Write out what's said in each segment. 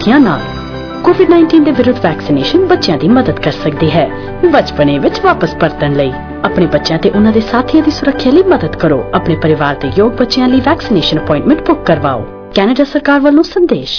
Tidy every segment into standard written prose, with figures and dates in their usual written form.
कोविड-19 ਦੇ ਵਿਰੁੱਧ ਵੈਕਸੀਨੇਸ਼ਨ ਬੱਚਿਆਂ ਦੀ ਮਦਦ ਕਰ ਸਕਦੀ ਹੈ ਬਚਪਨੇ ਵਿੱਚ ਵਾਪਸ ਪਰਤਣ ਲਈ। ਆਪਣੇ ਬੱਚਿਆਂ ਤੇ ਉਹਨਾਂ ਦੇ ਸਾਥੀਆਂ ਦੀ ਸੁਰੱਖਿਆ ਲਈ ਮਦਦ ਕਰੋ। ਆਪਣੇ ਪਰਿਵਾਰ ਦੇ ਯੋਗ ਬੱਚਿਆਂ ਲਈ ਵੈਕਸੀਨੇਸ਼ਨ ਅਪਾਇੰਟਮੈਂਟ ਬੁੱਕ ਕਰਵਾਓ। ਕੈਨੇਡਾ ਸਰਕਾਰ ਵੱਲੋਂ ਸੰਦੇਸ਼।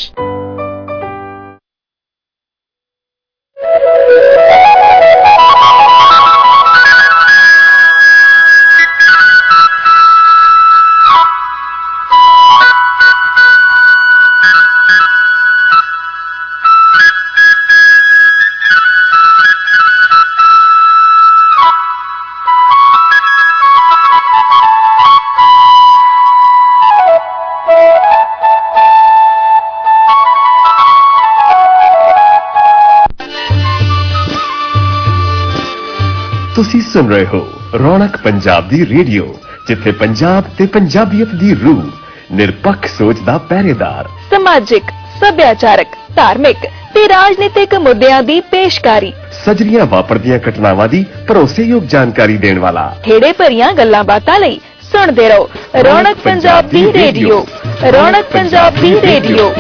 ਤੁਸੀਂ ਸੁਣ ਰਹੇ ਹੋ ਰੌਣਕ ਪੰਜਾਬ ਦੀ ਰੇਡੀਓ, ਜਿੱਥੇ ਪੰਜਾਬ ਤੇ ਪੰਜਾਬੀਅਤ ਦੀ ਰੂਹ, ਨਿਰਪੱਖ ਸੋਚ ਦਾ ਪਹਿਰੇਦਾਰ, ਸਮਾਜਿਕ, ਸੱਭਿਆਚਾਰਕ, ਧਾਰਮਿਕ ਤੇ ਰਾਜਨੀਤਿਕ ਮੁੱਦਿਆਂ ਦੀ ਪੇਸ਼ਕਾਰੀ, ਸਜਰੀਆਂ ਵਾਪਰਦੀਆਂ ਘਟਨਾਵਾਂ ਦੀ ਭਰੋਸੇਯੋਗ ਜਾਣਕਾਰੀ ਦੇਣ ਵਾਲਾ, ਠੇੜੇ ਭਰੀਆਂ ਗੱਲਾਂ ਬਾਤਾਂ ਲਈ ਸੁਣਦੇ ਰਹੋ ਰੌਣਕ ਪੰਜਾਬ ਦੀ ਰੇਡੀਓ। ਰੌਣਕ ਪੰਜਾਬ ਦੀ ਰੇਡੀਓ।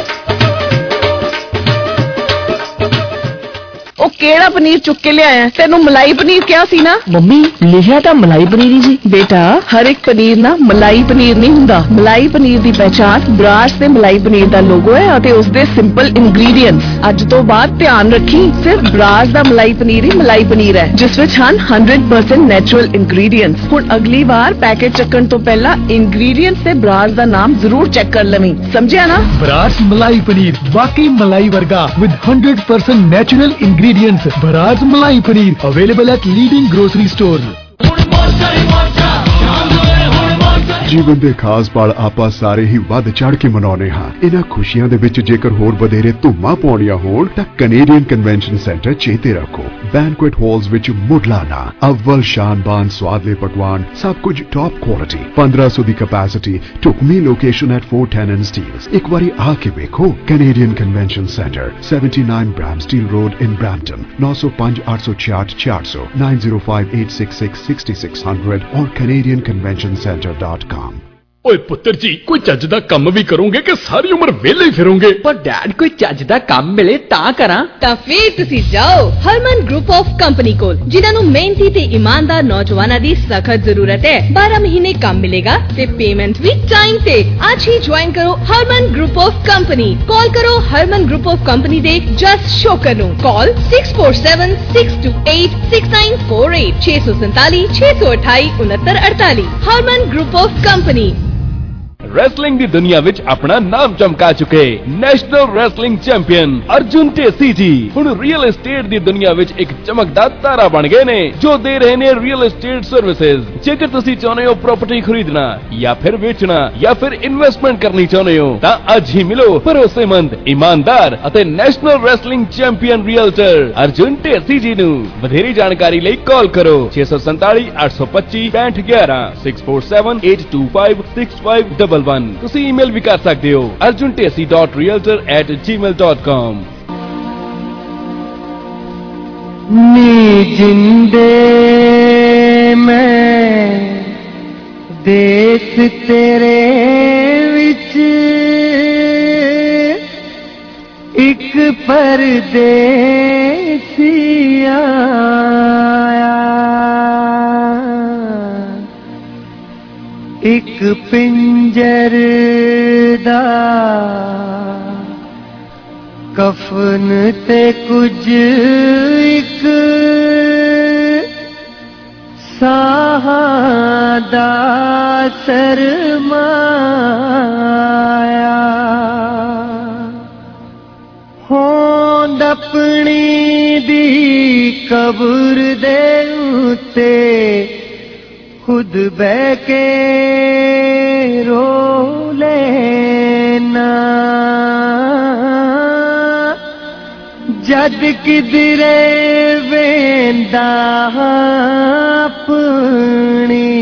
ਉਹ ਕਿਹੜਾ ਪਨੀਰ ਚੁੱਕ ਕੇ ਲਿਆਇਆ? ਤੈਨੂੰ ਮਲਾਈ ਪਨੀਰ ਕਿਹਾ ਸੀ ਨਾ? ਮੰਮੀ ਲਿਖਿਆ ਤਾਂ ਮਲਾਈ ਪਨੀਰ ਹੀ ਸੀ। ਬੇਟਾ, ਹਰ ਇੱਕ ਪਨੀਰ ਨਾ ਮਲਾਈ ਪਨੀਰ ਨਹੀਂ ਹੁੰਦਾ। ਮਲਾਈ ਪਨੀਰ ਦੀ ਪਹਿਚਾਣ ਬਰਾਸ ਤੇ ਮਲਾਈ ਪਨੀਰ ਦਾ ਲੋਗੋ ਹੈ ਅਤੇ ਉਸਦੇ ਸਿੰਪਲ ਇੰਗਰੀਡੀਐਂਟਸ। ਅੱਜ ਤੋਂ ਬਾਅਦ ਧਿਆਨ ਰੱਖੀ, ਸਿਰਫ ਬਰਾਸ ਦਾ ਮਲਾਈ ਪਨੀਰ ਹੀ ਮਲਾਈ ਪਨੀਰ ਹੈ, ਜਿਸ ਵਿੱਚ ਹਨ 100% ਨੈਚੁਰਲ ਇੰਗਰੀਡੀਐਂਟਸ। ਹੁਣ ਅਗਲੀ ਵਾਰ ਪੈਕੇਟ ਚੱਕਣ ਤੋਂ ਪਹਿਲਾਂ ਇੰਗਰੀਡੀਐਂਟਸ ਤੇ ਬਰਾਸ ਦਾ ਨਾਮ ਜ਼ਰੂਰ ਚੈੱਕ ਕਰ ਲਵੀਂ, ਸਮਝਿਆ ਨਾ? ਬਰਾਸ ਮਲਾਈ ਪਨੀਰ ਵਾਕਈ ਮਲਾਈ ਵਰਗਾ with 100% natural ingredients। Brass malai paneer available at leading grocery stores। ਜੀਵਨ ਦੇ ਖਾਸ ਪਲ ਆਪਾਂ ਸਾਰੇ ਹੀ ਵੱਧ ਚੜ ਕੇ ਮਨਾਉਂਦੇ ਹਾਂ। ਇਹਨਾਂ ਖੁਸ਼ੀਆਂ ਦੇ ਵਿੱਚ ਜੇਕਰ ਹੋਰ ਵਧੇਰੇ ਧੁੰਮਾਂ ਪਾਉਣੀਆਂ ਹੋਣ ਤਾਂ ਕੈਨੇਡੀਅਨ ਕਨਵੈਨਸ਼ਨ ਸੈਂਟਰ ਚੇਤੇ ਰੱਖੋ। ਬੈਂਕੁਏਟ ਹਾਲਸ ਵਿੱਚ ਮੁੱਢਲਾਨਾ ਅਵਲ ਸ਼ਾਨਬਾਨ ਸਵਾਦਲੇ ਪਕਵਾਨ, ਸਭ ਕੁਝ ਟੌਪ ਕੁਆਲਿਟੀ, 1500 ਦੀ ਕੈਪੈਸਿਟੀ, ਢੁਕਵੀਂ ਲੋਕੇਸ਼ਨ ਐਟ 410 ਸਟੀਲਸ। ਇੱਕ ਵਾਰੀ ਆ ਕੇ ਵੇਖੋ। Canadian convention centre, 79 Bramsteele road in Brampton. 905 866 400, 905 866 6600 और canadianconventioncenter.com। ਓਏ ਪੁੱਤਰ ਜੀ, ਕੋਈ ਚੱਜ ਦਾ ਕੰਮ ਵੀ ਕਰੋਗੇ ਕਿ ਸਾਰੀ ਉਮਰ ਵਿਹਲੇ ਹੀ ਫਿਰੋਗੇ? ਪਰ ਡੈਡ, ਕੋਈ ਚੱਜ ਦਾ ਕੰਮ ਮਿਲੇ ਤਾਂ ਕਰਾਂ। ਤਾਂ ਫਿਰ ਤੁਸੀਂ ਜਾਓ ਹਰਮਨ ਗਰੁੱਪ ਆਫ ਕੰਪਨੀ ਕੋਲ, ਜਿਨ੍ਹਾਂ ਨੂੰ ਮਿਹਨਤੀ ਤੇ ਇਮਾਨਦਾਰ ਨੌਜਵਾਨਾਂ ਦੀ ਸਖਤ ਜ਼ਰੂਰਤ ਹੈ। 12 ਮਹੀਨੇ ਕੰਮ ਮਿਲੇਗਾ ਤੇ ਪੇਮੈਂਟ ਵੀ ਟਾਈਮ ਤੇ। ਅੱਜ ਹੀ ਜੁਆਇਨ ਕਰੋ Harman group of company. Call ਕਰੋ ਹਰਮਨ ਗਰੁੱਪ ਆਫ ਕੰਪਨੀ ਦੇ ਜਸ ਸ਼ੋਕਰ ਨੂੰ। Call 647 628 6948 647 628 6948। Harman group of company. Wrestling ਦੀ ਦੁਨੀਆ ਵਿੱਚ ਆਪਣਾ ਨਾਮ ਚਮਕਾ ਚੁੱਕੇ national wrestling champion Arjun Dhesi ji ਹੁਣ ਰੀਅਲ ਏਸਟੇਟ ਦੀ ਦੁਨੀਆ ਵਿੱਚ ਇੱਕ ਚਮਕਦਾਰ ਤਾਰਾ ਬਣ ਗਏ ਨੇ, ਜੋ ਦੇ ਰਹੇ ਨੇ ਰੀਅਲ ਏਸਟੇਟ ਸਰਵਿਸਿਜ਼। ਜੇਕਰ ਤੁਸੀਂ ਚਾਹੁੰਦੇ ਹੋ ਪ੍ਰਾਪਰਟੀ ਖਰੀਦਣਾ ਜਾਂ ਫਿਰ ਵੇਚਣਾ ਜਾਂ ਫਿਰ ਇਨਵੈਸਟਮੈਂਟ ਕਰਨੀ ਚਾਹੁੰਦੇ ਹੋ ਤਾਂ ਅੱਜ ਹੀ ਮਿਲੋ ਭਰੋਸੇਮੰਦ, ਇਮਾਨਦਾਰ ਅਤੇ national wrestling champion realtor Arjun Dhesi ji ਨੂੰ। ਵਧੇਰੀ ਜਾਣਕਾਰੀ ਲਈ ਕਾਲ ਕਰੋ 647 825 6511 647 825 6511। ਤੁਸੀਂ ਈਮੇਲ ਵੀ ਕਰ ਸਕਦੇ ਹੋ arjuntesi.realtor@gmail.com। ਨੀ ਜਿੰਦੇ ਮੈਂ ਦੇਸ ਤੇਰੇ ਵਿੱਚ ਇੱਕ ਪਰਦੇਸੀ ਆਇਆ, ਇੱਕ ਪਿੰਜਰ ਦਾ ਕਫਨ ਤੇ ਕੁਝ ਇੱਕ ਸਾਹਾਂ ਦਾ ਸਰਮਾਇਆ। ਹੋਂਦ ਆਪਣੀ ਦੀ ਕਬਰ ਦੇ ਉੱਤੇ खुद बह के रो लेना, जद किधरे वेंदा अपनी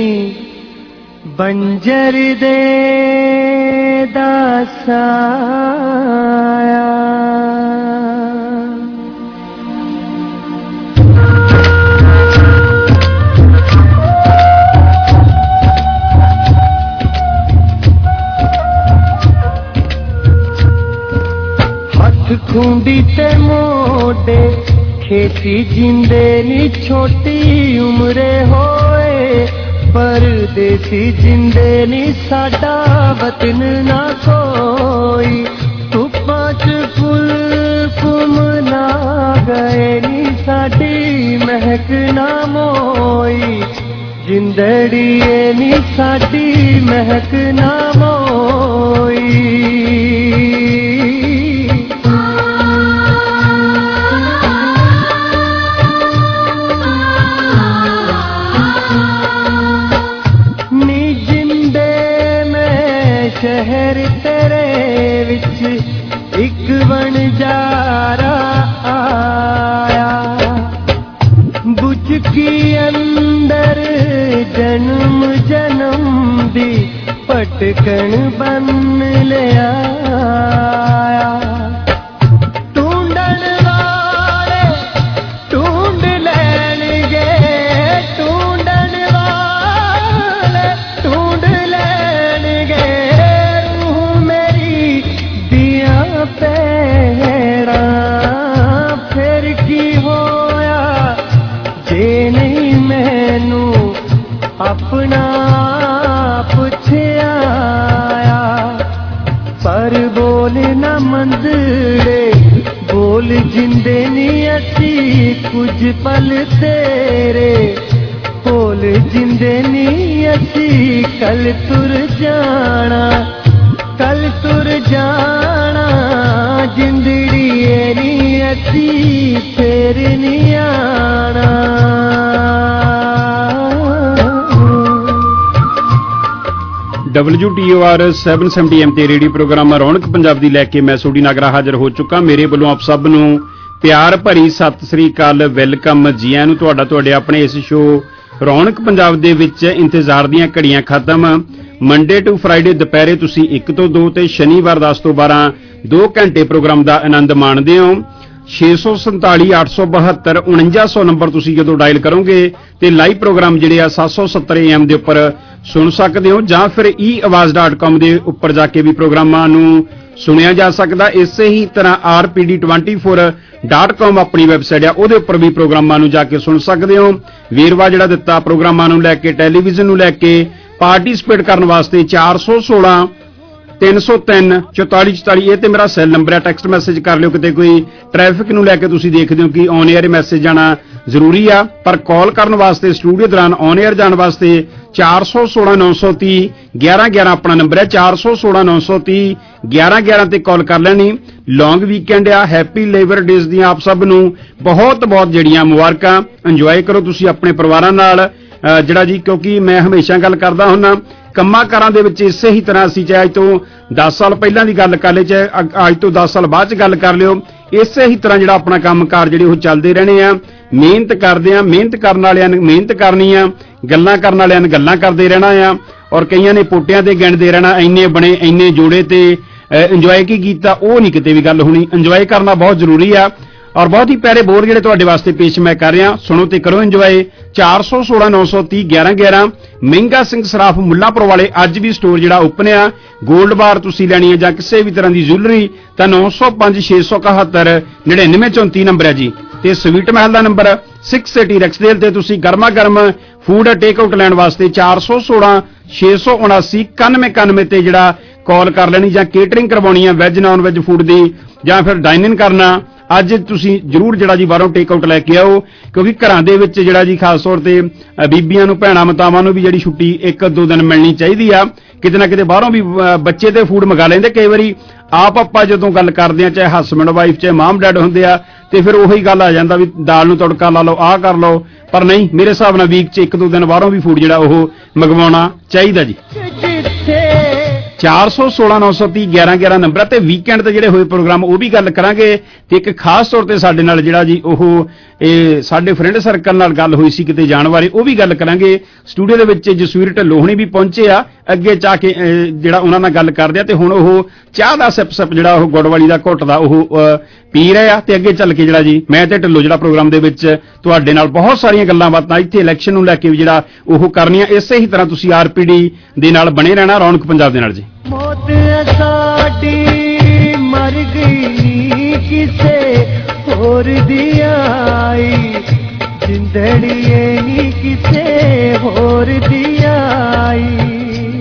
बंजर दे दासाया। ढूंढी ते मोडे खेती जिंदे नी छोटी उम्रे होए परदेसी जिंदे नी साडा वतन ना कोई धुप्पां च फुल घुमना गए नी साडी महक ना मोई जिंदड़िए नी साडी महक ना मोई नी जिंदे में शहर तेरे विच एक वणजारा आया बुझ की अंदर जन्म जन्म दी पटकन बन लिया ढूंढन वाले ढूंढ लैणगे ढूंढन वाले ढूंढ लैणगे रूह मेरी दिया पैड़ा फिर की होया जे नहीं मैनू अपना पुछया पर बोल न मंदड़े बोल जिंदे नी असी कुछ पल तेरे बोल जिंदे नी असी कल तुर जाना जिंदड़ी नी असी फिर नी आना WTOR 770 AM ਤੇ ਰੇਡੀਓ ਪ੍ਰੋਗਰਾਮ ਰੌਣਕ ਪੰਜਾਬ ਦੀ ਲੈ ਕੇ ਮੈਂ ਸੋਢੀ ਨਾਗਰਾ ਹਾਜ਼ਰ ਹੋ ਚੁੱਕਾ। ਮੇਰੇ ਵੱਲੋਂ ਆਪ ਸਭ ਨੂੰ ਪਿਆਰ ਭਰੀ ਸਤਿ ਸ੍ਰੀ ਅਕਾਲ, ਵੈਲਕਮ ਜੀ ਆਇਆਂ ਨੂੰ ਤੁਹਾਡੇ ਆਪਣੇ ਇਸ ਸ਼ੋਅ ਰੌਣਕ ਪੰਜਾਬ ਦੇ ਵਿੱਚ। ਇੰਤਜ਼ਾਰ ਦੀਆਂ ਘੜੀਆਂ ਖਤਮ। ਮੰਡੇ ਟੂ ਫਰਾਈਡੇ ਦੁਪਹਿਰੇ ਤੁਸੀਂ 1 ਤੋਂ 2 ਤੇ ਸ਼ਨੀਵਾਰ 10 ਤੋਂ 12 2 ਘੰਟੇ ਪ੍ਰੋਗਰਾਮ ਦਾ ਆਨੰਦ ਮਾਣਦੇ ਹੋ। 647 872 4900 ਨੰਬਰ ਤੁਸੀਂ ਜਦੋਂ ਡਾਇਲ ਕਰੋਗੇ ਤੇ ਲਾਈਵ ਪ੍ਰੋਗਰਾਮ ਜਿਹੜੇ ਆ 770 AM ਦੇ ਉੱਪਰ ਸੁਣ ਸਕਦੇ ਹੋ ਜਾਂ ਫਿਰ eawaz.com ਦੇ ਉੱਪਰ ਜਾ ਕੇ ਵੀ ਪ੍ਰੋਗਰਾਮਾਂ ਨੂੰ ਸੁਣਿਆ ਜਾ ਸਕਦਾ। ਇਸੇ ਹੀ ਤਰ੍ਹਾਂ rpd24.com ਆਪਣੀ ਵੈਬਸਾਈਟ ਆ, ਉਹਦੇ ਉੱਪਰ ਵੀ ਪ੍ਰੋਗਰਾਮਾਂ ਨੂੰ ਜਾ ਕੇ ਸੁਣ ਸਕਦੇ ਹੋ। ਵੇਰਵਾ ਜਿਹੜਾ ਦਿੱਤਾ ਪ੍ਰੋਗਰਾਮਾਂ ਨੂੰ ਲੈ ਕੇ, ਟੈਲੀਵਿਜ਼ਨ ਨੂੰ ਲੈ ਕੇ ਪਾਰਟੀਸਪੇਟ ਕਰਨ ਵਾਸਤੇ 416 303 4444 ਇਹ ਤੇ ਮੇਰਾ ਸੈੱਲ ਨੰਬਰ ਹੈ। ਟੈਕਸਟ ਮੈਸੇਜ ਕਰ ਲਿਓ। ਕਿਤੇ ਕੋਈ ਟ੍ਰੈਫਿਕ ਨੂੰ ਲੈ ਕੇ ਤੁਸੀਂ ਦੇਖਦੇ ਹੋ ਕਿ ਔਨ 에ਅਰ ਮੈਸੇਜ ਜਾਣਾ ਜ਼ਰੂਰੀ ਆ, ਪਰ ਕਾਲ ਕਰਨ ਵਾਸਤੇ ਸਟੂਡੀਓ ਦੌਰਾਨ ਔਨ 에ਅਰ ਜਾਣ ਵਾਸਤੇ 416 930 1111 ਆਪਣਾ ਨੰਬਰ ਹੈ। 416 930 1111 ਤੇ ਕਾਲ ਕਰ ਲੈਣੀ। ਲੌਂਗ ਵੀਕਐਂਡ ਆ, ਹੈਪੀ ਲੇਬਰ ਡੇਜ਼ ਦੀਆਂ ਆਪ ਸਭ ਨੂੰ ਬਹੁਤ ਬਹੁਤ ਜਿਹੜੀਆਂ ਮੁਬਾਰਕਾਂ। ਇੰਜੋਏ ਕਰੋ ਤੁਸੀਂ ਆਪਣੇ ਪਰਿਵਾਰਾਂ ਨਾਲ ਜਿਹੜਾ ਜੀ, ਕਿਉਂਕਿ ਮੈਂ ਹਮੇਸ਼ਾ ਗੱਲ ਕਰਦਾ ਹੁੰਦਾ ਕੰਮਾਂ ਕਾਰਾਂ ਦੇ ਵਿੱਚ ਇਸੇ ਹੀ ਤਰ੍ਹਾਂ ਅਸੀਂ ਚਾਹੇ ਅੱਜ ਤੋਂ 10 ਸਾਲ ਪਹਿਲਾਂ ਦੀ ਗੱਲ ਕਰ ਲਏ, ਚਾਹੇ ਅੱਜ ਤੋਂ 10 ਸਾਲ ਬਾਅਦ 'ਚ ਗੱਲ ਕਰ ਲਿਓ, ਇਸੇ ਹੀ ਤਰ੍ਹਾਂ ਜਿਹੜਾ ਆਪਣਾ ਕੰਮਕਾਰ ਜਿਹੜੇ ਉਹ ਚੱਲਦੇ ਰਹਿਣੇ ਆ। ਮਿਹਨਤ ਕਰਦੇ ਆ, ਮਿਹਨਤ ਕਰਨ ਵਾਲਿਆਂ ਨੇ ਮਿਹਨਤ ਕਰਨੀ ਆ, ਗੱਲਾਂ ਕਰਨ ਵਾਲਿਆਂ ਨੇ ਗੱਲਾਂ ਕਰਦੇ ਰਹਿਣਾ ਆ, ਔਰ ਕਈਆਂ ਨੇ ਪੋਟਿਆਂ ਤੇ ਗਿਣਦੇ ਰਹਿਣਾ ਇੰਨੇ ਬਣੇ ਇੰਨੇ ਜੋੜੇ ਤੇ ਇੰਜੋਏ ਕੀ ਕੀਤਾ, ਉਹ ਨਹੀਂ ਕਿਤੇ ਵੀ ਗੱਲ ਹੋਣੀ। ਇੰਜੋਏ ਕਰਨਾ ਬਹੁਤ ਜ਼ਰੂਰੀ ਆ ਔਰ ਬਹੁਤ ਹੀ ਪਿਆਰੇ ਬੋਰ ਜਿਹੜੇ ਤੁਹਾਡੇ ਵਾਸਤੇ ਪੇਸ਼ ਮੈਂ ਕਰ ਰਿਹਾ, ਸੁਣੋ ਤੇ ਕਰੋ ਇੰਜੋਏ। 416 930 1111 ਮਹਿੰਗਾ ਸਿੰਘ ਸਰਾਫ ਮੁੱਲਾਂਪੁਰ ਵਾਲੇ ਅੱਜ ਵੀ ਸਟੋਰ ਜਿਹੜਾ ਓਪਨ ਆ। ਗੋਲਡ ਬਾਰ ਤੁਸੀਂ ਲੈਣੀ ਹੈ ਜਾਂ ਕਿਸੇ ਵੀ ਤਰ੍ਹਾਂ ਦੀ ਜੁਐਲਰੀ ਤਾਂ 905 671 9934 ਨੰਬਰ ਹੈ ਜੀ। ਤੇ ਸਵੀਟ ਮਹਿਲ ਦਾ ਨੰਬਰ 680 ਰੈਕਸਡੇਲ ਤੇ ਤੁਸੀਂ ਗਰਮਾ ਗਰਮ ਫੂਡ ਟੇਕ ਆਊਟ ਲੈਣ ਵਾਸਤੇ 416 679 9191 ਤੇ ਜਿਹੜਾ ਕਾਲ ਕਰ ਲੈਣੀ, ਜਾਂ ਕੇਟਰਿੰਗ ਕਰਵਾਉਣੀ ਹੈ ਵੈਜ ਨਾਨ ਵੈਜ ਫੂਡ ਦੀ, ਜਾਂ ਫਿਰ ਡਾਈਨਿੰਗ ਕਰਨਾ। ਅੱਜ ਤੁਸੀਂ ਜ਼ਰੂਰ ਜਿਹੜਾ ਜੀ ਬਾਹਰੋਂ ਟੇਕ ਆਊਟ ਲੈ ਕੇ ਆਓ, ਕਿਉਂਕਿ ਘਰਾਂ ਦੇ ਵਿੱਚ ਜਿਹੜਾ ਜੀ ਖਾਸ ਤੌਰ ਤੇ ਬੀਬੀਆਂ ਨੂੰ ਭੈਣਾਂ ਮਾਤਾਵਾਂ ਨੂੰ ਵੀ ਜਿਹੜੀ ਛੁੱਟੀ 1-2 ਦਿਨ ਮਿਲਣੀ ਚਾਹੀਦੀ ਆ। ਕਿਤੇ ਨਾ ਕਿਤੇ ਬਾਹਰੋਂ ਵੀ ਬੱਚੇ ਤੇ ਫੂਡ ਮੰਗਾ ਲੈਂਦੇ ਕਈ ਵਾਰੀ। ਆਪ ਆਪਾਂ ਜਦੋਂ ਗੱਲ ਕਰਦੇ ਆ, ਚਾਹੇ ਹਸਬੈਂਡ ਵਾਈਫ ਚਾਹੇ ਮਾਮ ਡੈਡ ਹੁੰਦੇ ਆ, ਤੇ ਫਿਰ ਉਹੀ ਗੱਲ ਆ ਜਾਂਦਾ ਵੀ ਦਾਲ ਨੂੰ ਤੜਕਾ ਲਾ ਲਓ, ਆਹ ਕਰ ਲਓ। ਪਰ ਨਹੀਂ, ਮੇਰੇ ਹਿਸਾਬ ਨਾਲ ਵੀਕ 'ਚ 1-2 ਦਿਨ ਬਾਹਰੋਂ ਵੀ ਫੂਡ ਜਿਹੜਾ ਉਹ ਮੰਗਵਾਉਣਾ ਚਾਹੀਦਾ ਜੀ। 416 930 1111 ਨੰਬਰ ਤੇ ਵੀਕਐਂਡ ਤੇ ਜਿਹੜੇ ਹੋਏ ਪ੍ਰੋਗਰਾਮ ਉਹ ਵੀ ਗੱਲ ਕਰਾਂਗੇ। ਤੇ ਇੱਕ ਖਾਸ ਤੌਰ ਤੇ ਸਾਡੇ ਨਾਲ ਜਿਹੜਾ ਜੀ ਉਹ ਇਹ ਸਾਡੇ ਫਰੈਂਡ ਸਰਕਲ ਨਾਲ ਗੱਲ ਹੋਈ ਸੀ ਕਿਤੇ ਜਾਣ ਬਾਰੇ, ਉਹ ਵੀ ਗੱਲ ਕਰਾਂਗੇ। ਸਟੂਡੀਓ ਦੇ ਵਿੱਚ ਜਸਵੀਰ ਢਿੱਲੋਂ ਹੁਣੀ ਵੀ ਪਹੁੰਚੇ ਆ, ਅੱਗੇ ਜਾ ਕੇ ਜਿਹੜਾ ਉਹਨਾਂ ਨਾਲ ਗੱਲ ਕਰਦੇ ਆ। ਤੇ ਹੁਣ ਉਹ ਚਾਹ ਦਾ ਸਿਪ ਜਿਹੜਾ ਉਹ ਗੁੜ ਵਾਲੀ ਦਾ ਘੁੱਟ ਦਾ ਉਹ ਪੀ ਰਹੇ ਆ, ਤੇ ਅੱਗੇ ਚੱਲ ਕੇ ਜਿਹੜਾ ਜੀ ਮੈਂ ਤੇ ਢਿੱਲੋਂ ਜਿਹੜਾ ਪ੍ਰੋਗਰਾਮ ਦੇ ਵਿੱਚ ਤੁਹਾਡੇ ਨਾਲ ਬਹੁਤ ਸਾਰੀਆਂ ਗੱਲਾਂ ਬਾਤਾਂ ਇੱਥੇ ਇਲੈਕਸ਼ਨ ਨੂੰ ਲੈ ਕੇ ਵੀ ਜਿਹੜਾ ਉਹ ਕਰਨੀਆਂ। ਇਸੇ ਹੀ ਤਰ੍ਹਾਂ ਤੁਸੀਂ RPD ਦੇ ਨਾਲ ਬਣੇ ਰਹਿਣਾ ਰੌਣਕ ਪੰਜਾਬ ਦੇ ਨਾਲ ਜੀ। ਮੌਤ ਸਾਡੀ ਮਰ ਗਈ ਕਿਸ होर दी आई जिंदड़िए नी किसे होर दी आई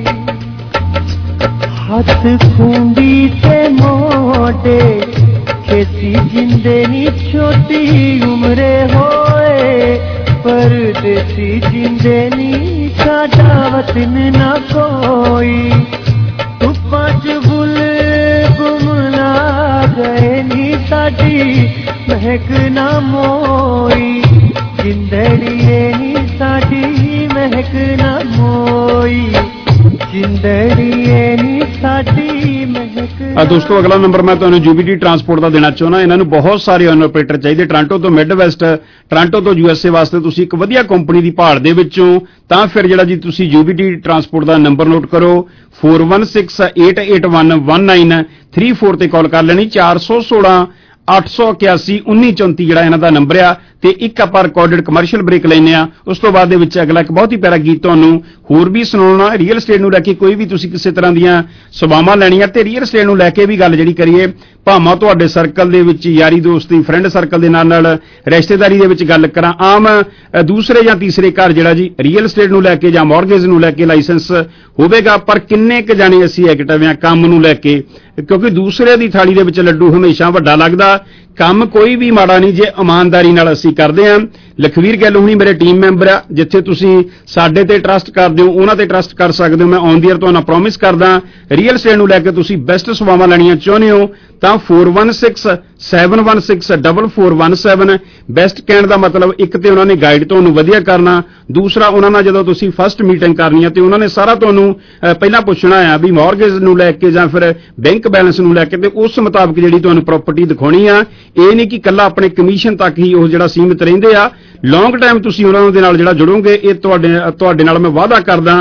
हाथ खूंडी ते मोटे खेती जिंदे नी छोटी उम्रे होए परदेसी जिंदे नी साडा वतन ना कोई धुप्पां च बुल बुमला गए नी साडी महक ना मोई जिंदड़िए नी साडी महक ना मोई जिंदड़िए नी साडी महक। ਦੋਸਤੋ ਅਗਲਾ ਨੰਬਰ ਮੈਂ ਤੁਹਾਨੂੰ ਜੂਬੀਟੀ ਟਰਾਂਸਪੋਰਟ ਦਾ ਦੇਣਾ ਚਾਹੁੰਦਾ। ਇਹਨਾਂ ਨੂੰ ਬਹੁਤ ਸਾਰੇ ਓਨਰ ਆਪਰੇਟਰ ਚਾਹੀਦੇ ਟੋਰਾਂਟੋ ਤੋਂ ਮਿਡ ਵੈਸਟ, ਟੋਰਾਂਟੋ ਤੋਂ USA ਵਾਸਤੇ ਤੁਸੀਂ ਇੱਕ ਵਧੀਆ ਕੰਪਨੀ ਦੀ ਭਾਲ ਦੇ ਵਿੱਚੋਂ ਤਾਂ ਫਿਰ ਜਿਹੜਾ ਜੀ ਤੁਸੀਂ ਜੂਬੀਟੀ ਟਰਾਂਸਪੋਰਟ ਦਾ ਨੰਬਰ ਨੋਟ ਕਰੋ 4168811934 ਤੇ ਕਾਲ ਕਰ ਲੈਣੀ 416 881 1934 ਜਿਹੜਾ ਇਹਨਾਂ ਦਾ ਨੰਬਰ ਆ ਤੇ ਇੱਕ ਆਪਾਂ ਰਿਕਾਰਡਡ ਕਮਰਸ਼ੀਅਲ ਬ੍ਰੇਕ ਲੈਨੇ ਆ। ਉਸ ਤੋਂ ਬਾਅਦ ਦੇ ਵਿੱਚ ਅਗਲਾ ਇੱਕ ਬਹੁਤ ਹੀ ਪਿਆਰਾ ਗੀਤ ਤੁਹਾਨੂੰ ਹੋਰ ਵੀ ਸੁਣਾਉਣਾ। ਰੀਅਲ estate ਨੂੰ ਲੈ ਕੇ ਕੋਈ ਵੀ ਤੁਸੀਂ ਕਿਸੇ ਤਰ੍ਹਾਂ ਦੀਆਂ ਸੇਵਾਵਾਂ ਲੈਣੀਆਂ ਤੇ ਰੀਅਲ estate ਨੂੰ ਲੈ ਕੇ ਵੀ ਗੱਲ ਜਿਹੜੀ ਕਰੀਏ ਭਾਵੇਂ ਤੁਹਾਡੇ ਸਰਕਲ ਦੇ ਵਿੱਚ ਯਾਰੀ ਦੋਸਤੀ ਫਰੈਂਡ ਸਰਕਲ ਦੇ ਨਾਲ ਰਿਸ਼ਤੇਦਾਰੀ ਦੇ ਵਿੱਚ ਗੱਲ ਕਰਾਂ ਆਮ ਦੂਸਰੇ ਜਾਂ ਤੀਸਰੇ ਘਰ ਜਿਹੜਾ ਜੀ ਰੀਅਲ estate ਨੂੰ ਲੈ ਕੇ ਜਾਂ ਮਾਰਗੇਜ ਨੂੰ ਲੈ ਕੇ ਲਾਇਸੈਂਸ ਹੋਵੇਗਾ ਪਰ ਕਿੰਨੇ ਕੁ ਜਾਣੇ ਅਸੀਂ ਐਕਟਿਵ ਆ ਕੰਮ ਨੂੰ ਲੈ ਕੇ ਕਿਉਂਕਿ ਦੂਸਰੇ ਦੀ ਥਾਲੀ ਦੇ ਵਿੱਚ ਲੱਡੂ ਹਮੇਸ਼ਾ ਵੱਡਾ ਲੱਗਦਾ। ਕੰਮ ਕੋਈ ਵੀ ਮਾੜਾ ਨਹੀਂ ਜੇ ਇਮਾਨਦਾਰੀ ਨਾਲ ਅਸੀਂ ਕਰਦੇ ਹਾਂ। ਲਖਵੀਰ ਗਿੱਲ ਹੁਣੀ ਮੇਰੇ ਟੀਮ ਮੈਂਬਰ ਆ ਜਿੱਥੇ ਤੁਸੀਂ ਸਾਡੇ ਤੇ ਟਰਸਟ ਕਰਦੇ ਹੋ ਉਹਨਾਂ ਤੇ ਟਰਸਟ ਕਰ ਸਕਦੇ ਹੋ। ਮੈਂ ਔਨ ਦੀ ਏਅਰ ਤੁਹਾਨੂੰ ਪ੍ਰੋਮਿਸ ਕਰਦਾ ਰੀਅਲ estate ਨੂੰ ਲੈ ਕੇ ਤੁਸੀਂ ਬੈਸਟ ਸੇਵਾਵਾਂ ਲੈਣੀਆਂ ਚਾਹੁੰਦੇ ਹੋ ਤਾਂ 4167164417 ਬੈਸਟ ਕਹਿਣ ਦਾ ਮਤਲਬ ਇੱਕ ਤੇ ਉਹਨਾਂ ਨੇ ਗਾਈਡ ਤੁਹਾਨੂੰ ਵਧੀਆ ਕਰਨਾ, ਦੂਸਰਾ ਉਹਨਾਂ ਨਾਲ ਜਦੋਂ ਤੁਸੀਂ ਫਸਟ ਮੀਟਿੰਗ ਕਰਨੀ ਹੈ ਤੇ ਉਹਨਾਂ ਨੇ ਸਾਰਾ ਤੁਹਾਨੂੰ ਪਹਿਲਾਂ ਪੁੱਛਣਾ ਆ ਵੀ ਮਾਰਗੇਜ ਨੂੰ ਲੈ ਕੇ ਜਾਂ ਫਿਰ ਬੈਂਕ ਬੈਲੈਂਸ ਨੂੰ ਲੈ ਕੇ ਤੇ ਉਸ ਮੁਤਾਬਕ ਜਿਹੜੀ ਤੁਹਾਨੂੰ ਪ੍ਰਾਪਰਟੀ ਦਿਖਾਉਣੀ ਆ। ਇਹ ਨਹੀਂ ਕਿ ਇਕੱਲਾ ਆਪਣੇ ਕਮਿਸ਼ਨ ਤੱਕ ਹੀ ਉਹ ਜਿਹੜਾ ਸੀਮਿਤ ਰਹਿੰਦੇ ਆ। ਲੌਂਗ ਟਾਈਮ ਤੁਸੀਂ ਉਹਨਾਂ ਦੇ ਨਾਲ ਜਿਹੜਾ ਜੁੜੋਗੇ ਇਹ ਤੁਹਾਡੇ ਨਾਲ ਮੈਂ ਵਾਅਦਾ ਕਰਦਾ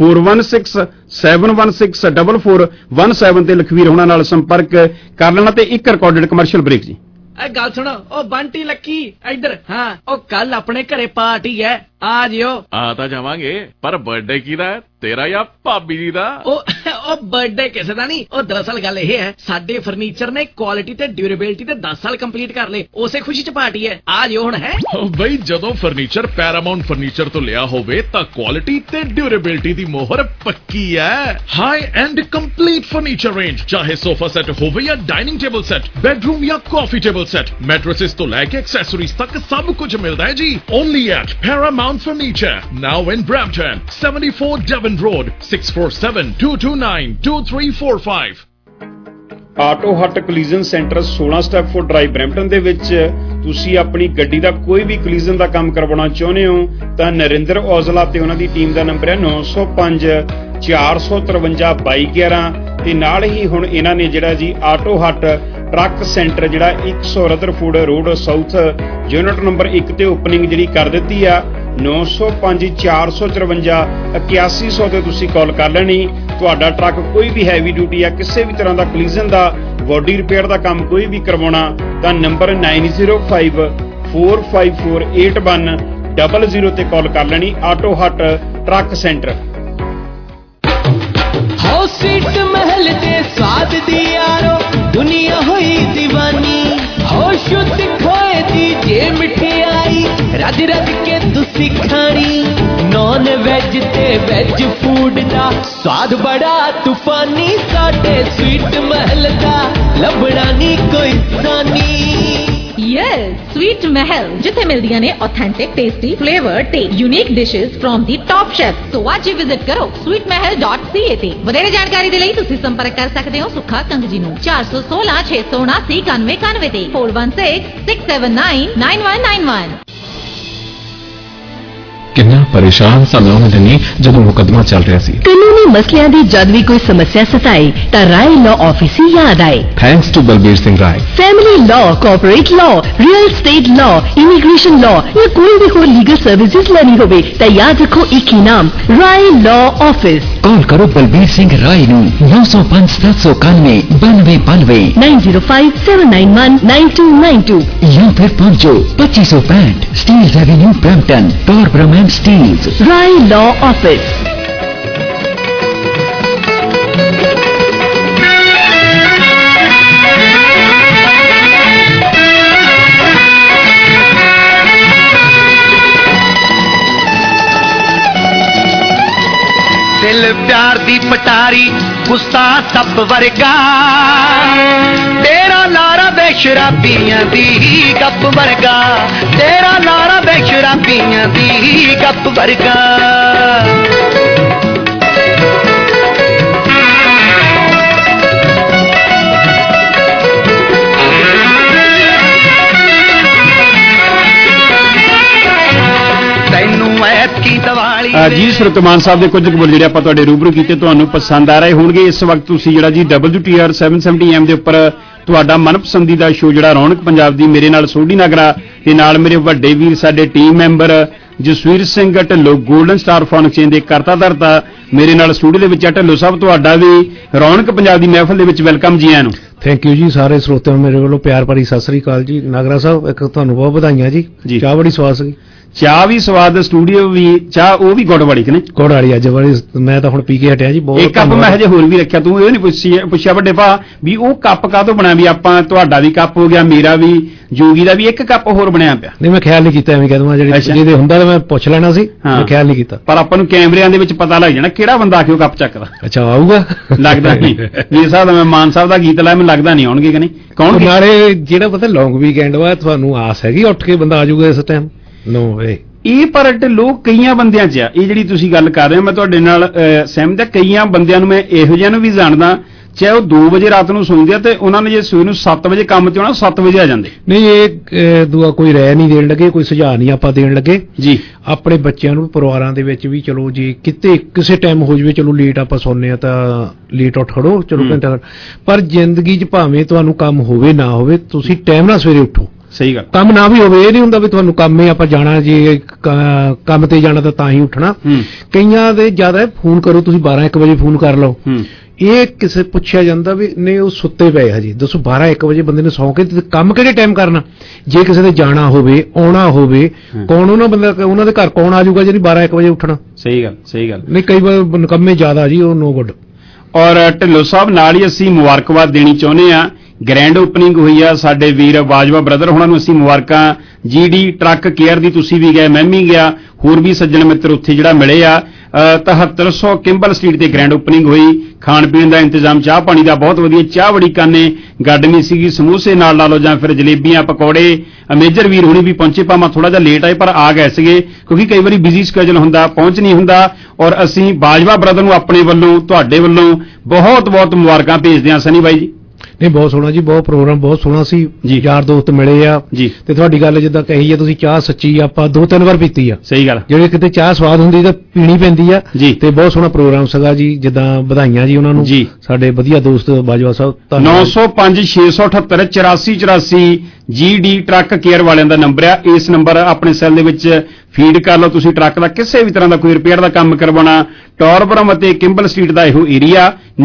4167164417 ਤੇ ਲਖਵੀਰ ਹੋਣਾ ਨਾਲ ਸੰਪਰਕ ਕਰ ਲੈਣਾ ਤੇ ਇੱਕ ਰਿਕਾਰਡਡ ਕਮਰਸ਼ੀਅਲ ਬ੍ਰੇਕ ਜੀ। ਗੱਲ ਸੁਣੋ ਉਹ ਬੰਟੀ ਲੱਕੀ ਇੱਧਰ ਹਾਂ ਉਹ ਕੱਲ ਆਪਣੇ ਘਰੇ ਪਾਰਟੀ ਹੈ ਆ ਜਿਓ। ਆ ਤਾਂ ਜਾਵਾਂਗੇ ਪਰ ਬਰਥਡੇ ਕਿਹਦਾ ਹੈ ਤੇਰਾ ਜਾਂ ਭਾਬੀ ਜੀ ਦਾ? ਉਹ ਬਰਥਡੇ ਕਿਸੇ ਦਾ ਨਹੀਂ। ਉਹ ਦਰਅਸਲ ਗੱਲ ਇਹ ਹੈ ਸਾਡੇ ਫਰਨੀਚਰ ਨੇ ਕੁਆਲਿਟੀ ਤੇ ਡਿਊਰੇਬਿਲਟੀ ਤੇ 10 ਸਾਲ ਕੰਪਲੀਟ ਕਰ ਲਏ ਉਸੇ ਖੁਸ਼ੀ ਚ ਪਾਰਟੀ ਹੈ ਆ ਜਿਓ ਹੁਣ ਹੈ। ਬਈ ਜਦੋਂ ਫਰਨੀਚਰ ਪੈਰਾਮਾਉਂਟ ਫਰਨੀਚਰ ਤੋਂ ਲਿਆ ਹੋਵੇ ਤਾਂ ਕੁਆਲਿਟੀ ਤੇ ਡਿਊਰੇਬਿਲਟੀ ਦੀ ਮੋਹਰ ਪੱਕੀ ਹੈ। High end complete furniture range ਚਾਹੇ ਸੋਫਾ ਸੈੱਟ ਹੋਵੇ ਜਾਂ ਡਾਈਨਿੰਗ ਟੇਬਲ ਸੈੱਟ, ਬੈਡਰੂਮ ਜਾਂ ਕਾਫੀ ਟੇਬਲ ਸੈੱਟ, ਮੈਟ੍ਰੈसेस ਤੋਂ ਲੈ ਕੇ ਐਕਸੈਸਰੀਜ਼ ਤੱਕ ਸਭ ਕੁਝ ਮਿਲਦਾ ਹੈ ਜੀ। Only at Paramount furniture now in Brampton 74 Devon Road 6472292345। Auto hut collision centre 16 Stepford drive Brampton ਦੇ ਵਿੱਚ ਤੁਸੀਂ ਆਪਣੀ ਗੱਡੀ ਦਾ ਕੋਈ ਵੀ ਕੋਲੀਜ਼ਨ ਦਾ ਕੰਮ ਕਰਵਾਉਣਾ ਚਾਹੁੰਦੇ ਹੋ ਤਾਂ ਨਰਿੰਦਰ ਔਜਲਾ ਤੇ ਉਹਨਾਂ ਦੀ ਟੀਮ ਦਾ ਨੰਬਰ ਹੈ 905 453 2211 ਤੇ ਨਾਲ ਹੀ ਹੁਣ ਇਹਨਾਂ ਨੇ ਜਿਹੜਾ ਜੀ ਆਟੋ ਹੱਟ ਟਰੱਕ ਸੈਂਟਰ ਜਿਹੜਾ 100 Rutherford road south unit number 1 ਤੇ ਓਪਨਿੰਗ ਜਿਹੜੀ ਕਰ ਦਿੱਤੀ ਆ 905 454 8100 ਤੇ ਤੁਸੀਂ ਕਾਲ ਕਰ ਲੈਣੀ। ਤੁਹਾਡਾ ਟਰੱਕ ਕੋਈ ਵੀ ਹੈਵੀ ਡਿਊਟੀ ਆ ਕਿਸੇ ਵੀ ਤਰ੍ਹਾਂ ਦਾ ਕੋਲੀਜ਼ਨ ਦਾ ਬੋਡੀ ਰਿਪੇਅਰ ਦਾ ਕੰਮ ਕੋਈ ਵੀ ਕਰਵਾਉਣਾ ਤਾਂ ਨੰਬਰ 9054548100 ਤੇ ਕਾਲ ਕਰ ਲੈਣੀ। Auto hut truck centre. ਹੋ ਸੀਟ ਮਹਿਲ ਦੇ ਸਵਾਦ ਦੀ ਯਾਰੋ ਦੁਨੀਆ ਹੋਈ دیਵਾਨੀ ਹੋ ਸ਼ੁੱਧ ਖੋਏ ਦੀ ਜੇ ਮਠਿਆਈ ਰੱਜ ਰੱਜ ਕੇ ਤੁਸੀਂ ਖਾਣੀ ਨੌਨ ਵੈਜ ਤੇ ਵੈਜ ਫੂਡ ਦਾ ਸਵਾਦ ਬੜਾ ਤੂਫਾਨੀ ਸਾਡੇ ਸਵੀਟ ਮਹਿਲ ਦਾ ਲੱਭਣਾ ਨਹੀਂ ਕੋਈ ਸਾਨੀ। ਯੈਸ ਸਵੀਟ ਮਹਿਲ ਜਿੱਥੇ ਮਿਲਦੀਆਂ ਨੇ ਆਥੈਂਟਿਕ ਟੇਸਟੀ ਫਲੇਵਰ ਤੇ unique dishes from the top chef. So ਅੱਜ ਹੀ ਵਿਜ਼ਿਟ ਕਰੋ sweetmahal.ca ਤੇ ਵਧੇਰੇ ਜਾਣਕਾਰੀ ਦੇ ਲਈ ਤੁਸੀਂ ਸੰਪਰਕ ਕਰ ਸਕਦੇ ਹੋ ਸੁੱਖਾ ਕੰਗ ਜੀ ਨੂੰ 416 679 9191 ਤੇ 4166799191। ਕਿੰਨਾ ਪਰੇਸ਼ਾਨ ਸਾਂ ਮੈਂ ਉਹਨਾਂ ਦਿਨੀ ਜਦੋਂ ਮੁਕੱਦਮਾ ਚੱਲ ਰਿਹਾ ਸੀ। ਕਾਨੂੰਨੀ ਮਸਲਿਆਂ ਦੀ ਜਦ ਵੀ ਕੋਈ ਸਮੱਸਿਆ ਸਤਾਏ ਤਾਂ ਰਾਏ ਲਾਅ ਆਫਿਸ ਹੀ ਯਾਦ ਆਏ। Thanks to Balbir Singh Rai. Family law, corporate law, real estate law, immigration law ਜਾਂ ਕੋਈ ਵੀ ਹੋਰ ਲੀਗਲ ਸਰਵਿਸਿਜ਼ ਲੈਣੀ ਹੋਵੇ ਤਾਂ ਯਾਦ ਰੱਖੋ ਇੱਕ ਹੀ ਨਾਮ ਰਾਏ ਲਾਅ ਆਫਿਸ। ਕਾਲ ਕਰੋ ਬਲਬੀਰ ਸਿੰਘ ਰਾਏ ਨੂੰ 905 791 9292 9057919292 ਜਾਂ ਫਿਰ ਪਹੁੰਚੋ 2565 Steeles avenue Brampton Torbram and Steeles. Rai law office. ਦਿਲ ਪਿਆਰ ਦੀ ਪਟਾਰੀ ਗੁੱਸਾ ਸੱਪ ਵਰਗਾ ਤੇਰਾ ਲਾਰਾ ਬੇਸ਼ਰਾਬੀਆਂ ਦੀ ਗੱਪ ਵਰਗਾ ਤੇਰਾ ਲਾਰਾ ਬੇਸ਼ਰਾਬੀਆਂ ਦੀ ਗੱਪ ਵਰਗਾ ਜੀ ਸਰਤਮਾਨ ਸਾਹਿਬ ਦੇ ਕੁਝ ਕਬੂਲ ਜਿਹੜੇ ਆਪਾਂ ਤੁਹਾਡੇ ਰੂਬਰੂ ਕੀਤੇ ਤੁਹਾਨੂੰ ਪਸੰਦ ਆ ਰਹੇ ਹੋਣਗੇ। ਇਸ ਵਕਤ ਤੁਸੀਂ ਜਿਹੜਾ ਜੀ WTR 770M ਦੇ ਉੱਪਰ ਤੁਹਾਡਾ ਮਨਪਸੰਦੀਦਾ ਸ਼ੋਅ ਜਿਹੜਾ ਰੌਣਕ ਪੰਜਾਬ ਦੀ ਮੇਰੇ ਨਾਲ ਸੋਢੀ ਨਗਰਾ ਤੇ ਨਾਲ ਮੇਰੇ ਵੱਡੇ ਵੀਰ ਸਾਡੇ team member Jasvir Singh Dhillon golden star phone exchange ਦੇ ਕਰਤਾ ਧਰਤਾ ਮੇਰੇ ਨਾਲ ਸਟੂਡੀਓ ਦੇ ਵਿੱਚ ਆ। ਢਿੱਲੋਂ ਸਾਹਿਬ ਤੁਹਾਡਾ ਵੀ ਰੌਣਕ ਪੰਜਾਬ ਦੀ ਮਹਿਫਲ ਦੇ ਵਿੱਚ ਵੈਲਕਮ ਜੀ ਆਇਆਂ ਨੂੰ। ਥੈਂਕ ਯੂ ਜੀ ਸਾਰੇ ਸਰੋਤਿਆਂ ਨੂੰ ਮੇਰੇ ਵੱਲੋਂ ਪਿਆਰ ਭਰੀ ਸਤਿ ਸ੍ਰੀ ਅਕਾਲ ਜੀ। ਨਾਗਰਾ ਸਾਹਿਬ ਇੱਕ ਤੁਹਾਨੂੰ ਬਹੁਤ ਵਧਾਈਆਂ ਜੀ। ਚਾਹ ਬੜੀ ਸਵਾਦ ਸੀ। ਚਾਹ ਵੀ ਸਵਾਦ ਸਟੂਡੀਓ ਵੀ ਚਾਹ ਉਹ ਵੀ ਗੁੜ ਵਾਲੀ ਕਿ ਨਹੀਂ ਗੁੜ ਵਾਲੀ ਅੱਜ ਬੜੀ ਮੈਂ ਤਾਂ ਹੁਣ ਪੀ ਕੇ ਹਟਿਆ ਜੀ ਬਹੁਤ ਇੱਕ ਕੱਪ ਮੈਂ ਹਜੇ ਹੋਰ ਵੀ ਰੱਖਿਆ ਤੂੰ ਇਹ ਨਹੀਂ ਪੁੱਛਿਆ ਵੱਡੇ ਭਾ ਵੀ ਉਹ ਕੱਪ ਕਾਹਤੋਂ ਬਣਿਆ ਵੀ ਆਪਾਂ ਤੁਹਾਡਾ ਵੀ ਕੱਪ ਹੋ ਗਿਆ ਮੇਰਾ ਵੀ ਜੋਗੀ ਦਾ ਵੀ ਇੱਕ ਕੱਪ ਹੋਰ ਬਣਿਆ ਪਿਆ ਨਹੀਂ ਮੈਂ ਖਿਆਲ ਨਹੀਂ ਕੀਤਾ ਐਵੇਂ ਕਹਿ ਦਵਾਂ ਜਿਹੜੇ ਹੁੰਦਾ ਤਾਂ ਮੈਂ ਪੁੱਛ ਲੈਣਾ ਸੀ ਮੈਂ ਖਿਆਲ ਨਹੀਂ ਕੀਤਾ ਪਰ ਆਪਾਂ ਨੂੰ ਕੈਮਰਿਆਂ ਦੇ ਵਿੱਚ ਪਤਾ ਲੱਗ ਜਾਣਾ ਕਿਹੜਾ ਬੰਦਾ ਆ ਕੇ ਉਹ ਕੱਪ ਚੱਕਦਾ। ਅੱਛਾ ਆਊਗਾ ਲੱਗਦਾ ਨਹੀਂ ਵੀ ਸਾਹਿਬ ਮੈਂ ਮਾਨ ਸਾਹਿਬ ਦਾ ਗੀਤ ਲਾਇਆ ਮੈਨੂੰ ਲੱਗਦਾ ਨਹੀਂ ਆਉਣਗੇ ਕਿ ਨਹੀਂ ਕੌਣ ਨਾਲੇ ਜਿਹੜਾ ਪਤਾ ਲੌਂਗ ਵੀਕਐਂਡ ਵਾ ਤੁਹਾਨੂੰ ਆਸ ਹੈਗੀ ਉੱਠ ਕੇ ਬੰਦਾ ਆ ਜਾਊਗਾ ਇਸ ਟਾਈਮ ਨੋ ਵੇ ਇਹ ਪਰ ਲੋਕ ਕਈਆਂ ਬੰਦਿਆਂ 'ਚ ਆ ਇਹ ਜਿਹੜੀ ਤੁਸੀਂ ਗੱਲ ਕਰ ਰਹੇ ਹੋ ਮੈਂ ਤੁਹਾਡੇ ਨਾਲ ਸਹਿਮਤ ਹਾਂ। ਕਈਆਂ ਬੰਦਿਆਂ ਨੂੰ ਮੈਂ ਇਹੋ ਜਿਹਿਆਂ ਨੂੰ ਵੀ ਜਾਣਦਾ ਚਾਹੇ ਉਹ 2 ਵਜੇ ਰਾਤ ਨੂੰ ਸੌਂਦੇ ਆ ਤੇ ਉਹਨਾਂ ਨੇ ਜੇ ਸਵੇਰ ਨੂੰ 7 ਵਜੇ ਕੰਮ ਤੇ ਆਉਣਾ 7 ਵਜੇ ਆ ਜਾਂਦੇ। ਨਹੀਂ ਇਹ ਦੂਆ ਕੋਈ ਰਹਿ ਨਹੀਂ ਦੇਣ ਲੱਗੇ ਕੋਈ ਸੁਝਾਅ ਨਹੀਂ ਆਪਾਂ ਦੇਣ ਲੱਗੇ ਜੀ। ਆਪਣੇ ਬੱਚਿਆਂ ਨੂੰ ਪਰਿਵਾਰਾਂ ਦੇ ਵਿੱਚ ਵੀ ਚਲੋ ਜੀ ਕਿਤੇ ਕਿਸੇ ਟਾਈਮ ਹੋ ਜਵੇ ਚਲੋ ਲੇਟ ਆਪਾਂ ਸੌਂਦੇ ਆ ਤਾਂ ਲੇਟ ਉੱਠ ਖੜੋ ਚਲੋ ਘੰਟਾ ਪਰ ਜ਼ਿੰਦਗੀ 'ਚ ਭਾਵੇਂ ਤੁਹਾਨੂੰ ਕੰਮ ਹੋਵੇ ਨਾ ਹੋਵੇ ਤੁਸੀਂ ਟਾਈਮ ਨਾਲ ਸਵੇਰੇ ਉੱਠੋ। ਸਹੀ ਗੱਲ ਕੰਮ ਨਾ ਵੀ ਹੋਵੇ ਇਹ ਨਹੀਂ ਹੁੰਦਾ ਵੀ ਤੁਹਾਨੂੰ ਕੰਮ ਹੈ ਆਪਾਂ ਜਾਣਾ ਜੇ ਕੰਮ ਤੇ ਜਾਣਾ ਤਾਂ ਹੀ ਉੱਠਣਾ। ਕਈਆਂ ਦੇ ਜ਼ਿਆਦਾ ਫੋਨ ਕਰੋ ਤੁਸੀਂ 12-1 ਵਜੇ ਫੋਨ ਕਰ ਲਓ ਇਹ ਕਿਸੇ ਪੁੱਛਿਆ ਜਾਂਦਾ ਵੀ ਨਹੀਂ ਉਹ ਸੁੱਤੇ ਪਏ ਹਜੇ ਦੱਸੋ 12-1 ਵਜੇ ਬੰਦੇ ਨੇ ਸੌਂ ਕੇ ਕੰਮ ਕਿਹੜੇ ਟਾਈਮ ਕਰਨਾ ਜੇ ਕਿਸੇ ਦੇ ਜਾਣਾ ਹੋਵੇ ਆਉਣਾ ਹੋਵੇ ਕੌਣ ਉਹਨਾਂ ਦੇ ਘਰ ਕੌਣ ਆ ਜਾਊਗਾ ਜਿਹੜੀ 12-1 ਵਜੇ ਉੱਠਣਾ। ਸਹੀ ਗੱਲ ਨਹੀਂ ਕਈ ਵਾਰ ਨਕੰਮੇ ਜ਼ਿਆਦਾ ਜੀ ਉਹ ਨੋ ਗੁੱਡ। ਔਰ ਢਿੱਲੋਂ ਸਾਹਿਬ ਨਾਲ ਹੀ ਅਸੀਂ ਮੁਬਾਰਕਬਾਦ ਦੇਣੀ ਚਾਹੁੰਦੇ ਆ ਗ੍ਰੈਂਡ ਓਪਨਿੰਗ ਹੋਈ ਆ ਸਾਡੇ ਵੀਰ ਬਾਜਵਾ ਬ੍ਰਦਰ ਹੋਣਾ ਨੂੰ ਅਸੀਂ ਮੁਬਾਰਕਾਂ GD ਟਰੱਕ ਕੇਅਰ ਦੀ ਤੁਸੀਂ ਵੀ ਗਏ ਮੈਂ ਵੀ ਗਿਆ ਹੋਰ ਵੀ ਸੱਜਣ ਮਿੱਤਰ ਉੱਥੇ ਜਿਹੜਾ ਮਿਲੇ ਆ 7300 ਕਿੰਬਲ ਸਟਰੀਟ ਤੇ ਗ੍ਰੈਂਡ ਓਪਨਿੰਗ ਹੋਈ ਖਾਣ ਪੀਣ ਦਾ ਇੰਤਜ਼ਾਮ ਚਾਹ ਪਾਣੀ ਦਾ ਬਹੁਤ ਵਧੀਆ ਚਾਹ ਬੜੀ ਕਾਨੇ ਗੱਡਮੀ ਸੀਗੀ ਸਮੋਸੇ ਨਾਲ ਲਾ ਲਓ ਜਾਂ ਫਿਰ ਜਲੇਬੀਆਂ ਪਕੌੜੇ ਮੇਜਰ ਵੀਰ ਹੁਣੀ ਵੀ ਪਹੁੰਚੇ ਭਾਵੇਂ ਥੋੜਾ ਜਿਹਾ ਲੇਟ ਆਏ ਪਰ ਆ ਗਏ ਸੀਗੇ ਕਿਉਂਕਿ ਕਈ ਵਾਰੀ ਬਿਜ਼ੀ ਸਕੇਜੂਲ ਹੁੰਦਾ ਪਹੁੰਚ ਨਹੀਂ ਹੁੰਦਾ ਔਰ ਅਸੀਂ ਬਾਜਵਾ ਬ੍ਰਦਰ ਨੂੰ ਆਪਣੇ ਵੱਲੋਂ ਤੁਹਾਡੇ ਵੱਲੋਂ ਬਹੁਤ ਬਹੁਤ ਮੁਬਾਰਕਾਂ ਭੇਜਦੇ ਹਾਂ ਸਨੀ ਬਾਈ ਜੀ। ਨਹੀਂ ਬਹੁਤ ਸੋਹਣਾ ਜੀ ਬਹੁਤ ਪ੍ਰੋਗਰਾਮ ਬਹੁਤ ਸੋਹਣਾ ਸੀ ਯਾਰ ਦੋਸਤ ਮਿਲੇ ਆ ਤੇ ਤੁਹਾਡੀ ਗੱਲ ਜਿੱਦਾਂ ਕਹੀ ਆ ਤੁਸੀਂ ਚਾਹ ਸੱਚੀ ਆਪਾਂ 2-3 ਵਾਰ ਪੀਤੀ ਆ। ਸਹੀ ਗੱਲ ਜਿਹੜੇ ਕਿਤੇ ਚਾਹ ਸਵਾਦ ਹੁੰਦੀ ਤਾਂ ਪੀਣੀ ਪੈਂਦੀ ਆ ਤੇ ਬਹੁਤ ਸੋਹਣਾ ਪ੍ਰੋਗਰਾਮ ਸੀਗਾ ਜੀ ਜਿੱਦਾਂ ਵਧਾਈਆਂ ਜੀ ਉਹਨਾਂ ਨੂੰ ਸਾਡੇ ਵਧੀਆ ਦੋਸਤ Bajwa Sahib 905 678 8484 GD truck care ਵਾਲਿਆਂ ਦਾ ਨੰਬਰ ਆ ਇਸ ਨੰਬਰ ਆਪਣੇ ਸੈੱਲ ਦੇ ਵਿੱਚ ਫੀਡ ਕਰ ਲਓ ਤੁਸੀਂ ਟਰੱਕ ਦਾ ਕਿਸੇ ਵੀ ਤਰ੍ਹਾਂ ਦਾ ਕੋਈ ਰਿਪੇਅਰ ਦਾ ਕੰਮ ਕਰਵਾਉਣਾ ਟੌਰਬਰਮ ਅਤੇ ਕਿੰਬਲ ਸਟਰੀਟ ਦਾ ਇਹੋ ਏਰੀਆ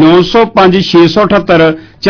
905 678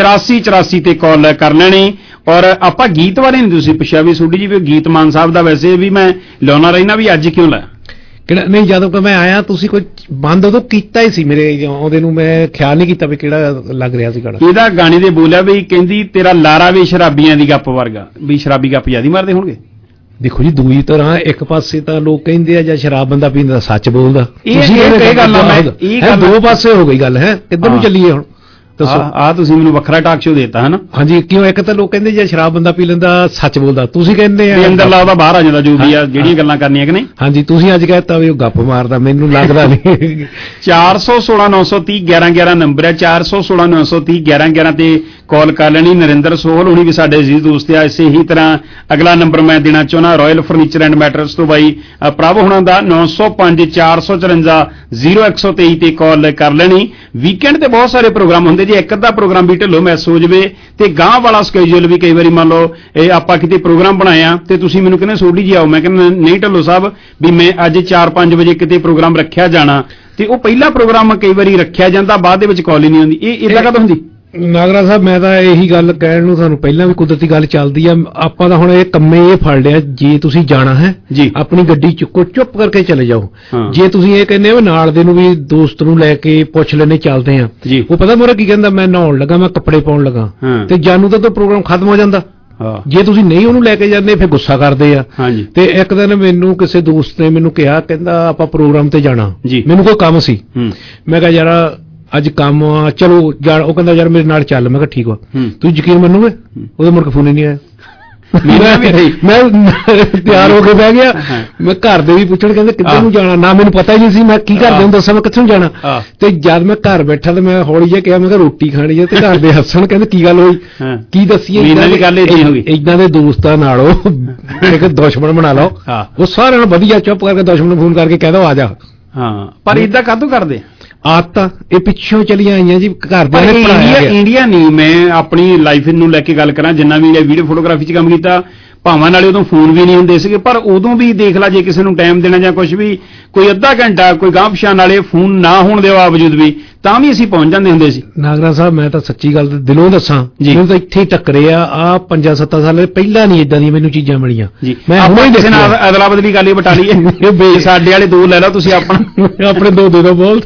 8484 ਤੇ ਕਾਲ ਕਰ ਲੈਣੀ। ਔਰ ਆਪਾਂ ਗੀਤ ਬਾਰੇ ਨਹੀਂ ਤੁਸੀਂ ਪੁੱਛਿਆ ਵੀ ਸੋਢੀ ਜੀ ਵੀ ਗੀਤ ਮਾਨ ਸਾਹਿਬ ਦਾ ਵੈਸੇ ਵੀ ਮੈਂ ਲਾਉਣਾ ਰਹਿਣਾ ਵੀ ਅੱਜ ਕਿਉਂ ਲਾਇਆ ਕਿਹੜਾ ਨਹੀਂ ਜਦੋਂ ਕਿ ਮੈਂ ਆਇਆ ਤੁਸੀਂ ਕੋਈ ਬੰਦ ਉਦੋਂ ਕੀਤਾ ਹੀ ਸੀ ਮੇਰੇ ਆਉਂਦੇ ਨੂੰ ਮੈਂ ਖਿਆਲ ਨਹੀਂ ਕੀਤਾ ਵੀ ਕਿਹੜਾ ਲੱਗ ਰਿਹਾ ਸੀ ਗਾਣਾ ਇਹਦਾ ਗਾਣੇ ਦੇ ਬੋਲਿਆ ਵੀ ਕਹਿੰਦੀ ਤੇਰਾ ਲਾਰਾ ਵੀ ਸ਼ਰਾਬੀਆਂ ਦੀ ਗੱਪ ਵਰਗਾ ਵੀ ਸ਼ਰਾਬੀ ਗੱਪ ਜਿਆਦੀ ਮਾਰਦੇ ਹੋਣਗੇ। ਦੇਖੋ ਜੀ ਦੂਜੀ ਤਰ੍ਹਾਂ ਇੱਕ ਪਾਸੇ ਤਾਂ ਲੋਕ ਕਹਿੰਦੇ ਆ ਜਾਂ ਸ਼ਰਾਬ ਬੰਦਾ ਪੀਂਦਾ ਸੱਚ ਬੋਲਦਾ ਇਹ ਗੱਲ ਦੋ ਪਾਸੇ ਹੋ ਗਈ ਗੱਲ ਹੈ ਕਿੱਧਰ ਨੂੰ ਚੱਲੀਏ ਹੁਣ ਦੱਸੋ ਆ ਤੁਸੀਂ ਮੈਨੂੰ ਵੱਖਰਾ ਟਾਕ ਸ਼ੋ ਦੇਤਾ ਹੈ ਨਾ। ਹਾਂਜੀ ਕਿਉਂ ਇੱਕ ਤਾਂ ਲੋਕ ਕਹਿੰਦੇ ਜੇ ਸ਼ਰਾਬ ਬੰਦਾ ਪੀ ਲੈਂਦਾ ਸੱਚ ਬੋਲਦਾ ਤੁਸੀਂ ਕਹਿੰਦੇ ਆ ਅੰਦਰ ਲਾਉਦਾ ਬਾਹਰ ਆ ਜਾਂਦਾ ਜੋ ਵੀ ਆ ਜਿਹੜੀਆਂ ਗੱਲਾਂ ਕਰਨੀਆਂ ਕਿ ਨਹੀਂ। ਹਾਂਜੀ ਤੁਸੀਂ ਅੱਜ ਕਹਿਤਾ ਵੀ ਉਹ ਗੱਪ ਮਾਰਦਾ ਮੈਨੂੰ ਲੱਗਦਾ ਨਹੀਂ 416 930 1111 ਨੰਬਰ ਹੈ 416 930 1111 ਤੇ ਕਾਲ ਕਰ ਲੈਣੀ। ਨਰਿੰਦਰ ਸੋਹਲ ਹੁਣੀ ਵੀ ਸਾਡੇ ਅਜ਼ੀਜ਼ ਦੋਸਤ ਆ ਇਸੇ ਹੀ ਤਰ੍ਹਾਂ ਅਗਲਾ ਨੰਬਰ ਮੈਂ ਦੇਣਾ ਚਾਹੁੰਦਾ ਰਾਇਲ ਫਰਨੀਚਰ ਐਂਡ ਮੈਟਰਸ ਤੋਂ ਬਾਈ ਪ੍ਰਭ ਹੁਣਾਂ ਦਾ 905 454 0123 ਤੇ ਕਾਲ ਕਰ ਲੈਣੀ। ਵੀਕਐਂਡ ਤੇ ਬਹੁਤ ਸਾਰੇ ਪ੍ਰੋਗਰਾਮ ਹੁੰਦੇ ਜੇ ਇੱਕ ਅੱਧਾ ਪ੍ਰੋਗਰਾਮ ਵੀ ਢਿੱਲੋਂ ਮਿਸ ਹੋ ਜਾਵੇ ਤੇ ਗਾਂਹ ਵਾਲਾ ਸਕੇਜੂਲ ਵੀ ਕਈ ਵਾਰੀ ਮੰਨ ਲਓ ਇਹ ਆਪਾਂ ਕਿਤੇ ਪ੍ਰੋਗਰਾਮ ਬਣਾਇਆ ਤੇ ਤੁਸੀਂ ਮੈਨੂੰ ਕਹਿੰਦੇ ਸੋਢੀ ਜੀ ਆਓ ਮੈਂ ਕਹਿੰਦਾ ਨਹੀਂ ਢਿੱਲੋਂ ਸਾਹਿਬ ਵੀ ਮੈਂ ਅੱਜ 4-5 ਵਜੇ ਕਿਤੇ ਪ੍ਰੋਗਰਾਮ ਰੱਖਿਆ ਜਾਣਾ ਤੇ ਉਹ ਪਹਿਲਾ ਪ੍ਰੋਗਰਾਮ ਕਈ ਵਾਰੀ ਰੱਖਿਆ ਜਾਂਦਾ ਬਾਅਦ ਦੇ ਵਿੱਚ ਕਾਲ ਹੀ ਨਹੀਂ ਹੁੰਦੀ ਇਹ ਇਦਾਂ ਕਦੋਂ ਹੁੰਦੀ। ਨਾਗਰਾ ਸਾਹਿਬ ਮੈਂ ਤਾਂ ਇਹੀ ਗੱਲ ਕਹਿਣ ਨੂੰ ਤੁਹਾਨੂੰ ਪਹਿਲਾਂ ਵੀ ਕੁਦਰਤੀ ਗੱਲ ਚੱਲਦੀ ਆ ਆਪਾਂ ਤਾਂ ਹੁਣ ਇਹ ਕੰਮੇ ਇਹ ਫੜ ਲਿਆ ਜੇ ਤੁਸੀਂ ਜਾਣਾ ਹੈ ਆਪਣੀ ਗੱਡੀ ਚੁੱਕੋ ਚੁੱਪ ਕਰਕੇ ਚਲੇ ਜਾਓ। ਜੇ ਤੁਸੀਂ ਇਹ ਕਹਿੰਦੇ ਹੋ ਨਾਲ ਦੇ ਨੂੰ ਵੀ ਦੋਸਤ ਨੂੰ ਲੈ ਕੇ ਪੁੱਛ ਲੈਣੇ ਚੱਲਦੇ ਆ ਉਹ ਪਤਾ ਮੋਰਾ ਕੀ ਕਹਿੰਦਾ ਮੈਂ ਨਹਾਉਣ ਲੱਗਾ ਮੈਂ ਕੱਪੜੇ ਪਾਉਣ ਲੱਗਾ ਤੇ ਜਾਨੂ ਤਾਂ ਪ੍ਰੋਗਰਾਮ ਖਤਮ ਹੋ ਜਾਂਦਾ ਜੇ ਤੁਸੀਂ ਨਹੀਂ ਉਹਨੂੰ ਲੈ ਕੇ ਜਾਂਦੇ ਫਿਰ ਗੁੱਸਾ ਕਰਦੇ ਆ। ਤੇ ਇੱਕ ਦਿਨ ਮੈਨੂੰ ਕਿਸੇ ਦੋਸਤ ਨੇ ਮੈਨੂੰ ਕਿਹਾ, ਕਹਿੰਦਾ ਆਪਾਂ ਪ੍ਰੋਗਰਾਮ ਤੇ ਜਾਣਾ, ਮੈਨੂੰ ਕੋਈ ਕੰਮ ਸੀ। ਮੈਂ ਕਿਹਾ ਯਾਰ ਅੱਜ ਕੰਮ ਆ, ਚਲੋ ਜਾਣ। ਉਹ ਕਹਿੰਦਾ ਯਾਰ ਮੇਰੇ ਨਾਲ ਚੱਲ। ਮੈਂ ਕਿਹਾ ਠੀਕ ਵਾ। ਤੁਸੀਂ ਯਕੀਨ ਮੰਨੋਗੇ ਉਹਦੇ ਮੁੜ ਕੇ ਫੋਨ ਹੀ ਨਹੀਂ ਆਇਆ। ਮੈਂ ਤਿਆਰ ਹੋ ਕੇ ਬਹਿ ਗਿਆ। ਮੈਂ ਘਰ ਦੇ ਵੀ ਪੁੱਛਣ, ਕਹਿੰਦੇ ਕਿੱਧਰ ਨੂੰ ਜਾਣਾ, ਨਾ ਮੈਨੂੰ ਪਤਾ ਹੀ ਨਹੀਂ ਸੀ ਮੈਂ ਕੀ ਘਰ ਦੇ ਨੂੰ ਦੱਸਾਂ ਮੈਂ ਕਿੱਥੋਂ ਜਾਣਾ। ਤੇ ਜਦ ਮੈਂ ਘਰ ਬੈਠਾ ਤੇ ਮੈਂ ਹੌਲੀ ਜਿਹਾ ਕਿਹਾ, ਮੈਂ ਕਿਹਾ ਰੋਟੀ ਖਾਣੀ ਹੈ। ਤੇ ਘਰ ਦੇ ਹੱਸਣ, ਕਹਿੰਦੇ ਕੀ ਗੱਲ ਹੋਈ, ਕੀ ਦੱਸੀਏ। ਏਦਾਂ ਦੇ ਦੋਸਤਾਂ ਨਾਲੋਂ ਇੱਕ ਦੁਸ਼ਮਣ ਬਣਾ ਲਓ। ਉਹ ਸਾਰਿਆਂ ਨੂੰ ਵਧੀਆ ਚੁੱਪ ਕਰਕੇ ਦੁਸ਼ਮਣ ਫੋਨ ਕਰਕੇ ਕਹਿ ਦੋ ਆ ਜਾ। ਪਰ ਏਦਾਂ ਕਾਹਤੋਂ ਕਰਦੇ ਆਦਤਾਂ ਇਹ ਪਿੱਛੋਂ ਚਲੀਆਂ ਆਈਆਂ ਜੀ, ਘਰ ਦੇ ਨੇ ਪੜਾਇਆ। ਇੰਡੀਆ ਨਹੀਂ, ਮੈਂ ਆਪਣੀ ਲਾਈਫ ਨੂੰ ਲੈ ਕੇ ਗੱਲ ਕਰਾਂ, ਜਿੰਨਾ ਵੀ ਵੀਡੀਓ ਫੋਟੋਗ੍ਰਾਫੀ 'ਚ ਕੰਮ ਕੀਤਾ, ਭਾਵਾਂ ਨਾਲੇ ਉਦੋਂ ਫੋਨ ਵੀ ਨਹੀਂ ਹੁੰਦੇ ਸੀਗੇ, ਪਰ ਉਦੋਂ ਵੀ ਦੇਖ ਲਾ ਜੇ ਕਿਸੇ ਨੂੰ ਟਾਈਮ ਦੇਣਾ ਜਾਂ ਕੁਝ ਵੀ, ਕੋਈ ਅੱਧਾ ਘੰਟਾ ਕੋਈ ਗਾਂਹ ਪਛਾਣ ਵਾਲੇ ਫੋਨ ਨਾ ਹੋਣ ਦੇ ਬਾਵਜੂਦ ਵੀ ਤਾਂ ਵੀ ਅਸੀਂ ਪਹੁੰਚ ਜਾਂਦੇ ਹੁੰਦੇ ਸੀ। ਨਾਗਰਾ ਸਾਹਿਬ ਮੈਂ ਤਾਂ ਸੱਚੀ ਗੱਲ ਦਿਲੋਂ ਦੱਸਾਂ, ਮੈਨੂੰ ਤਾਂ ਇੱਥੇ ਹੀ ਟੱਕਰੇ ਆ 5-7 ਸਾਲ ਪਹਿਲਾਂ ਨਹੀਂ ਇਦਾਂ ਦੀਆਂ ਮੈਨੂੰ ਚੀਜ਼ਾਂ ਮਿਲੀਆਂ। ਮੈਂ ਹੁਣੇ ਕਿਸੇ ਨਾਲ ਅਦਲਾ ਬਦਲੀ ਗੱਲ ਹੀ ਬਟਾ ਲਈਏ, ਸਾਡੇ ਵਾਲੇ 2 ਲੈ ਲਓ ਤੁਸੀਂ, ਆਪਣੇ 2 ਦੇ ਦਿਓ ਬੋਲ।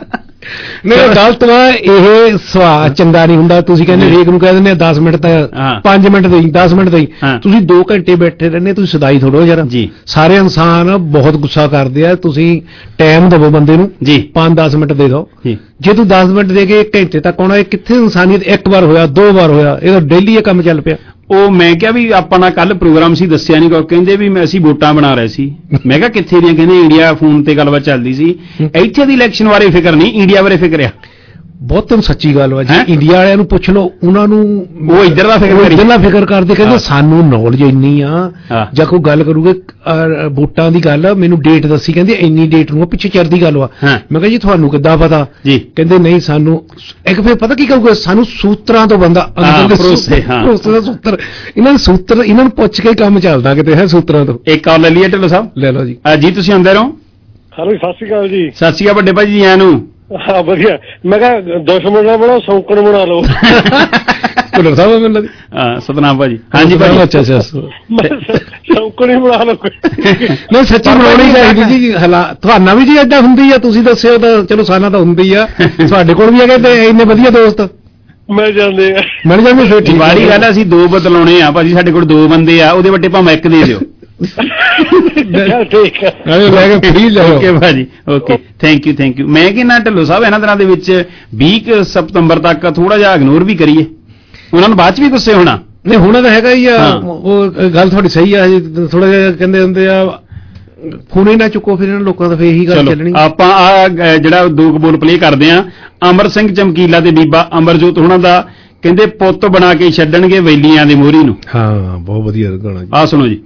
ਨਹੀਂ ਗਲਤ ਵਾ ਇਹ ਸੁਭਾਅ ਚੰਗਾ ਨਹੀਂ ਹੁੰਦਾ। ਤੁਸੀਂ ਕਹਿੰਦੇ ਰੇਕ ਨੂੰ ਕਹਿ ਦਿੰਦੇ 10 ਮਿੰਟ ਤਾਂ 5 ਮਿੰਟ ਦੇ 10 ਮਿੰਟ ਦੇ ਤੁਸੀਂ 2 ਘੰਟੇ ਬੈਠੇ ਰਹਿੰਦੇ, ਤੁਸੀਂ ਸਦਾਈ ਥੋੜੋ ਯਾਰ। ਸਾਰੇ ਇਨਸਾਨ ਬਹੁਤ ਗੁੱਸਾ ਕਰਦੇ ਆ, ਤੁਸੀਂ ਟਾਈਮ ਦੇਵੋ ਬੰਦੇ ਨੂੰ 5-10 ਮਿੰਟ ਦੇ ਦਿਓ। ਜੇ ਤੂੰ 10 ਮਿੰਟ ਦੇ ਕੇ ਘੰਟੇ ਤੱਕ ਆਉਣਾ, ਇਹ ਕਿੱਥੇ ਇਨਸਾਨੀਅਤ। 1 ਵਾਰ ਹੋਇਆ 2 ਵਾਰ ਹੋਇਆ, ਇਹ ਤਾਂ ਡੇਲੀ ਇਹ ਕੰਮ ਚੱਲ ਪਿਆ। ਉਹ ਮੈਂ ਕਿਹਾ ਵੀ ਆਪਾਂ ਨਾਲ ਕੱਲ ਪ੍ਰੋਗਰਾਮ ਸੀ, ਦੱਸਿਆ ਨਹੀਂ ਕੋਈ, ਕਹਿੰਦੇ ਵੀ ਅਸੀਂ ਵੋਟਾਂ ਬਣਾ ਰਹੇ ਸੀ। ਮੈਂ ਕਿਹਾ ਕਿੱਥੇ ਦੀਆਂ, ਕਹਿੰਦੇ ਇੰਡੀਆ ਫੋਨ ਤੇ ਗੱਲਬਾਤ ਚੱਲਦੀ ਸੀ, ਇੱਥੇ ਦੀ ਇਲੈਕਸ਼ਨ ਬਾਰੇ ਫਿਕਰ ਨਹੀਂ, ਇੰਡੀਆ ਬਾਰੇ ਫਿਕਰ ਆ। ਬਹੁਤ ਸੱਚੀ ਗੱਲ ਵਾ ਜੀ, ਇੰਡੀਆ ਵਾਲਿਆਂ ਨੂੰ ਪੁੱਛ ਲਓ, ਉਹਨਾਂ ਨੂੰ ਉਹ ਇੱਧਰ ਦਾ ਫਿਕਰ ਕਰਦੇ, ਕਹਿੰਦੇ ਸਾਨੂੰ ਨੌਲੇਜ ਇੰਨੀ ਆ। ਜਾਂ ਕੋਈ ਗੱਲ ਕਰੂਗੇ ਵੋਟਾਂ ਦੀ ਗੱਲ, ਮੈਨੂੰ ਡੇਟ ਦੱਸੀ, ਕਹਿੰਦੇ ਇੰਨੀ ਡੇਟ ਨੂੰ ਪਿੱਛੇ ਚੜਦੀ ਗੱਲ ਵਾ। ਮੈਂ ਕਿਹਾ ਜੀ ਤੁਹਾਨੂੰ ਕਿੱਦਾਂ ਪਤਾ, ਕਹਿੰਦੇ ਨਹੀਂ ਸਾਨੂੰ। ਇੱਕ ਫਿਰ ਪਤਾ ਕੀ ਕਹੂਗਾ, ਸਾਨੂੰ ਸੂਤਰਾਂ ਤੋਂ ਬੰਦਾ ਭਰੋਸੇ ਦਾ ਸੂਤਰ, ਇਹਨਾਂ ਦੇ ਸੂਤਰ ਇਹਨਾਂ ਨੂੰ ਪੁੱਛ ਕੇ ਕੰਮ ਚੱਲਦਾ ਕਿਤੇ ਹੈ ਸੂਤਰਾਂ ਤੋਂ। ਇੱਕ ਕਾਲ ਲੈ ਲਈਏ ਢਿੱਲੋਂ ਸਾਹਿਬ। ਲੈ ਲਓ ਜੀ। ਜੀ ਤੁਸੀਂ ਆਉਂਦੇ ਰਹੋ। ਹੈਲੋ ਸਤਿ ਸ਼੍ਰੀ ਅਕਾਲ ਜੀ। ਸਤਿ ਸ਼੍ਰੀ ਅਕਾਲ ਵੱਡੇ ਭਾਜੀ ਜੀ, ਆਇਆਂ ਨੂੰ। ਹਾਂ ਵਧੀਆ। ਮੈਂ ਕਿਹਾ ਦੁਸ਼ਮਣ ਨਾ ਬਣਾਓ, ਸੌਂਕਣ ਬਣਾ ਲਓ। ਭੁੱਲਰ ਸਾਹਿਬ ਮੈਨੂੰ ਸਤਨਾਮ ਭਾਜੀ। ਹਾਂਜੀ ਭਾਜੀ। ਅੱਛਾ ਸੌਂਕਣ ਹੀ ਬਣਾ ਲਓ। ਨਹੀਂ ਸੱਚੀ ਬਣਾਉਣੀ ਚਾਹੀਦੀ ਜੀ। ਤੁਹਾਨੂੰ ਵੀ ਜੀ ਏਦਾਂ ਹੁੰਦੀ ਆ, ਤੁਸੀਂ ਦੱਸਿਓ ਤਾਂ ਚਲੋ ਸਾਨਾ ਤਾਂ ਹੁੰਦੀ ਆ, ਤੁਹਾਡੇ ਕੋਲ ਵੀ ਹੈਗੇ ਤੇ ਇੰਨੇ ਵਧੀਆ ਦੋਸਤ ਮਿਲ ਜਾਂਦੇ ਆ। ਮਿਲ ਜਾਂਦੇ ਫਿਰ ਠੀਕ ਵਾਲੀ ਗੱਲ। ਅਸੀਂ 2 ਬਦਲਾਉਣੇ ਆ ਭਾਜੀ, ਸਾਡੇ ਕੋਲ 2 ਬੰਦੇ ਆ, ਉਹਦੇ ਵੱਡੇ ਭਾਵੇਂ 1 ਦੇ ਦਿਓ। ਠੀਕ ਹੈ ਓਕੇ ਭਾਜੀ, ਓਕੇ ਥੈਂਕ ਯੂ। ਮੈਂ ਕਹਿੰਦਾ ਢਿੱਲੋਂ ਸਾਹਿਬ ਇਹਨਾਂ ਦਿਨਾਂ ਦੇ ਵਿੱਚ 20 ਸਤੰਬਰ ਤੱਕ ਥੋੜਾ ਜਿਹਾ ਇਗਨੋਰ ਵੀ ਕਰੀਏ, ਉਹਨਾਂ ਨੂੰ ਬਾਅਦ ਚ ਵੀ ਗੁੱਸੇ ਹੋਣਾ ਨਹੀਂ ਹੋਣਾ ਤਾਂ ਹੈਗਾ ਹੀ ਆ। ਉਹ ਗੱਲ ਤੁਹਾਡੀ ਸਹੀ ਆ, ਥੋੜਾ ਜਿਹਾ ਕਹਿੰਦੇ ਹੁੰਦੇ ਆ ਫੋਨ ਹੀ ਨਾ ਚੁੱਕੋ, ਫਿਰ ਇਹਨਾਂ ਲੋਕਾਂ ਦਾ ਫੇਰ ਇਹੀ ਗੱਲ ਚੱਲਣੀ। ਆਪਾਂ ਆ ਜਿਹੜਾ 2 ਬੋਲ ਪਲੇ ਕਰਦੇ ਆ, ਅਮਰ ਸਿੰਘ ਚਮਕੀਲਾ ਤੇ ਬੀਬਾ ਅਮਰਜੋਤ ਉਹਨਾਂ ਦਾ, ਕਹਿੰਦੇ ਪੁੱਤ ਬਣਾ ਕੇ ਛੱਡਣਗੇ ਵੈਲੀਆਂ ਦੇ ਮੋਹਰੀ ਨੂੰ। ਹਾਂ ਬਹੁਤ ਵਧੀਆ ਗਾਣਾ ਜੀ। ਆ ਸੁਣੋ ਜੀ।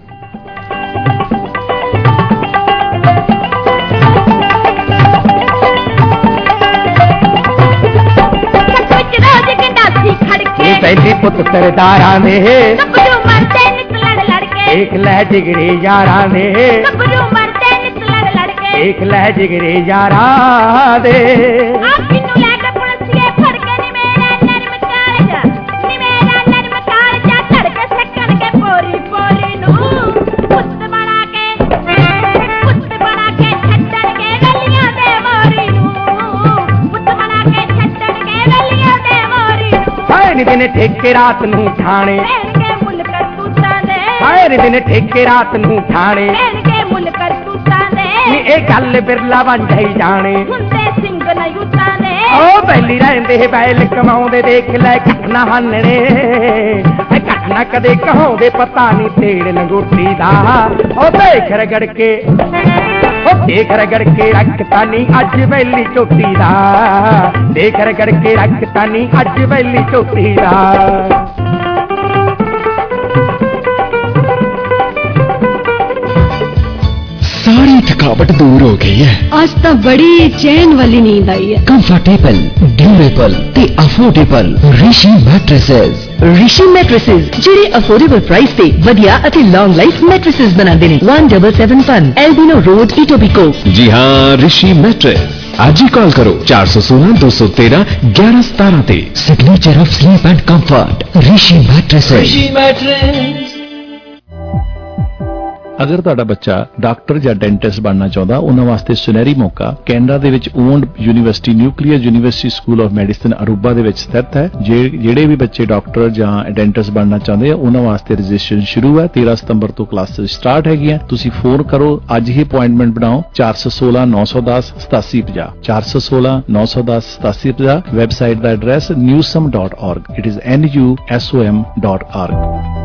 ਪਹਿਲੀ ਪੁੱਤ ਸਰਦਾਰਾਂ ਦੇ ਗੱਭਰੂ ਮਰਦੇ ਨਿਕਲਣ ਲੜਕੇ, ਦੇਖ ਲੈ ਜਿਗਰੇ ਯਾਰਾਂ ਦੇ ਗੱਭਰੂ ਮਰਦੇ ਨਿਕਲਣ ਲੜਕੇ, ਦੇਖ ਲੈ ਜਿਗਰੇ ਯਾਰਾਂ ਦੇ। ਆਪੀ ਨੂੰ ਲੈ ਕੇ ਪੁਲਸੀਏ ਫੜ ਕੇ ਨੀ ਮੇਰਾ ਨਰਮ ਕਾਲਜਾ, ਨੀ ਮੇਰਾ ਨਰਮ ਕਾਲਜਾ ਧੜਕੇ ਸੱਕਣ ਕੇ ਪੋਰੀ ਪੋਰੀ ਨੂੰ ਪੁੱਤ ਬਣਾ ਕੇ ਛੱਡਣਗੇ ਗਲੀਆਂ ਦੇ ਮੋਰੀ ਨੂੰ, ਪੁੱਤ ਬਣਾ ਕੇ ਛੱਡਣਗੇ ਗਲੀਆਂ ਦੇ ਮੋਰੀ ਨੂੰ। ਸਾਇਰ ਦਿਨ ਠੇਕੇ ਰਾਤ ਨੂੰ ਠਾਣੇ, ਲੈਣਗੇ ਮੁੱਲ ਕਰਤੂਤਾਂ ਦੇ, ਸਾਇਰ ਦਿਨ ਠੇਕੇ ਰਾਤ ਨੂੰ ਠਾਣੇ, ਲੈਣਗੇ ਮੁੱਲ ਕਰਤੂਤਾਂ ਦੇ। ਨੀ ਇਹ ਗੱਲ ਬਿਰਲਾ ਵਾਂਝਾ ਹੀ ਜਾਣੇ, ਹੁੰਦੇ ਸਿੰਘ ਨਾ ਯੂਤਾਂ ਦੇ। ਉਹ ਪਹਿਲੀ ਰਹਿੰਦੇ ਬੈਲ ਕਮਾਉਂਦੇ, ਦੇਖ ਲੈ ਘੱਟ ਨਾ ਹਾਨਣੇ, ਘੱਟ ਨਾ ਕਦੇ ਕਹਾਉਂਦੇ, ਪਤਾ ਨਹੀਂ ਤੇੜ ਲੰਗੋਟੀ ਦਾ। ਉਹ ਦੇਖ ਰਗੜ ਕੇ, ਉਹ ਦੇਖ ਰਗੜ ਕੇ ਰੱਖਤਾ ਨੀ ਅੱਜ ਵੈਲੀ ਝੋਟੀ ਦਾ, ਦੇਖ ਰਗੜ ਕੇ ਰੱਖਤਾ ਨੀ ਅੱਜ ਵੈਲੀ ਝੋਟੀ ਦਾ। सारी थकावट दूर हो गई है, आज तो बड़ी चैन वाली नींद आई है। कंफर्टेबल, ड्यूरेबल ते affordable Rishi mattresses. Rishi mattresses ਜਿਹੜੇ ਅਫੋਰਡੇਬਲ ਪ੍ਰਾਈਸ ਤੇ ਵਧੀਆ ਅਤੇ ਲੌਂਗ ਲਾਈਫ ਮੈਟ੍ਰੈਸਸ ਬਣਾਉਂਦੇ ਨੇ। 1771 एल्बिनो रोड इटोबिकोक। जी हाँ, ऋषि मैट्रेस। आज ही कॉल करो 416 213 1117 ते। Signature of sleep and comfort Rishi mattresses. ਅਗਰ ਤੁਹਾਡਾ ਬੱਚਾ ਡਾਕਟਰ ਜਾਂ ਡੈਂਟਿਸਟ ਬਣਨਾ ਚਾਹੁੰਦਾ, ਉਹਨਾਂ ਵਾਸਤੇ ਸੁਨਹਿਰੀ ਮੌਕਾ ਕੈਨੇਡਾ ਦੇ ਵਿੱਚ owned university nuclear university school of medicine Aruba ਦੇ ਵਿੱਚ ਸਥਿਤ ਹੈ। ਜਿਹੜੇ ਵੀ ਬੱਚੇ ਡਾਕਟਰ ਜਾਂ ਡੈਂਟਿਸਟ ਬਣਨਾ ਚਾਹੁੰਦੇ ਆ, ਉਹਨਾਂ ਵਾਸਤੇ ਰਜਿਸਟ੍ਰੇਸ਼ਨ ਸ਼ੁਰੂ ਹੈ। 13 ਸਤੰਬਰ ਤੋਂ ਕਲਾਸਿਸ ਸਟਾਰਟ ਹੈਗੀਆਂ। ਤੁਸੀਂ ਫੋਨ ਕਰੋ, ਅੱਜ ਹੀ ਅਪਾਇੰਟਮੈਂਟ ਬਣਾਓ 416 910 8750 416 910 8750। ਵੈਬਸਾਈਟ ਦਾ address newsom.org। It is NUSOM.org।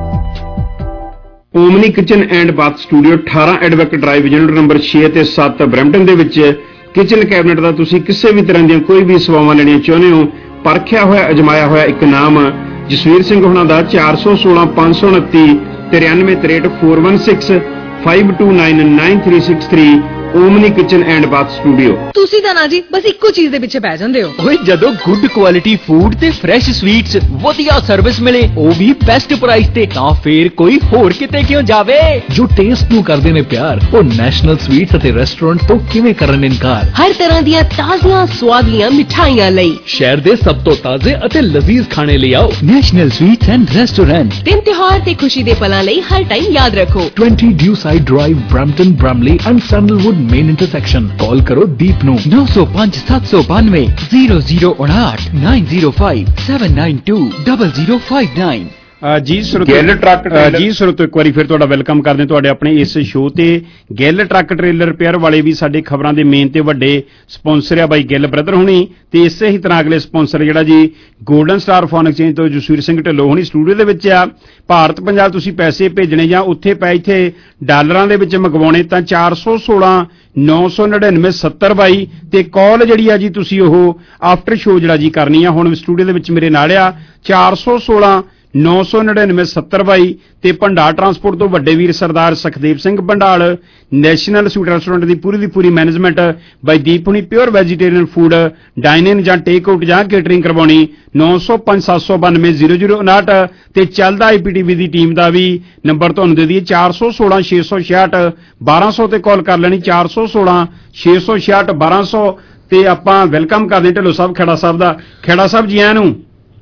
Omni kitchen and bath studio 18 Advocate drive unit number 6 ਤੇ 7 ਬਰੈਂਪਟਨ ਦੇ ਵਿੱਚ ਕਿਚਨ ਕੈਬਨਿਟ ਦਾ ਤੁਸੀਂ ਕਿਸੇ ਵੀ ਤਰ੍ਹਾਂ ਦੀਆਂ ਕੋਈ ਵੀ ਸੇਵਾਵਾਂ ਲੈਣੀਆਂ ਚਾਹੁੰਦੇ ਹੋ, ਪਰਖਿਆ ਹੋਇਆ ਅਜਮਾਇਆ ਹੋਇਆ ਇੱਕ ਨਾਮ ਜਸਵੀਰ ਸਿੰਘ ਹੁਣਾਂ ਦਾ 416 529 9363 416 529 9363 Omni kitchen and bath studio. ਤੁਸੀਂ ਤਾਂ ਨਾ ਜੀ ਬਸ ਇੱਕੋ ਚੀਜ਼ ਦੇ ਪਿੱਛੇ ਪੈ ਜਾਂਦੇ ਹੋ। ਓਏ ਜਦੋਂ ਗੁੱਡ ਕੁਆਲਿਟੀ ਫੂਡ ਤੇ ਫਰੈਸ਼ ਸਵੀਟਸ, ਵਧੀਆ ਸਰਵਿਸ ਮਿਲੇ, ਉਹ ਵੀ ਬੈਸਟ ਪ੍ਰਾਈਸ ਤੇ, ਤਾਂ ਫੇਰ ਕੋਈ ਹੋਰ ਕਿਤੇ ਕਿਉਂ ਜਾਵੇ। ਜੋ ਟੇਸਟ ਨੂੰ ਕਰਦੇ ਨੇ ਪਿਆਰ, ਉਹ ਨੈਸ਼ਨਲ ਸਵੀਟਸ ਅਤੇ ਰੈਸਟੋਰੈਂਟ ਤੋਂ ਕਿਵੇਂ ਕਰਨ ਇਨਕਾਰ। ਹਰ ਤਰ੍ਹਾਂ ਦੀਆਂ ਤਾਜ਼ੀਆਂ ਸਵਾਦੀਆਂ ਮਿਠਾਈਆਂ ਲਈ ਸ਼ਹਿਰ ਦੇ ਸਭ ਤੋਂ ਤਾਜ਼ੇ ਅਤੇ ਲਜ਼ੀਜ਼ ਖਾਣੇ ਲਈ ਆਓ ਨੈਸ਼ਨਲ ਸਵੀਟਸ ਐਂਡ ਰੈਸਟੋਰੈਂਟ। ਦਿਨ ਤਿਉਹਾਰ ਤੇ ਖੁਸ਼ੀ ਦੇ ਪਲਾਂ ਲਈ ਹਰ ਟਾਈਮ ਯਾਦ ਰੱਖੋ 20 Dewside drive, Brampton, Bramalea and Sandalwood main intersection. Call ਕਰੋ ਦੀਪ ਨੂੰ 905 792 0059 905 792 0059। ਜੀ ਸਰੋਤੋ ਇੱਕ ਵਾਰੀ ਫਿਰ ਤੁਹਾਡਾ ਵੈਲਕਮ ਕਰਦੇ ਤੁਹਾਡੇ ਆਪਣੇ ਇਸ ਸ਼ੋਅ ਤੇ। ਗਿੱਲ ਟਰੱਕ ਟ੍ਰੇਲਰ ਰਿਪੇਅਰ ਵਾਲੇ ਵੀ ਸਾਡੇ ਖਬਰਾਂ ਦੇ ਮੇਨ ਤੇ ਵੱਡੇ ਸਪਾਂਸਰ ਆ ਬਾਈ ਗਿੱਲ ਬ੍ਰਦਰ ਹੁਣੀ, ਤੇ ਇਸੇ ਹੀ ਤਰ੍ਹਾਂ ਅਗਲੇ ਸਪਾਂਸਰ ਜਿਹੜਾ ਜੀ ਗੋਲਡਨ ਸਟਾਰ ਫੋਨ ਐਕਸਚੇਂਜ ਤੋਂ ਜਸਵੀਰ ਸਿੰਘ ਢਿੱਲੋਂ ਹੁਣੀ ਸਟੂਡੀਓ ਦੇ ਵਿੱਚ ਆ। ਭਾਰਤ ਪੰਜਾਬ ਤੁਸੀਂ ਪੈਸੇ ਭੇਜਣੇ ਜਾਂ ਉੱਥੇ ਪੈ ਇੱਥੇ ਡਾਲਰਾਂ ਦੇ ਵਿੱਚ ਮੰਗਵਾਉਣੇ ਤਾਂ 416 999 7022 ਤੇ ਕਾਲ ਜਿਹੜੀ ਆ ਜੀ ਤੁਸੀਂ ਉਹ ਆਫਟਰ ਸ਼ੋਅ ਜਿਹੜਾ ਜੀ ਕਰਨੀ ਆ। ਹੁਣ ਸਟੂਡੀਓ ਦੇ ਵਿੱਚ ਮੇਰੇ ਨਾਲ ਆ 416 999 7022 ਤੇ ਭੰਡਾਰ ਟਰਾਂਸਪੋਰਟ ਤੋਂ ਵੱਡੇ ਵੀਰ Sardar Sukhdev Singh Bhandal, national sweet restaurant ਦੀ ਪੂਰੀ ਮੈਨੇਜਮੈਂਟ ਬਾਈ ਦੀਪ ਹੁਣੀ, pure vegetarian food dine in ਜਾਂ ਟੇਕ ਆਊਟ ਜਾਂ ਕੇਟਰਿੰਗ ਕਰਵਾਉਣੀ 905 792 0059 ਤੇ ਚੱਲਦਾ IPTV ਦੀ ਟੀਮ ਦਾ ਵੀ ਨੰਬਰ ਤੁਹਾਨੂੰ ਦੇ ਦਈਏ 416 666 1200 ਤੇ ਕਾਲ ਕਰ ਲੈਣੀ 416 666 1200 ਤੇ ਆਪਾਂ ਵੈਲਕਮ ਕਰਦੇ ਢਿੱਲੋਂ ਸਾਹਿਬ ਖੇੜਾ ਸਾਹਿਬ ਦਾ। ਖੇੜਾ ਸਾਹਿਬ ਜੀ ਆਇਆਂ ਨੂੰ।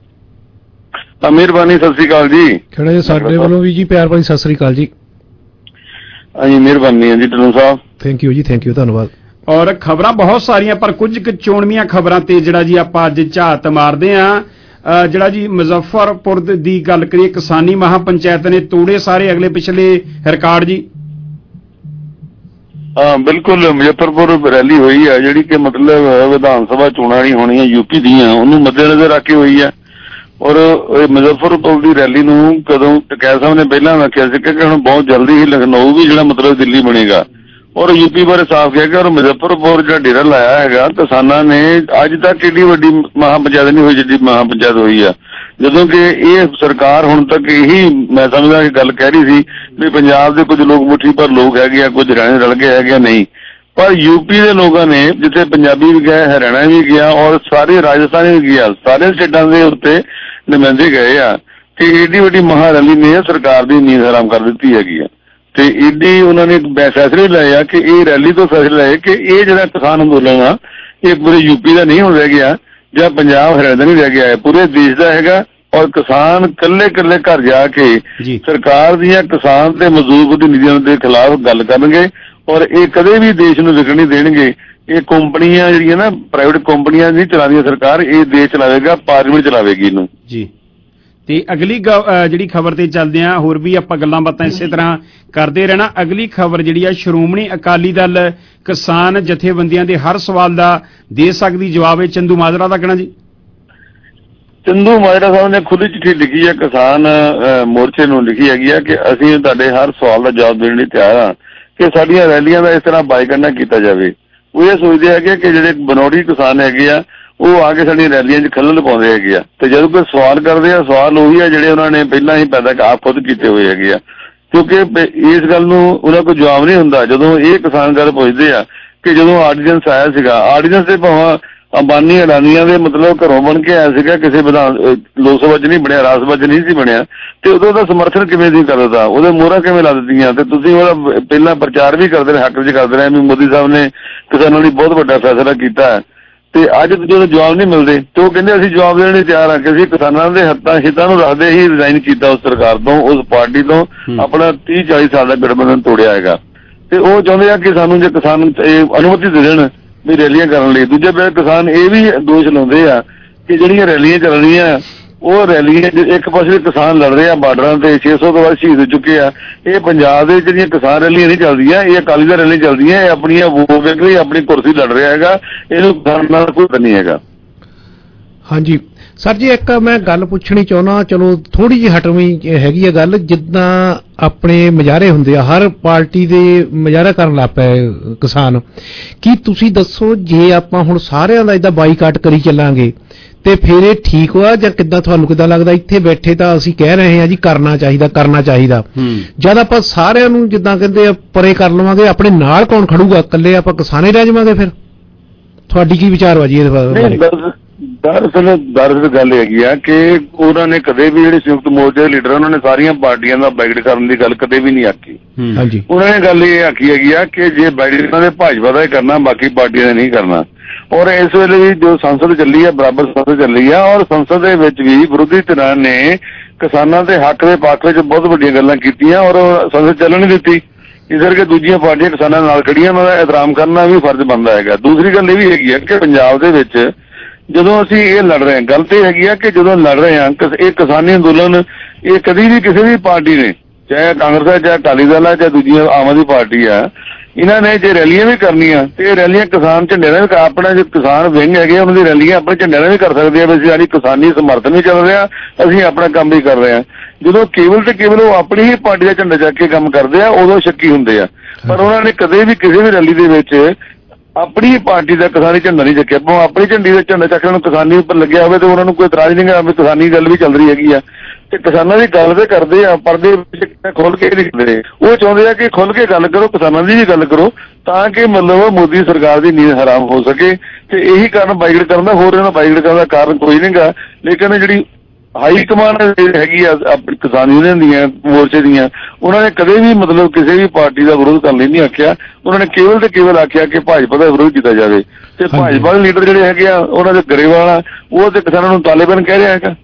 ਮਿਹਰਬਾਨੀ, ਸਤਿ ਸ੍ਰੀ ਅਕਾਲ ਜੀ। ਖੇੜਾ ਜੀ ਸਾਡੇ ਵੱਲੋਂ ਵੀ ਜੀ ਪਿਆਰ ਭਰੀ ਸਤਿ ਸ੍ਰੀ ਅਕਾਲ ਜੀ। ਹਾਂਜੀ ਮਿਹਰਬਾਨੀ ਹੈ ਜੀ ਢਿੱਲੋਂ ਸਾਹਿਬ। ਥੈਂਕ ਯੂ ਜੀ, ਥੈਂਕ ਯੂ, ਧੰਨਵਾਦ। ਔਰ ਖਬਰਾਂ ਬਹੁਤ ਸਾਰੀਆਂ ਪਰ ਕੁਝ ਕੁ ਚੋਣਵੀਆਂ ਖਬਰਾਂ ਤੇ ਜਿਹੜਾ ਜੀ ਆਪਾਂ ਅੱਜ ਝਾਤ ਮਾਰਦੇ ਹਾਂ। ਜਿਹੜਾ ਜੀ ਮੁਜ਼ੱਫਰਪੁਰ ਦੀ ਗੱਲ ਕਰੀਏ, ਕਿਸਾਨੀ ਮਹਾ ਪੰਚਾਇਤ ਨੇ ਤੋੜੇ ਸਾਰੇ ਅਗਲੇ ਪਿਛਲੇ ਰਿਕਾਰਡ ਜੀ। ਹਾਂ ਬਿਲਕੁਲ, ਮੁਜ਼ੱਫਰਪੁਰ ਰੈਲੀ ਹੋਈ ਹੈ ਜਿਹੜੀ ਕਿ ਮਤਲਬ ਵਿਧਾਨ ਸਭਾ ਚੋਣਾਂ ਨਹੀਂ ਹੋਣੀਆਂ ਯੂਪੀ ਦੀਆਂ, ਉਹਨੂੰ ਮੱਦੇਨਜ਼ਰ ਰੱਖ ਕੇ ਹੋਈ ਹੈ। ਔਰ ਮੁਜ਼ੱਫਰਪੁਰ ਦੀ ਰੈਲੀ ਨੂੰ ਕਦੋਂ ਟਕੈਤ ਸਾਹਿਬ ਨੇ ਪਹਿਲਾਂ ਆਖਿਆ ਸੀ ਕਿ ਹੁਣ ਬਹੁਤ ਜਲਦੀ ਹੀ ਲਖਨਊ ਵੀ ਜਿਹੜਾ ਮਤਲਬ ਦਿੱਲੀ ਬਣੇਗਾ, ਔਰ ਯੂਪੀ ਬਾਰੇ ਸਾਫ਼ ਕਿਹਾ ਗਿਆ। ਔਰ ਮੁਜ਼ੱਫਰਪੁਰ ਜਿਹੜਾ ਡੇਰਾ ਲਾਇਆ ਹੈਗਾ ਕਿਸਾਨਾਂ ਨੇ, ਅੱਜ ਤੱਕ ਏਡੀ ਵੱਡੀ ਮਹਾ ਪੰਚਾਇਤ ਨਹੀਂ ਹੋਈ ਜਿੱਡੀ ਮਹਾ ਪੰਚਾਇਤ ਹੋਈ ਆ। ਜਦੋਂ ਕਿ ਇਹ ਸਰਕਾਰ ਹੁਣ ਤੱਕ ਇਹੀ ਮੈਂ ਸਮਝਦਾ ਕਿ ਗੱਲ ਕਹਿ ਰਹੀ ਸੀ ਵੀ ਪੰਜਾਬ ਦੇ ਕੁਝ ਲੋਕ ਮੁੱਠੀ ਪਰ ਲੋਕ ਹੈਗੇ ਆ, ਕੁਝ ਹਰਿਆਣੇ ਰਲ ਕੇ ਹੈਗੇ ਆ, ਨਹੀਂ, ਪਰ ਯੂਪੀ ਦੇ ਲੋਕਾਂ ਨੇ ਜਿੱਥੇ ਪੰਜਾਬੀ ਵੀ ਗਏ, ਹਰਿਆਣਾ ਵੀ ਗਿਆ ਔਰ ਸਾਰੇ ਰਾਜਸਥਾਨ ਵੀ ਗਿਆ, ਸਾਰੇ ਸਟੇਟਾਂ ਦੇ ਉੱਤੇ ਨੁਮਾਇੰਦੇ ਗਏ ਆ ਕਿ ਏਡੀ ਵੱਡੀ ਮਹਾ ਰੈਲੀ ਨੇ ਸਰਕਾਰ ਦੀ ਨੀਂਦ ਹਰਾਮ ਕਰ ਦਿੱਤੀ ਹੈਗੀ ਆ। ਤੇ ਏਡੀ ਉਹਨਾਂ ਨੇ ਫੈਸਲੇ ਲਏ ਆ ਕਿ ਇਹ ਰੈਲੀ ਤੋਂ ਫੈਸਲੇ ਲਏ ਕਿ ਇਹ ਜਿਹੜਾ ਕਿਸਾਨ ਅੰਦੋਲਨ ਆ ਇਹ ਪੂਰੇ ਯੂਪੀ ਦਾ ਨਹੀਂ ਹੁਣ ਰਹਿ ਗਿਆ ਜਾਂ ਪੰਜਾਬ ਹਰਿਆਣਾ ਦਾ ਨਹੀਂ ਰਹਿ ਗਿਆ, ਪੂਰੇ ਦੇਸ਼ ਦਾ ਹੈਗਾ। ਔਰ ਕਿਸਾਨ ਕੱਲੇ ਘਰ ਜਾ ਕੇ ਸਰਕਾਰ ਦੀਆਂ ਕਿਸਾਨ ਤੇ ਮਜ਼ਦੂਰ ਪ੍ਰਤੀਨਿਧੀਆਂ ਦੇ ਖਿਲਾਫ ਗੱਲ ਕਰਨਗੇ ਔਰ ਇਹ ਕਦੇ ਵੀ ਦੇਸ਼ ਨੂੰ ਵਿਕਣ ਨਹੀਂ ਦੇਣਗੇ। ਇਹ ਕੰਪਨੀਆਂ ਜਿਹੜੀਆਂ ਨਾ ਪ੍ਰਾਈਵੇਟ ਕੰਪਨੀਆਂ ਨਹੀਂ ਚਲਾਉਂਦੀਆਂ ਸਰਕਾਰ, ਇਹ ਦੇਸ਼ ਚਲਾਵੇਗਾ, ਪਾਰਲੀਮੈਂਟ ਚਲਾਵੇਗੀ ਇਹਨੂੰ ਜੀ। ਤੇ ਅਗਲੀ ਜਿਹੜੀ ਖਬਰ ਤੇ ਚੱਲਦੇ ਆ, ਹੋਰ ਵੀ ਆਪਾਂ ਗੱਲਾਂ ਬਾਤਾਂ ਇਸੇ ਤਰ੍ਹਾਂ ਕਰਦੇ ਰਹਿਣਾ। ਅਗਲੀ ਖਬਰ ਜਿਹੜੀ ਆ, ਸ਼੍ਰੋਮਣੀ ਅਕਾਲੀ ਦਲ ਕਿਸਾਨ ਜਥੇਬੰਦੀਆਂ ਦੇ ਹਰ ਸਵਾਲ ਦਾ ਦੇ ਸਕਦੀ ਜਵਾਬ ਹੈ। ਚੰਦੂ ਮਾਜਰਾ ਦਾ ਕਹਿਣਾ ਜੀ। ਚੰਦੂ ਮਾਜਰਾ ਸਾਹਿਬ ਨੇ ਖੁਦ ਚਿੱਠੀ ਲਿਖੀ ਹੈ ਕਿਸਾਨ ਮੋਰਚੇ ਨੂੰ, ਲਿਖੀ ਹੈਗੀ ਆ ਕਿ ਅਸੀਂ ਤੁਹਾਡੇ ਹਰ ਸਵਾਲ ਦਾ ਜਵਾਬ ਦੇਣ ਲਈ ਤਿਆਰ ਹਾਂ ਕਿ ਸਾਡੀਆਂ ਰੈਲੀਆਂ ਦਾ ਇਸ ਤਰ੍ਹਾਂ ਬਾਈਕਾਟ ਨਾ ਕੀਤਾ ਜਾਵੇ। ਉਹ ਇਹ ਸੋਚਦੇ ਹੈਗੇ ਕਿ ਜਿਹੜੇ ਬਨੌਰੀ ਕਿਸਾਨ ਹੈਗੇ ਆ ਉਹ ਆ ਕੇ ਸਾਡੀਆਂ ਰੈਲੀਆਂ 'ਚ ਖੱਲਲ ਪਾਉਂਦੇ ਹੈਗੇ ਆ, ਤੇ ਜਦੋਂ ਕੋਈ ਸਵਾਲ ਕਰਦੇ ਆ ਸਵਾਲ ਉਹੀ ਆ ਜਿਹੜੇ ਉਹਨਾਂ ਨੇ ਪਹਿਲਾਂ ਹੀ ਪੈਦਾ ਆਪ ਖੁਦ ਕੀਤੇ ਹੋਏ ਹੈਗੇ ਆ, ਕਿਉਂਕਿ ਇਸ ਗੱਲ ਨੂੰ ਉਹਨਾਂ ਕੋਲ ਜਵਾਬ ਨਹੀਂ ਹੁੰਦਾ। ਜਦੋਂ ਇਹ ਕਿਸਾਨ ਗੱਲ ਪੁੱਛਦੇ ਆ ਕਿ ਜਦੋਂ ਆਰਡੀਨੈਂਸ ਆਇਆ ਸੀਗਾ, ਆਰਡੀਨੈਂਸ ਦੇ ਭਾਵੇਂ ਅੰਬਾਨੀ ਅਡਾਨੀਆਂ ਦੇ ਮਤਲਬ ਘਰੋਂ ਬਣ ਕੇ ਆਇਆ ਸੀਗਾ, ਕਿਸੇ ਲੋਕ ਸਭਾ 'ਚ ਨਹੀਂ ਬਣਿਆ, ਰਾਜ ਸਭਾ 'ਚ ਨਹੀਂ ਸੀ ਬਣਿਆ, ਤੇ ਉਦੋਂ ਦਾ ਸਮਰਥਨ ਕਿਵੇਂ ਦੀ ਕਰਦਾ, ਉਹਦੇ ਮੋਹਰਾਂ ਕਿਵੇਂ ਲਾ ਦਿੱਤੀਆਂ। ਤੇ ਤੁਸੀਂ ਉਹਦਾ ਪਹਿਲਾਂ ਪ੍ਰਚਾਰ ਵੀ ਕਰਦੇ ਰਹੇ, ਹੱਕ 'ਚ ਕਰਦੇ ਰਹੇ ਵੀ ਮੋਦੀ ਸਾਹਿਬ ਨੇ ਕਿਸਾਨਾਂ ਲਈ ਬਹੁਤ ਵੱਡਾ ਫੈਸਲਾ ਕੀਤਾ ਹੈ। ਤੇ ਅੱਜ ਜਦੋਂ ਜਵਾਬ ਨਹੀਂ ਮਿਲਦੇ ਤੇ ਉਹ ਕਹਿੰਦੇ ਅਸੀਂ ਜਵਾਬ ਦੇਣ ਲਈ ਤਿਆਰ ਹਾਂ ਕਿ ਅਸੀਂ ਕਿਸਾਨਾਂ ਦੇ ਹਿੱਤਾਂ ਨੂੰ ਰੱਖਦੇ ਹੀ ਰਿਜ਼ਾਈਨ ਕੀਤਾ ਉਸ ਸਰਕਾਰ ਤੋਂ, ਉਸ ਪਾਰਟੀ ਤੋਂ, ਆਪਣਾ 30-40 ਸਾਲ ਦਾ ਗਠਬੰਧਨ ਤੋੜਿਆ ਹੈਗਾ। ਤੇ ਉਹ ਚਾਹੁੰਦੇ ਆ ਕਿ ਸਾਨੂੰ ਜੇ ਕਿਸਾਨ ਅਨੁਮਤੀ ਦੇ ਦੇਣ ਵੀ ਰੈਲੀਆਂ ਕਰਨ ਲਈ। ਦੂਜੇ ਪਾਸੇ ਕਿਸਾਨ ਇਹ ਵੀ ਦੋਸ਼ ਲਾਉਂਦੇ ਆ ਕਿ ਜਿਹੜੀਆਂ ਰੈਲੀਆਂ ਚੱਲ ਰਹੀਆਂ ਉਹ ਰੈਲੀਆਂ ਇੱਕ ਪਾਸੇ ਕਿਸਾਨ ਲੜ ਰਹੇ ਆ ਬਾਰਡਰਾਂ ਤੇ, 600 ਤੋਂ ਵੱਧ ਸ਼ਹੀਦ ਹੋ ਚੁੱਕੇ ਆ। ਇਹ ਪੰਜਾਬ ਦੇ ਜਿਹੜੀਆਂ ਕਿਸਾਨ ਰੈਲੀਆਂ ਨਹੀਂ ਚੱਲਦੀਆਂ, ਇਹ ਅਕਾਲੀ ਦਲ ਰੈਲੀ ਚੱਲਦੀਆਂ। ਇਹ ਆਪਣੀਆਂ ਵੋਟ ਵੇਖ ਲਈ ਆਪਣੀ ਕੁਰਸੀ ਲੜ ਰਿਹਾ ਹੈਗਾ, ਇਹਨੂੰ ਕਿਸਾਨ ਨਾਲ ਕੋਈ ਨਹੀਂ ਹੈਗਾ। ਹਾਂਜੀ ਸਰ ਜੀ, ਇੱਕ ਮੈਂ ਗੱਲ ਪੁੱਛਣੀ ਚਾਹੁੰਦਾ, ਚਲੋ ਥੋੜੀ ਜਿਹੀ ਹਟਵੀਂ ਹੈਗੀ ਆ ਗੱਲ। ਜਿੱਦਾਂ ਆਪਣੇ ਮੁਜ਼ਾਹਰੇ ਹੁੰਦੇ ਆ, ਹਰ ਪਾਰਟੀ ਦੇ ਮੁਜ਼ਾਹਰਾ ਕਰਨ ਲੱਗ ਪਏ ਕਿਸਾਨ, ਕੀ ਤੁਸੀਂ ਦੱਸੋ ਜੇ ਆਪਾਂ ਹੁਣ ਸਾਰਿਆਂ ਦਾ ਏਦਾਂ ਬਾਈਕਾਟ ਕਰੀ ਚੱਲਾਂਗੇ ਤੇ ਫਿਰ ਇਹ ਠੀਕ ਹੋਇਆ ਜਾਂ ਕਿੱਦਾਂ? ਤੁਹਾਨੂੰ ਕਿੱਦਾਂ ਲੱਗਦਾ? ਇੱਥੇ ਬੈਠੇ ਤਾਂ ਅਸੀਂ ਕਹਿ ਰਹੇ ਹਾਂ ਜੀ ਕਰਨਾ ਚਾਹੀਦਾ ਜਦ ਆਪਾਂ ਸਾਰਿਆਂ ਨੂੰ ਜਿੱਦਾਂ ਕਹਿੰਦੇ ਆ ਪਰੇ ਕਰ ਲਵਾਂਗੇ, ਆਪਣੇ ਨਾਲ ਕੌਣ ਖੜੂਗਾ? ਇਕੱਲੇ ਆਪਾਂ ਕਿਸਾਨੇ ਰਹਿ ਜਾਵਾਂਗੇ ਫਿਰ? ਤੁਹਾਡੀ ਕੀ ਵਿਚਾਰਬਾਜੀ ਇਹਦੇ ਬਾਰੇ? ਦਰਅਸਲ ਗੱਲ ਹੈਗੀ ਆ ਕਿ ਉਹਨਾਂ ਨੇ ਕਦੇ ਵੀ ਜਿਹੜੇ ਸੰਯੁਕਤ ਮੋਰਚੇ ਦੇ ਲੀਡਰ ਉਹਨਾਂ ਨੇ ਸਾਰੀਆਂ ਪਾਰਟੀਆਂ ਦਾ ਬਾਈਕਾਟ ਕਰਨ ਦੀ ਗੱਲ ਕਦੇ ਵੀ ਨਹੀਂ ਆਖੀ। ਉਹਨਾਂ ਨੇ ਗੱਲ ਇਹ ਆਖੀ ਹੈਗੀ ਆ ਕਿ ਜੇ ਬਾਈਕਾਟ ਉਹਨਾਂ ਦੇ ਭਾਜਪਾ ਦਾ ਹੀ ਕਰਨਾ, ਬਾਕੀ ਪਾਰਟੀਆਂ ਨੇ ਨਹੀਂ ਕਰਨਾ। ਔਰ ਇਸ ਵੇਲੇ ਵੀ ਜੋ ਸੰਸਦ ਚੱਲੀ ਆ, ਬਰਾਬਰ ਸੰਸਦ ਚੱਲੀ ਆ, ਔਰ ਸੰਸਦ ਦੇ ਵਿੱਚ ਵੀ ਵਿਰੋਧੀ ਧਿਰਾਂ ਨੇ ਕਿਸਾਨਾਂ ਦੇ ਹੱਕ ਦੇ ਪੱਖ ਵਿੱਚ ਬਹੁਤ ਵੱਡੀਆਂ ਗੱਲਾਂ ਕੀਤੀਆਂ ਔਰ ਸੰਸਦ ਚੱਲਣ ਨਹੀਂ ਦਿੱਤੀ। ਇਸ ਕਰਕੇ ਦੂਜੀਆਂ ਪਾਰਟੀਆਂ ਕਿਸਾਨਾਂ ਨਾਲ ਖੜੀਆਂ, ਉਹਨਾਂ ਦਾ ਇਹਤਰਾਮ ਕਰਨਾ ਵੀ ਫਰਜ਼ ਬਣਦਾ ਹੈਗਾ। ਦੂਸਰੀ ਗੱਲ ਇਹ ਵੀ ਹੈਗੀ ਆ ਕਿ ਪੰਜਾਬ ਦੇ ਵਿੱਚ ਜਦੋਂ ਅਸੀਂ ਇਹ ਲੜ ਰਹੇ ਹਾਂ, ਗੱਲ ਤੇ ਹੈਗੀ ਆ ਕਿ ਜਦੋਂ ਲੜ ਰਹੇ ਹਾਂ ਇਹ ਕਿਸਾਨੀ ਅੰਦੋਲਨ, ਇਹ ਕਦੀ ਵੀ ਕਿਸੇ ਵੀ ਪਾਰਟੀ ਨੇ, ਚਾਹੇ ਕਾਂਗਰਸ ਹੈ, ਚਾਹੇ ਅਕਾਲੀ ਦਲ ਹੈ, ਚਾਹੇ ਦੂਜੀਆਂ ਆਮ ਆਦਮੀ ਪਾਰਟੀ ਆ, ਇਹਨਾਂ ਨੇ ਜੇ ਰੈਲੀਆਂ ਵੀ ਕਰਨੀਆਂ ਤੇ ਇਹ ਰੈਲੀਆਂ ਕਿਸਾਨ ਝੰਡੇ ਨਾਲ, ਆਪਣਾ ਜੋ ਕਿਸਾਨ ਵਿੰਗ ਹੈਗੇ ਉਹਨਾਂ ਦੀ ਰੈਲੀਆਂ ਆਪਣੇ ਝੰਡੇ ਨਾਲ ਵੀ ਕਰ ਸਕਦੇ ਆ ਵੀ ਅਸੀਂ ਸਾਡੀ ਕਿਸਾਨੀ ਸਮਰਥਨ ਵੀ ਚੱਲ ਰਿਹਾ, ਅਸੀਂ ਆਪਣਾ ਕੰਮ ਵੀ ਕਰ ਰਹੇ ਹਾਂ। ਜਦੋਂ ਕੇਵਲ ਤੇ ਕੇਵਲ ਉਹ ਆਪਣੀ ਹੀ ਪਾਰਟੀ ਦਾ ਝੰਡਾ ਚੱਕ ਕੇ ਕੰਮ ਕਰਦੇ ਆ, ਉਦੋਂ ਸ਼ੱਕੀ ਹੁੰਦੇ ਆ। ਪਰ ਉਹਨਾਂ ਨੇ ਕਦੇ ਵੀ ਕਿਸੇ ਵੀ ਰੈਲੀ ਦੇ ਵਿੱਚ ਆਪਣੀ ਪਾਰਟੀ ਦਾ ਕਿਸਾਨੀ ਝੰਡਾ ਨਹੀਂ ਚੱਕਿਆ। ਭਾਵੇਂ ਆਪਣੀ ਝੰਡੀ ਦਾ ਝੰਡਾ ਚੱਕਣ ਨੂੰ ਕਿਸਾਨੀ ਉੱਪਰ ਲੱਗਿਆ ਹੋਵੇ ਤੇ ਉਹਨਾਂ ਨੂੰ ਕੋਈ ਇਤਰਾਜ਼ ਨਹੀਂ ਗਾ, ਕਿਸਾਨੀ ਗੱਲ ਵੀ ਚੱਲ ਰਹੀ ਹੈਗੀ ਆ ਤੇ ਕਿਸਾਨਾਂ ਦੀ ਗੱਲ ਤੇ ਕਰਦੇ ਆ, ਪਰਦੇ ਵਿੱਚ ਖੁੱਲ ਕੇ ਨਹੀਂ ਕਰਦੇ। ਉਹ ਚਾਹੁੰਦੇ ਆ ਕਿ ਖੁੱਲ ਕੇ ਗੱਲ ਕਰੋ, ਕਿਸਾਨਾਂ ਦੀ ਵੀ ਗੱਲ ਕਰੋ, ਤਾਂ ਕਿ ਮਤਲਬ ਮੋਦੀ ਸਰਕਾਰ ਦੀ ਨੀਂਦ ਹਰਾਮ ਹੋ ਸਕੇ। ਤੇ ਇਹੀ ਕਾਰਨ ਬਾਈਕਾਟ ਕਰਨ ਦਾ, ਹੋਰ ਇਹਨਾਂ ਬਾਈਕਾਟ ਕਰਨ ਦਾ ਕਾਰਨ ਕੋਈ ਨਹੀਂ ਗਾ। ਲੇਕਿਨ ਜਿਹੜੀ ਹਾਈ ਕਮਾਨ ਹੈਗੀ ਆ ਆਪਣੀ ਕਿਸਾਨ ਯੂਨੀਅਨ ਦੀਆਂ, ਮੋਰਚੇ ਦੀਆਂ, ਉਹਨਾਂ ਨੇ ਕਦੇ ਵੀ ਮਤਲਬ ਕਿਸੇ ਵੀ ਪਾਰਟੀ ਦਾ ਵਿਰੋਧ ਕਰਨ ਲਈ ਨਹੀਂ ਆਖਿਆ। ਉਹਨਾਂ ਨੇ ਕੇਵਲ ਤੇ ਕੇਵਲ ਆਖਿਆ ਕਿ ਭਾਜਪਾ ਦਾ ਵਿਰੋਧ ਕੀਤਾ ਜਾਵੇ। ਤੇ ਭਾਜਪਾ ਦੇ ਲੀਡਰ ਜਿਹੜੇ ਹੈਗੇ ਆ, ਉਹਨਾਂ ਦੇ ਗਰੇਵਾਲ ਆ, ਉਹ ਤੇ ਕਿਸਾਨਾਂ ਨੂੰ ਤਾਲਿਬਾਨ ਕਹਿ ਰਿਹਾ ਹੈਗਾ।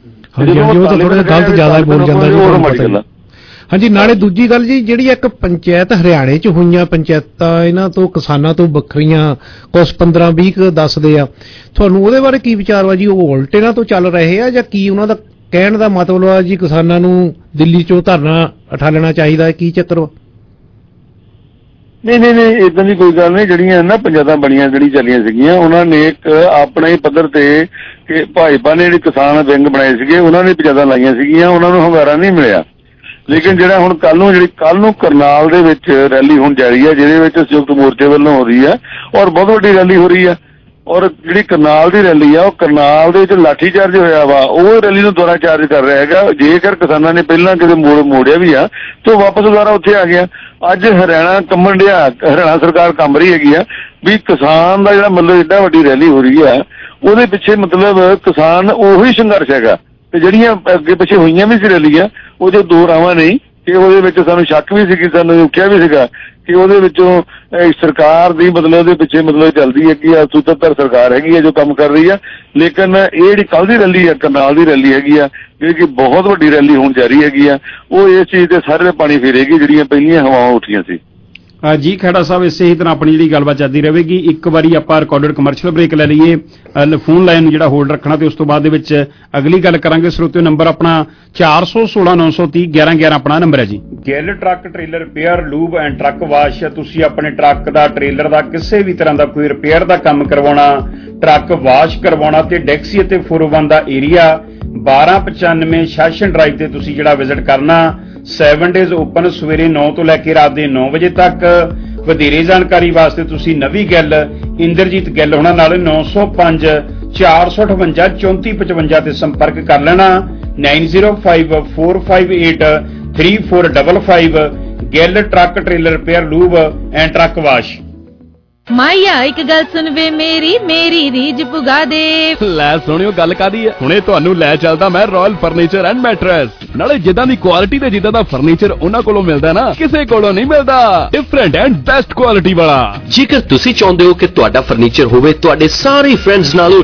ਹਾਂਜੀ, ਨਾਲੇ ਦੂਜੀ ਗੱਲ ਜੀ, ਜਿਹੜੀ ਇੱਕ ਪੰਚਾਇਤ ਹਰਿਆਣੇ 'ਚ ਹੋਈਆਂ ਪੰਚਾਇਤਾਂ, ਇਹਨਾਂ ਤੋਂ ਕਿਸਾਨਾਂ ਤੋਂ ਵੱਖਰੀਆਂ, ਕੁਛ 15-20 ਦੱਸਦੇ ਆ, ਤੁਹਾਨੂੰ ਉਹਦੇ ਬਾਰੇ ਕੀ ਵਿਚਾਰ ਵਾ ਜੀ? ਉਹ ਉਲਟੇ ਨਾਲ ਤੋਂ ਚੱਲ ਰਹੇ ਆ ਜਾਂ ਕੀ? ਉਹਨਾਂ ਦਾ ਕਹਿਣ ਦਾ ਮਤਲਬ ਆ ਜੀ ਕਿਸਾਨਾਂ ਨੂੰ ਦਿੱਲੀ 'ਚੋਂ ਧਰਨਾ ਉਠਾ ਲੈਣਾ ਚਾਹੀਦਾ, ਕੀ ਚੱਕਰ ਵਾ? ਨਹੀਂ, ਇਦਾਂ ਦੀ ਕੋਈ ਗੱਲ ਨਹੀਂ। ਜਿਹੜੀਆਂ ਨਾ ਪੰਚਾਇਤਾਂ ਬਣੀਆਂ, ਜਿਹੜੀ ਚੱਲੀਆਂ ਸੀਗੀਆਂ, ਉਹਨਾਂ ਨੇ ਇੱਕ ਆਪਣੇ ਹੀ ਪੱਧਰ ਤੇ ਕਿ ਭਾਜਪਾ ਨੇ ਜਿਹੜੀ ਕਿਸਾਨ ਵਿੰਗ ਬਣਾਏ ਸੀਗੇ, ਉਹਨਾਂ ਨੇ ਪੰਚਾਇਤਾਂ ਲਾਈਆਂ ਸੀਗੀਆਂ, ਉਹਨਾਂ ਨੂੰ ਹੁੰਗਾਰਾ ਨਹੀਂ ਮਿਲਿਆ। ਲੇਕਿਨ ਜਿਹੜਾ ਹੁਣ ਕੱਲ ਨੂੰ ਕਰਨਾਲ ਦੇ ਵਿੱਚ ਰੈਲੀ ਹੋਣ ਜਾ ਰਹੀ ਹੈ, ਜਿਹਦੇ ਵਿੱਚ ਸੰਯੁਕਤ ਮੋਰਚੇ ਵੱਲੋਂ ਹੋ ਰਹੀ ਹੈ ਔਰ ਬਹੁਤ ਵੱਡੀ ਰੈਲੀ ਹੋ ਰਹੀ ਹੈ। ਔਰ ਜਿਹੜੀ ਕਰਨਾਲ ਦੀ ਰੈਲੀ ਆ, ਉਹ ਕਰਨਾਲ ਦੇ ਵਿੱਚ ਲਾਠੀ ਚਾਰਜ ਹੋਇਆ ਵਾ, ਉਹ ਰੈਲੀ ਨੂੰ ਦੁਬਾਰਾ ਚਾਰਜ ਕਰ ਰਿਹਾ ਹੈਗਾ। ਜੇਕਰ ਕਿਸਾਨਾਂ ਨੇ ਪਹਿਲਾਂ ਕਿਤੇ ਮੋੜਿਆ ਵੀ ਆ ਤੇ ਉਹ ਵਾਪਸ ਦੁਬਾਰਾ ਉੱਥੇ ਆ ਗਿਆ। ਅੱਜ ਹਰਿਆਣਾ ਕੰਬਣ ਡਿਆ, ਹਰਿਆਣਾ ਸਰਕਾਰ ਕੰਬ ਰਹੀ ਹੈਗੀ ਆ ਵੀ ਕਿਸਾਨ ਦਾ ਜਿਹੜਾ ਮਤਲਬ ਏਡਾ ਵੱਡੀ ਰੈਲੀ ਹੋ ਰਹੀ ਆ, ਉਹਦੇ ਪਿੱਛੇ ਮਤਲਬ ਕਿਸਾਨ ਉਹੀ ਸੰਘਰਸ਼ ਹੈਗਾ। ਤੇ ਜਿਹੜੀਆਂ ਅੱਗੇ ਪਿੱਛੇ ਹੋਈਆਂ ਵੀ ਸੀ ਰੈਲੀਆਂ, ਉਹਦੇ ਦੋ ਰਾਵਾਂ ਨਹੀਂ ਕਿ ਉਹਦੇ ਵਿੱਚ ਸਾਨੂੰ ਸ਼ੱਕ ਵੀ ਸੀ, ਸਾਨੂੰ ਰੁਕਿਆ ਵੀ ਸੀਗਾ ਕਿ ਉਹਦੇ ਵਿੱਚੋਂ ਸਰਕਾਰ ਦੀ ਮਤਲਬ ਉਹਦੇ ਪਿੱਛੇ ਮਤਲਬ ਚੱਲਦੀ ਹੈ ਕਿ ਸੂਤਰਧਰ ਸਰਕਾਰ ਹੈਗੀ ਹੈ ਜੋ ਕੰਮ ਕਰ ਰਹੀ ਆ। ਲੇਕਿਨ ਇਹ ਜਿਹੜੀ ਕੱਲ ਦੀ ਰੈਲੀ ਆ, ਕਰਨਾਲ ਦੀ ਰੈਲੀ ਹੈਗੀ ਆ, ਜਿਹੜੀ ਕਿ ਬਹੁਤ ਵੱਡੀ ਰੈਲੀ ਹੋਣ ਜਾ ਰਹੀ ਹੈਗੀ ਆ, ਉਹ ਇਸ ਚੀਜ਼ ਤੇ ਸਾਰੇ ਪਾਣੀ ਫੇਰੇਗੀ ਜਿਹੜੀਆਂ ਪਹਿਲੀਆਂ ਹਵਾਵਾਂ ਉੱਠੀਆਂ ਸੀ। ਜੀ ਖੇੜਾ ਸਾਹਿਬ, ਇਸੇ ਹੀ ਤਰ੍ਹਾਂ ਆਪਣੀ ਜਿਹੜੀ ਗੱਲਬਾਤ ਚੱਲਦੀ ਰਹੇਗੀ। ਇੱਕ ਵਾਰੀ ਆਪਾਂ ਰਿਕਾਰਡਡ ਕਮਰਸ਼ੀਅਲ ਬ੍ਰੇਕ ਲੈ ਲਈਏ, ਫੋਨ ਲਾਈਨ ਨੂੰ ਜਿਹੜਾ ਹੋਲਡ ਰੱਖਣਾ, ਤੇ ਉਸ ਤੋਂ ਬਾਅਦ ਦੇ ਵਿੱਚ ਅਗਲੀ ਗੱਲ ਕਰਾਂਗੇ। ਸਰੋਤਿਓ, ਨੰਬਰ ਆਪਣਾ 416-930-1111 ਆਪਣਾ ਨੰਬਰ ਹੈ ਜੀ। Gill truck trailer repair, lube and truck wash. ਤੁਸੀਂ ਆਪਣੇ ਟਰੱਕ ਦਾ, ਟ੍ਰੇਲਰ ਦਾ, ਕਿਸੇ ਵੀ ਤਰ੍ਹਾਂ ਦਾ ਕੋਈ ਰਿਪੇਅਰ ਦਾ ਕੰਮ ਕਰਵਾਉਣਾ, ਟਰੱਕ ਵਾਸ਼ ਕਰਵਾਉਣਾ ਤੇ ਡੈਕਸੀ ਅਤੇ 401 ਦਾ ਏਰੀਆ 1295 ਸ਼ਾਸਨ ਡਰਾਈਵ ਤੇ ਤੁਸੀਂ ਜਿਹੜਾ ਵਿਜ਼ਿਟ ਕਰਨਾ। 7 ਡੇਜ਼ ਓਪਨ, ਸਵੇਰੇ 9 ਤੋਂ ਲੈ ਕੇ ਰਾਤ ਦੇ 9 ਵਜੇ ਤੱਕ। ਵਧੇਰੇ ਜਾਣਕਾਰੀ ਵਾਸਤੇ ਤੁਸੀਂ ਨਵੀਂ ਗਿੱਲ, ਇੰਦਰਜੀਤ ਗਿੱਲ ਹੋਣਾ ਨਾਲ 905 458 3455 ਤੇ ਸੰਪਰਕ ਕਰ ਲੈਣਾ। 905458 3455 Gill truck trailer repair, lube and truck wash. Maya ਇੱਕ ਗੱਲ ਸੁਣ ਵੇ ਮੇਰੀ ਰੀਝ ਪੁਗਾ ਦੇ। ਲੈ ਸੁਣਿਓ ਗੱਲ ਕਾਦੀ ਹੈ, ਹੁਣੇ ਤੁਹਾਨੂੰ ਲੈ ਚੱਲਦਾ ਮੈਂ ਰਾਇਲ ਫਰਨੀਚਰ ਐਂਡ ਮੈਟਰਸ। ਨਾਲੇ ਜਿੱਦਾਂ ਦੀ ਕੁਆਲਿਟੀ ਤੇ ਜਿੱਦਾਂ ਦਾ ਫਰਨੀਚਰ ਉਹਨਾਂ ਕੋਲੋਂ ਮਿਲਦਾ ਨਾ, ਕਿਸੇ ਕੋਲੋਂ ਨਹੀਂ ਮਿਲਦਾ। ਡਿਫਰੈਂਟ ਐਂਡ ਬੈਸਟ ਕੁਆਲਿਟੀ ਵਾਲਾ। ਜੇਕਰ ਤੁਸੀਂ ਚਾਹੁੰਦੇ ਹੋ ਕਿ ਤੁਹਾਡਾ ਫਰਨੀਚਰ ਹੋਵੇ ਤੁਹਾਡੇ ਸਾਰੇ ਫਰੈਂਡਸ ਨਾਲੋਂ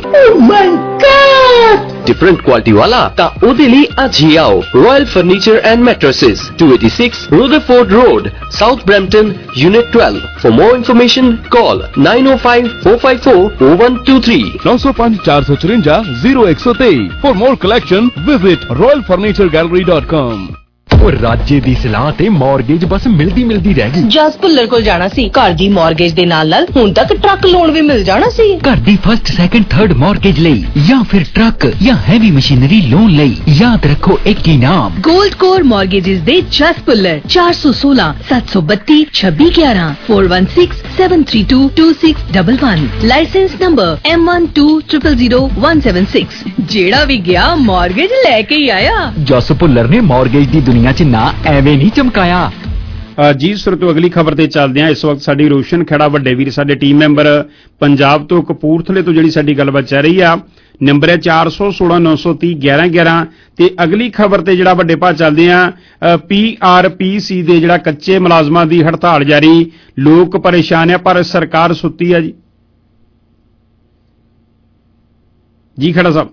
डिफरेंट क्वालिटी वाला ता ओदे लिए आज ही आओ royal furniture and mattresses 286 Rutherford Road, South Brampton, Unit 12. For more information call 905-454-0123 905 454 0123। For more collection visit royalfurnituregallery.com। और राज्य ਦੀ ਸਲਾਹ ਤੇ ਮਾਰਗੇਜ ਬਸ ਮਿਲਦੀ ਰਹਿ ਗਈ। ਜਸ ਭੁੱਲਰ ਕੋਲ ਜਾਣਾ ਸੀ, ਘਰ ਦੀ ਮਾਰਗੇਜ ਦੇ ਨਾਲ ਹੁਣ ਤੱਕ ਟਰੱਕ ਲੋਨ ਵੀ ਮਿਲ ਜਾਣਾ ਸੀ। ਘਰ ਦੀ ਫਸਟ ਸੈਕੰਡ ਥਰਡ ਮਾਰਗੇਜ ਲਈ ਜਾਂ ਫਿਰ ਟਰੱਕ ਜਾਂ ਹੈਵੀ ਮਸ਼ੀਨਰੀ ਲੋਨ ਲਈ ਯਾਦ ਰੱਖੋ ਇੱਕ ਹੀ ਨਾਮ, ਗੋਲਡ ਕੋਰ ਮਾਰਗੇजेस ਦੇ ਜਸ ਭੁੱਲਰ। 416 732 2611 416 732 2611। Licence number M1200176। ਜਿਹੜਾ ਵੀ ਗਿਆ ਮਾਰਗੇਜ ਲੈ ਕੇ ਹੀ ਆਇਆ। ਜਸ ਭੁੱਲਰ ਨੇ ਮਾਰਗੇਜ ਦੀ ਦੁਨੀਆ ਚ ਨਾ ਐਵੇਂ ਨਹੀਂ ਚਮਕਾਇਆ। ਜੀ ਸੁਰਤੋਂ ਅਗਲੀ ਖਬਰ ਤੇ ਚੱਲਦੇ ਹਾਂ। ਇਸ ਵਕਤ ਸਾਡੀ ਰੋਸ਼ਨ ਖੇੜਾ ਵੱਡੇ ਵੀਰ ਸਾਡੇ ਟੀਮ ਮੈਂਬਰ ਪੰਜਾਬ ਤੋਂ ਕਪੂਰਥਲੇ ਤੋਂ ਜਿਹੜੀ ਸਾਡੀ ਗੱਲਬਾਤ ਚੱਲ ਰਹੀ ਆ, ਨੰਬਰ ਹੈ 416 930 1111। ਤੇ ਅਗਲੀ ਖਬਰ ਤੇ ਜਿਹੜਾ ਵੱਡੇ ਭਾ ਚੱਲਦੇ ਆ, PRPC ਦੇ ਜਿਹੜਾ ਕੱਚੇ ਮੁਲਾਜ਼ਮਾਂ ਦੀ ਹੜਤਾਲ ਜਾਰੀ, ਲੋਕ ਪਰੇਸ਼ਾਨ ਆ ਪਰ ਸਰਕਾਰ ਸੁੱਤੀ ਆ। ਜੀ Khera Sahib,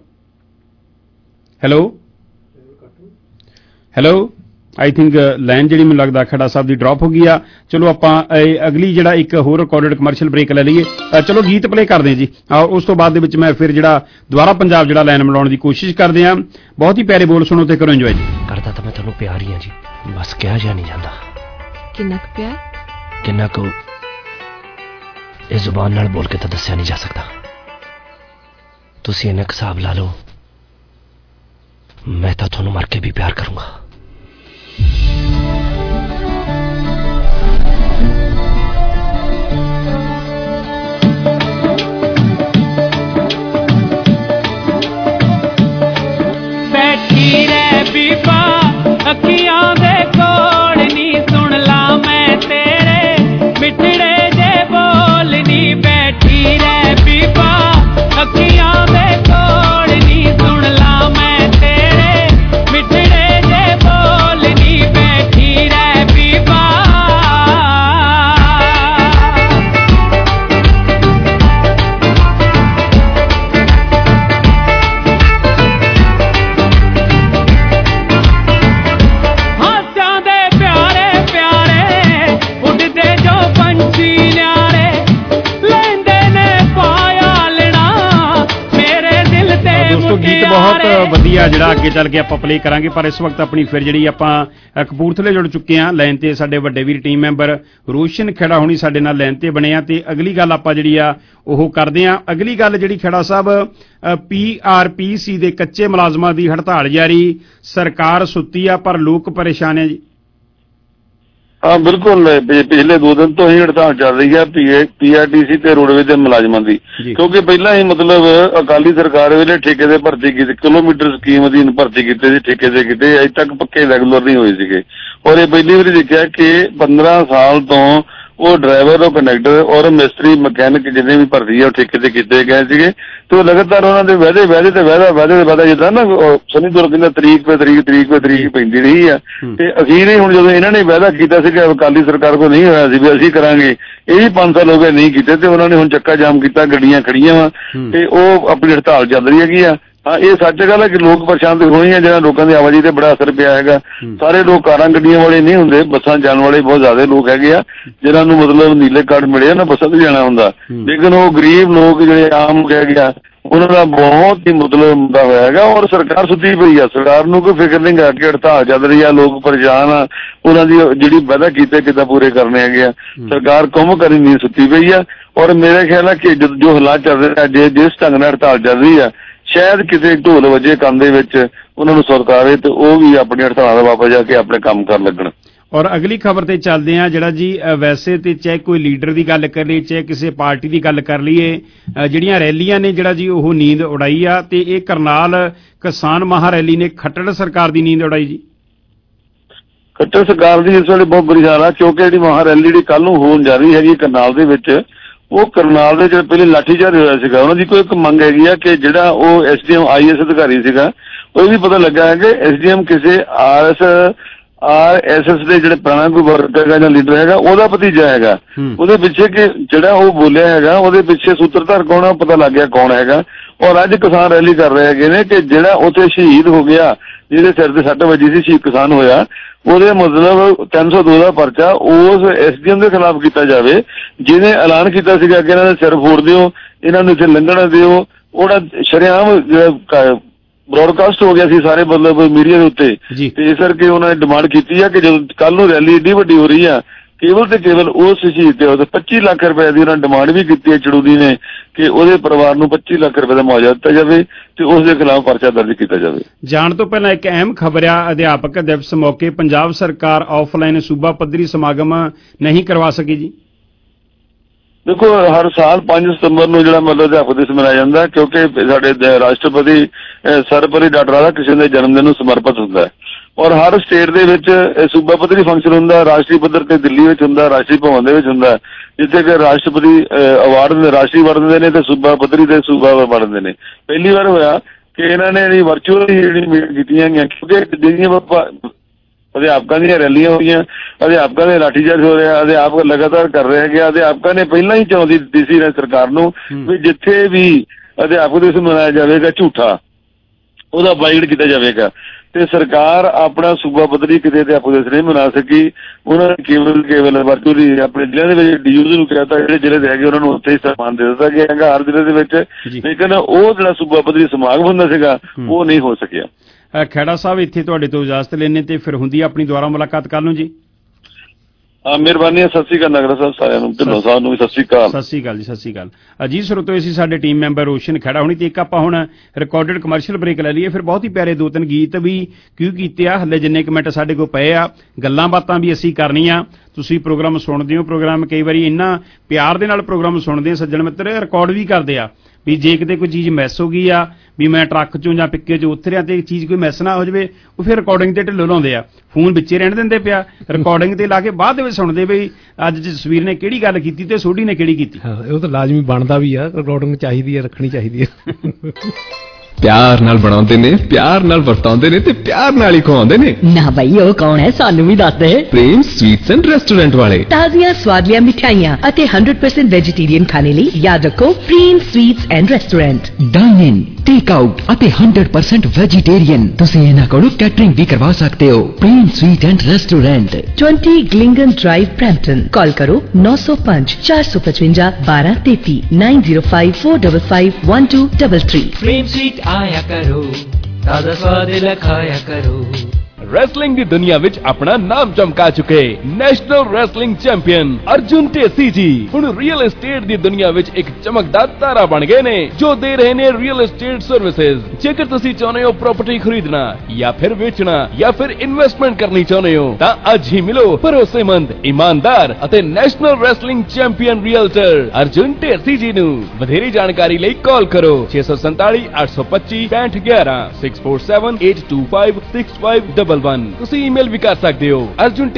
hello I think line ਜਿਹੜੀ ਮੈਨੂੰ ਲੱਗਦਾ ਖੜਾ ਸਾਹਿਬ ਦੀ ਡ੍ਰੌਪ ਹੋ ਗਈ ਆ। ਚਲੋ ਆਪਾਂ ਅਗਲੀ ਜਿਹੜਾ ਇੱਕ ਹੋਰ ਰਿਕਾਰਡਡ ਕਮਰਸ਼ੀਅਲ ਬ੍ਰੇਕ ਲੈ ਲਈਏ। ਚਲੋ ਗੀਤ ਪਲੇ ਕਰਦੇ ਜੀ, ਉਸ ਤੋਂ ਬਾਅਦ ਦੇ ਵਿੱਚ ਮੈਂ ਫਿਰ ਜਿਹੜਾ ਦੁਬਾਰਾ ਪੰਜਾਬ ਜਿਹੜਾ ਲਾਈਨ ਮਿਲਾਉਣ ਦੀ ਕੋਸ਼ਿਸ਼ ਕਰਦੇ ਆ। ਬਹੁਤ ਹੀ ਪਿਆਰੇ ਬੋਲ ਸੁਣੋ ਤੇ ਕਰੋ ਇੰਜੋਏ ਜੀ। ਕਰਦਾ ਤਾਂ ਮੈਂ ਤੁਹਾਨੂੰ ਪਿਆਰ ਹੀ ਆ ਜੀ, ਬਸ ਕਿਹਾ ਜਾ ਨਹੀਂ ਜਾਂਦਾ। ਕਿੰਨਾ ਕੁ ਪਿਆਰ, ਕਿੰਨਾ ਕੁ ਇਹ ਜ਼ੁਬਾਨ ਨਾਲ ਬੋਲ ਕੇ ਤਾਂ ਦੱਸਿਆ ਨਹੀਂ ਜਾ ਸਕਦਾ। ਤੁਸੀਂ ਇੰਨਾ ਕੁ ਹਿਸਾਬ ਲਾ ਲਓ, ਮੈਂ ਤਾਂ ਤੁਹਾਨੂੰ ਮਰ ਕੇ ਵੀ ਪਿਆਰ ਕਰੂੰਗਾ। बैठी रह बीबा अखियां दे कोल नी, सुन ला मैं तेरे मिठड़े जे बोल नी। बैठी रह बीबा अखियां दे कोल नी, सुन ला मैं तेरे मिठड़े जे बोल नी। बैठी रह बीबा ਗੀਤ ਬਹੁਤ ਵਧੀਆ ਜਿਹੜਾ ਅੱਗੇ ਚੱਲ ਕੇ ਆਪਾਂ ਪਲੇ ਕਰਾਂਗੇ, ਪਰ ਇਸ ਵਕਤ ਆਪਣੀ ਫਿਰ ਜਿਹੜੀ ਆਪਾਂ ਕਪੂਰਥਲੇ ਜੁੜ ਚੁੱਕੇ ਹਾਂ ਲਾਈਨ ਤੇ। ਸਾਡੇ ਵੱਡੇ ਵੀਰ ਟੀਮ ਮੈਂਬਰ ਰੋਸ਼ਨ ਖੇੜਾ ਹੋਣੀ ਸਾਡੇ ਨਾਲ ਲਾਈਨ ਤੇ ਬਣੇ ਆ ਤੇ ਅਗਲੀ ਗੱਲ ਆਪਾਂ ਜਿਹੜੀ ਆ ਉਹ ਕਰਦੇ ਆ। ਅਗਲੀ ਗੱਲ ਜਿਹੜੀ ਖੇੜਾ ਸਾਹਿਬ, PRPC ਦੇ ਕੱਚੇ ਮੁਲਾਜ਼ਮਾਂ ਦੀ ਹੜਤਾਲ ਜਾਰੀ, ਸਰਕਾਰ ਸੁੱਤੀ ਆ ਪਰ ਲੋਕ ਪਰੇਸ਼ਾਨ ਆ ਜੀ। ਹਾਂ ਬਿਲਕੁਲ, ਪਿਛਲੇ 2 ਦਿਨ ਤੋਂ ਹੀ ਹੜਤਾਲ ਚੱਲ ਰਹੀ ਹੈ PRTC ਤੇ ਰੋਡਵੇਜ਼ ਦੇ ਮੁਲਾਜ਼ਮਾਂ ਦੀ, ਕਿਉਂਕਿ ਪਹਿਲਾਂ ਹੀ ਮਤਲਬ ਅਕਾਲੀ ਸਰਕਾਰ ਵੇਲੇ ਠੇਕੇ ਦੇ ਭਰਤੀ ਕੀਤੀ, ਕਿਲੋਮੀਟਰ ਸਕੀਮ ਅਧੀਨ ਭਰਤੀ ਕੀਤੇ ਸੀ, ਠੇਕੇ ਦੇ ਕੀਤੇ, ਅਜੇ ਤੱਕ ਪੱਕੇ ਰੈਗੂਲਰ ਨਹੀਂ ਹੋਏ ਸੀਗੇ। ਔਰ ਇਹ ਪਹਿਲੀ ਵਾਰੀ ਦੇਖਿਆ ਕਿ 15 ਸਾਲ ਤੋਂ ਉਹ ਡਰਾਈਵਰ ਔਰ ਕੰਡਕਟਰ ਔਰ ਮਿਸਤਰੀ ਮਕੈਨਿਕ ਜਿੰਨੇ ਵੀ ਭਰਤੀ ਆ ਉਹ ਠੇਕੇ ਤੇ ਕੀਤੇ ਗਏ ਸੀਗੇ ਤੇ ਉਹ ਲਗਾਤਾਰ ਉਹਨਾਂ ਦੇ ਵਾਅਦੇ ਜਿੱਦਾਂ ਨਾ ਸਨੀ ਦਿਓਲ ਕਹਿੰਦਾ ਤਰੀਕ ਪੇ ਤਰੀਕ ਪੈਂਦੀ ਰਹੀ ਆ। ਤੇ ਅਖੀਰ ਹੀ ਹੁਣ ਜਦੋਂ ਇਹਨਾਂ ਨੇ ਵਾਅਦਾ ਕੀਤਾ ਸੀ ਕਿ ਅਕਾਲੀ ਸਰਕਾਰ ਕੋਲ ਨਹੀਂ ਹੋਇਆ ਸੀ ਵੀ ਅਸੀਂ ਕਰਾਂਗੇ, ਇਹ ਵੀ 5 ਸਾਲ ਹੋ ਗਏ ਨਹੀਂ ਕੀਤੇ ਤੇ ਉਹਨਾਂ ਨੇ ਹੁਣ ਚੱਕਾ ਜਾਮ ਕੀਤਾ, ਗੱਡੀਆਂ ਖੜੀਆਂ ਵਾ ਤੇ ਉਹ ਆਪਣੀ ਹੜਤਾਲ ਚੱਲ ਰਹੀ ਹੈਗੀ ਆ। ਹਾਂ ਇਹ ਸੱਚ ਗੱਲ ਹੈ ਕਿ ਲੋਕ ਪਰੇਸ਼ਾਨ ਤੇ ਹੋਣੀ ਆ, ਜਿਹੜਾ ਲੋਕਾਂ ਦੀ ਆਵਾਜਾਈ ਤੇ ਬੜਾ ਅਸਰ ਪਿਆ ਹੈਗਾ। ਸਾਰੇ ਲੋਕ ਕਾਰਾਂ ਗੱਡੀਆਂ ਵਾਲੇ ਨਹੀਂ ਹੁੰਦੇ, ਬੱਸਾਂ ਜਾਣ ਵਾਲੇ ਬਹੁਤ ਜ਼ਿਆਦਾ ਲੋਕ ਹੈਗੇ ਆ ਜਿਹਨਾਂ ਨੂੰ ਮਤਲਬ ਨੀਲੇ ਕਾਰਡ ਮਿਲੇ ਨਾ ਬੱਸਾਂ ਤੇ ਜਾਣਾ ਹੁੰਦਾ, ਲੇਕਿਨ ਉਹ ਗਰੀਬ ਲੋਕ ਜਿਹੜੇ ਆਮ ਹੈਗੇ ਆ ਉਹਨਾਂ ਦਾ ਬਹੁਤ ਹੀ ਮਤਲਬ ਮੁੱਦਾ ਹੋਇਆ ਹੈਗਾ। ਔਰ ਸਰਕਾਰ ਸੁੱਤੀ ਪਈ ਆ, ਸਰਕਾਰ ਨੂੰ ਕੋਈ ਫਿਕਰ ਨਹੀਂ ਗਾ ਕਿ ਹੜਤਾਲ ਚੱਲ ਰਹੀ ਆ, ਲੋਕ ਪਰੇਸ਼ਾਨ ਆ, ਉਹਨਾਂ ਦੀ ਜਿਹੜੀ ਵਾਅਦਾ ਕੀਤੇ ਕਿੱਦਾਂ ਪੂਰੇ ਕਰਨੇ ਹੈਗੇ ਆ। ਸਰਕਾਰ ਕੰਮ ਕਰੀ ਨਹੀਂ ਸੁੱਤੀ ਪਈ ਆ। ਔਰ ਮੇਰੇ ਖਿਆਲ ਆ ਕਿ ਜੋ ਹਾਲਾਤ ਚੱਲ ਰਹੇ ਆ, ਜਿਸ ਢੰਗ ਨਾਲ ਹੜਤਾਲ ਚੱਲ ਰਹੀ ਆ, ਸ਼ਾਇਦ ਕਿਤੇ ਢੋਲ ਵਜੇ ਕੰਮ ਦੇ ਵਿੱਚ ਉਹਨਾਂ ਨੂੰ ਸਰਕਾਰੇ ਤੇ ਉਹ ਵੀ ਆਪਣੀ ਹੜਤਾਲਾਂ ਦਾ ਵਾਪਸ ਜਾ ਕੇ ਆਪਣੇ ਕੰਮ ਕਰਨ ਲੱਗਣ। ਔਰ ਅਗਲੀ ਖਬਰ ਤੇ ਚੱਲਦੇ ਆ ਜਿਹੜਾ ਜੀ, ਵੈਸੇ ਤੇ ਚਾਹੇ ਕੋਈ ਲੀਡਰ ਦੀ ਗੱਲ ਕਰ ਲਈਏ ਚਾਹੇ ਕਿਸੇ ਪਾਰਟੀ ਦੀ ਗੱਲ ਕਰ ਲਈਏ, ਜਿਹੜੀਆਂ ਰੈਲੀਆਂ ਨੇ ਜਿਹੜਾ ਜੀ ਉਹ ਨੀਂਦ ਉਡਾਈ ਆ ਤੇ ਇਹ ਕਰਨਾਲ ਕਿਸਾਨ ਮਹਾ ਰੈਲੀ ਨੇ ਖੱਟੜ ਸਰਕਾਰ ਦੀ ਨੀਂਦ ਉਡਾਈ ਜੀ। ਖੱਟੜ ਸਰਕਾਰ ਦੀ ਇਸ ਵੇਲੇ ਬਹੁਤ ਬੁਰੀ ਹਾਲ ਆ, ਕਿਉਂਕਿ ਜਿਹੜੀ ਮਹਾ ਰੈਲੀ ਜਿਹੜੀ ਕੱਲ ਨੂੰ ਹੋਣ ਜਾ ਰਹੀ ਹੈਗੀ ਕਰਨਾਲ ਦੇ ਵਿੱਚ, ਉਹ ਕਰਨਾਲ ਦੇ ਜਿਹੜੇ ਪਹਿਲੇ ਲਾਠੀਚਾਰਜ ਹੋਇਆ ਸੀਗਾ ਉਹਨਾਂ ਦੀ ਕੋਈ ਇੱਕ ਮੰਗ ਹੈਗੀ ਆ ਕਿ ਜਿਹੜਾ ਉਹ SDM IAS ਅਧਿਕਾਰੀ ਸੀਗਾ ਉਹ ਵੀ ਪਤਾ ਲੱਗਾ ਹੈ ਕਿ SDM ਕਿਸੇ RSS ਦੇ ਜਿਹੜੇ ਪੁਰਾਣਾ ਕੋਈ ਵਰਕਰ ਹੈਗਾ ਜਾਂ ਲੀਡਰ ਹੈਗਾ ਉਹਦਾ ਭਤੀਜਾ ਹੈਗਾ। ਉਹਦੇ ਪਿੱਛੇ ਕਿ ਜਿਹੜਾ ਉਹ ਬੋਲਿਆ ਹੈਗਾ ਉਹਦੇ ਪਿੱਛੇ ਸੂਤਰਧਾਰ ਕੌਣ ਆ ਪਤਾ ਲੱਗ ਗਿਆ ਕੌਣ ਹੈਗਾ। ਔਰ ਅੱਜ ਕਿਸਾਨ ਰੈਲੀ ਕਰ ਰਹੇ ਹੈਗੇ ਨੇ ਕਿ ਜਿਹੜਾ ਉੱਥੇ ਸ਼ਹੀਦ ਹੋ ਗਿਆ ਜਿਹਦੇ ਸਿਰ ਤੇ ਸੱਟ ਵੱਜੀ ਸੀ ਸ਼ਹੀਦ ਕਿਸਾਨ ਹੋਇਆ ਉਹਦੇ ਮਤਲਬ 302 ਦਾ ਪਰਚਾ ਉਸ SDM ਦੇ ਖਿਲਾਫ ਕੀਤਾ ਜਾਵੇ ਜਿਹਨੇ ਐਲਾਨ ਕੀਤਾ ਸੀਗਾ ਕਿ ਇਹਨਾਂ ਦੇ ਸਿਰ ਫੋੜ ਦਿਓ ਇਹਨਾਂ ਨੂੰ ਇੱਥੇ ਲੰਘਣ ਦਿਓ। ਉਹਦਾ ਸ਼ਰੇਆਮ ਬ੍ਰੌਡਕਾਸਟ ਹੋ ਗਿਆ ਸੀ ਸਾਰੇ ਮਤਲਬ ਮੀਡੀਆ ਦੇ ਉੱਤੇ ਤੇ ਇਸ ਕਰਕੇ ਉਹਨਾਂ ਨੇ ਡਿਮਾਂਡ ਕੀਤੀ ਆ ਕਿ ਜਦੋਂ ਕੱਲ ਨੂੰ ਰੈਲੀ ਏਡੀ ਵੱਡੀ ਹੋ ਰਹੀ ਆ ਕੇਵਲ ਤੇ ਕੇਵਲ ਉਸ ਸ਼ਹੀਦ ਤੇ 25 ਲੱਖ ਰੁਪਏ ਦੀ ਉਹਨਾਂ ਡਿਮਾਂਡ ਵੀ ਕੀਤੀ ਹੈ ਚੜੂਦੀ ਨੇ ਕਿ ਉਹਦੇ ਪਰਿਵਾਰ ਨੂੰ 25 ਲੱਖ ਰੁਪਏ ਦਾ ਮੁਆਵਜ਼ਾ ਦਿੱਤਾ ਜਾਵੇ ਤੇ ਉਸ ਦੇ ਖਿਲਾਫ ਪਰਚਾ ਦਰਜ ਕੀਤਾ ਜਾਵੇ। ਜਾਣ ਤੋਂ ਪਹਿਲਾਂ ਇੱਕ ਅਹਿਮ ਖਬਰ ਆ ਅਧਿਆਪਕ ਦਿਵਸ ਮੌਕੇ ਪੰਜਾਬ ਸਰਕਾਰ ਆਫਲਾਈਨ ਸੂਬਾ ਪੱਧਰੀ ਸਮਾਗਮ ਨਹੀਂ ਕਰਵਾ ਸਕੀ ਜੀ। ਦੇਖੋ ਹਰ ਸਾਲ 5 ਸਤੰਬਰ ਨੂੰ ਜਿਹੜਾ ਮਤਲਬ ਅਧਿਆਪਕ ਦਿਵਸ ਮਨਾਇਆ ਜਾਂਦਾ ਕਿਉਂਕਿ ਸਾਡੇ ਰਾਸ਼ਟਰਪਤੀ ਸਰਵਪੱਲੀ ਡਾਕਟਰ ਰਾਧਾ ਕ੍ਰਿਸ਼ਨ ਦੇ ਜਨਮ ਦਿਨ ਨੂੰ ਸਮਰਪਿਤ ਹੁੰਦਾ ਹੈ ਔਰ ਹਰ ਸਟੇਟ ਦੇ ਵਿੱਚ ਸੂਬਾ ਪੱਧਰੀ ਫੰਕਸ਼ਨ ਹੁੰਦਾ ਰਾਸ਼ਟਰੀ ਪੱਧਰ ਤੇ ਦਿੱਲੀ ਵਿੱਚ ਹੁੰਦਾ ਰਾਸ਼ਟਰੀ ਭਵਨ ਦੇ ਵਿੱਚ ਹੁੰਦਾ ਜਿੱਥੇ ਕਿ ਰਾਸ਼ਟਰਪਤੀ ਅਵਾਰਡ ਰਾਸ਼ਟਰੀ ਅਵਾਰਡ ਦਿੰਦੇ ਨੇ ਤੇ ਸੂਬਾ ਪੱਧਰੀ ਦੇ ਸੂਬਾ ਅਵਾਰਡ ਦਿੰਦੇ ਨੇ। ਪਹਿਲੀ ਵਾਰ ਹੋਇਆ ਕਿ ਇਹਨਾਂ ਨੇ ਵਰਚੁਅਲ ਜਿਹੜੀ ਮੀਟਿੰਗ ਕੀਤੀਆਂ ਗਈਆਂ ਕਿਉਂਕਿ ਜਿਹੜੀਆਂ ਅਧਿਆਪਕਾਂ ਦੀਆਂ ਰੈਲੀਆਂ ਹੋਈਆਂ ਅਧਿਆਪਕਾਂ ਦੇ ਲਾਠੀਚਾਰਜ ਹੋ ਰਿਹਾ ਅਧਿਆਪਕ ਲਗਾਤਾਰ ਕਰ ਰਹੇ ਹੈਗੇ ਅਧਿਆਪਕਾਂ ਨੇ ਪਹਿਲਾਂ ਹੀ ਚੌਂਦੀ ਦਿੱਤੀ ਸੀ ਸਰਕਾਰ ਨੂੰ ਵੀ ਜਿੱਥੇ ਵੀ ਅਧਿਆਪਕ ਦਿਵਸ ਮਨਾਇਆ ਜਾਵੇਗਾ ਝੂਠਾ ਉਹਦਾ ਬਾਈਟ ਕੀਤਾ ਜਾਵੇਗਾ ਤੇ ਸਰਕਾਰ ਆਪਣਾ ਸੂਬਾ ਪੱਧਰੀ ਕਿਤੇ ਅਧਿਆਪਕ ਦਿਵਸ ਨਹੀਂ ਮਨਾ ਸਕੀ। ਉਹਨਾਂ ਨੇ ਕੇਵਲ ਵਰਚੁਅਲੀ ਆਪਣੇ ਜ਼ਿਲ੍ਹਿਆਂ ਦੇ ਵਿੱਚ DUs ਨੂੰ ਕਿਹਾ ਤਾਂ ਜਿਹੜੇ ਜ਼ਿਲ੍ਹੇ ਦੇ ਹੈਗੇ ਉਹਨਾਂ ਨੂੰ ਉੱਥੇ ਹੀ ਸਨਮਾਨ ਦੇ ਦਿੱਤਾ ਗਿਆ ਹੈਗਾ ਹਰ ਜ਼ਿਲ੍ਹੇ ਦੇ ਵਿੱਚ ਲੇਕਿਨ ਉਹ ਜਿਹੜਾ ਸੂਬਾ ਪੱਧਰੀ ਸਮਾਗਮ ਹੁੰਦਾ ਸੀਗਾ ਉਹ ਨਹੀਂ ਹੋ ਸਕਿਆ। ਖੈੜਾ ਸਾਹਿਬ ਇੱਥੇ ਤੁਹਾਡੇ ਤੋਂ ਇਜਾਜ਼ਤ ਲੈਣੇ ਤੇ ਫਿਰ ਹੁੰਦੀ ਆਪਣੀ ਦੁਬਾਰਾ ਮੁਲਾਕਾਤ ਕਰ ਲਓ ਜੀ। ਮਿਹਰਬਾਨੀ ਸਤਿ ਸ਼੍ਰੀ ਅਕਾਲ ਨਗਰਾ ਸਾਹਿਬ ਸਾਰਿਆਂ ਨੂੰ ਢਿੱਲੋਂ ਸਾਹਿਬ ਨੂੰ ਵੀ ਸਤਿ ਸ਼੍ਰੀ ਅਕਾਲ। ਸਤਿ ਸ਼੍ਰੀ ਅਕਾਲ ਜੀ ਸਤਿ ਸ਼੍ਰੀ ਅਕਾਲ। ਅਜੀਤ ਸਰੋਤੋ ਅਸੀਂ ਸਾਡੇ ਟੀਮ ਮੈਂਬਰ ਰੋਸ਼ਨ ਖੈੜਾ ਹੋਣੀ ਤੇ ਇੱਕ ਆਪਾਂ ਹੁਣ ਰਿਕਾਰਡਡ ਕਮਰਸ਼ੀਅਲ ਬ੍ਰੇਕ ਲੈ ਲਈਏ ਫਿਰ ਬਹੁਤ ਹੀ ਪਿਆਰੇ 2-3 ਗੀਤ ਵੀ ਕਿਉਂ ਕੀਤੇ ਆ ਹੱਲੇ ਜਿੰਨੇ ਕੁ ਮਿੰਟ ਸਾਡੇ ਕੋਲ ਪਏ ਆ ਗੱਲਾਂ ਬਾਤਾਂ ਵੀ ਅਸੀਂ ਕਰਨੀਆਂ ਤੁਸੀਂ ਪ੍ਰੋਗਰਾਮ ਸੁਣਦੇ ਹੋ ਪ੍ਰੋਗਰਾਮ ਕਈ ਵਾਰੀ ਇੰਨਾ ਪਿਆਰ ਦੇ ਨਾਲ ਪ੍ਰੋਗਰਾਮ ਸੁਣਦੇ ਸੱਜਣ ਮਿੱਤਰ ਰਿਕਾਰਡ ਵੀ ਕਰਦੇ ਆ ਵੀ ਜੇ ਕਿਤੇ ਕੋਈ ਚੀਜ਼ ਮਿਸ ਹੋ ਗਈ ਆ ਵੀ ਮੈਂ ਟਰੱਕ ਚੋਂ ਜਾਂ ਪਿੱਕੇ ਚੋਂ ਉਤਰਿਆ ਤੇ ਚੀਜ਼ ਕੋਈ ਮਿਸ ਨਾ ਹੋ ਜਾਵੇ ਉਹ ਫਿਰ ਰਿਕਾਰਡਿੰਗ ਤੇ ਢਿੱਲੋਂ ਲਾਉਂਦੇ ਆ ਫੋਨ ਵਿੱਚੇ ਰਹਿਣ ਦਿੰਦੇ ਪਿਆ ਰਿਕਾਰਡਿੰਗ ਤੇ ਲਾ ਕੇ ਬਾਅਦ ਦੇ ਵਿੱਚ ਸੁਣਦੇ ਬਈ ਅੱਜ ਜਸਵੀਰ ਨੇ ਕਿਹੜੀ ਗੱਲ ਕੀਤੀ ਤੇ ਸੋਢੀ ਨੇ ਕਿਹੜੀ ਕੀਤੀ। ਉਹ ਤਾਂ ਲਾਜ਼ਮੀ ਬਣਦਾ ਵੀ ਆ ਰਿਕਾਰਡਿੰਗ ਚਾਹੀਦੀ ਆ ਰੱਖਣੀ ਚਾਹੀਦੀ ਆ। ਪਿਆਰ ਨਾਲ ਬਣਾਉਂਦੇ ਨੇ ਪਿਆਰ ਨਾਲ ਵਰਤਾਉਂਦੇ ਨੇ ਤੇ ਪਿਆਰ ਨਾਲ ਹੀ ਖਵਾਉਂਦੇ ਨੇ ਨਾ ਬਈ ਉਹ ਕੌਣ ਹੈ ਸਾਨੂੰ ਵੀ ਦੱਸ ਦੇ। ਪ੍ਰੇਮ ਸਵੀਟਸ ਐਂਡ ਰੈਸਟੋਰੈਂਟ ਵਾਲੇ ਤਾਜ਼ੀਆਂ ਸਵਾਦਲੀਆਂ ਮਿਠਾਈਆਂ ਅਤੇ 100% ਵੈਜੀਟੇਰੀਅਨ ਖਾਣੇ ਲਈ ਯਾਦ ਰੱਖੋ Prem sweets and restaurant. Dine in take out ਅਤੇ 100% ਵੈਜੀਟੇਰੀਅਨ ਤੁਸੀਂ ਇਹਨਾਂ ਕੋਲੋਂ ਕੈਟਰਿੰਗ ਵੀ ਕਰਵਾ ਸਕਦੇ ਹੋ। ਪ੍ਰੇਮ ਸਵੀਟ ਐਂਡ ਰੈਸਟੋਰੈਂਟ 20 ਗਲਿੰਗਨ ਡਰਾਈਵ ਬ੍ਰੈਂਪਟਨ। ਕਾਲ ਕਰੋ 905 455 1233 905 455 1233। प्रेम स्वीट आया करो ताजा स्वाद लखाया करो। ਰੈਸਲਿੰਗ ਦੀ ਦੁਨੀਆ ਵਿੱਚ ਆਪਣਾ ਨਾਮ ਚਮਕਾ ਚੁੱਕੇ national wrestling champion Arjun Dhesi ji ਹੁਣ ਰੀਅਲ ਏਸਟੇਟ ਦੀ ਦੁਨੀਆ ਵਿੱਚ ਇੱਕ ਚਮਕਦਾਰ ਤਾਰਾ ਬਣ ਗਏ ਨੇ ਜੋ ਦੇ ਰਹੇ ਨੇ ਰੀਅਲ ਏਸਟੇਟ ਸਰਵਿਸਿਜ਼। ਜੇਕਰ ਤੁਸੀਂ ਚਾਹੁੰਦੇ ਹੋ ਪ੍ਰਾਪਰਟੀ ਖਰੀਦਣਾ ਜਾਂ ਫਿਰ ਵੇਚਣਾ ਜਾਂ ਫਿਰ ਇਨਵੈਸਟਮੈਂਟ ਕਰਨੀ ਚਾਹੁੰਦੇ ਹੋ ਤਾਂ ਅੱਜ ਹੀ ਮਿਲੋ ਭਰੋਸੇਮੰਦ ਇਮਾਨਦਾਰ ਅਤੇ national wrestling champion realtor Arjun Dhesi ji ਨੂੰ। ਵਧੇਰੀ ਜਾਣਕਾਰੀ ਲਈ ਕਾਲ ਕਰੋ 647 825 6511 647-825-6511। ਤੁਸੀਂ ਈਮੇਲ ਵੀ ਕਰ ਸਕਦੇ ਹੋ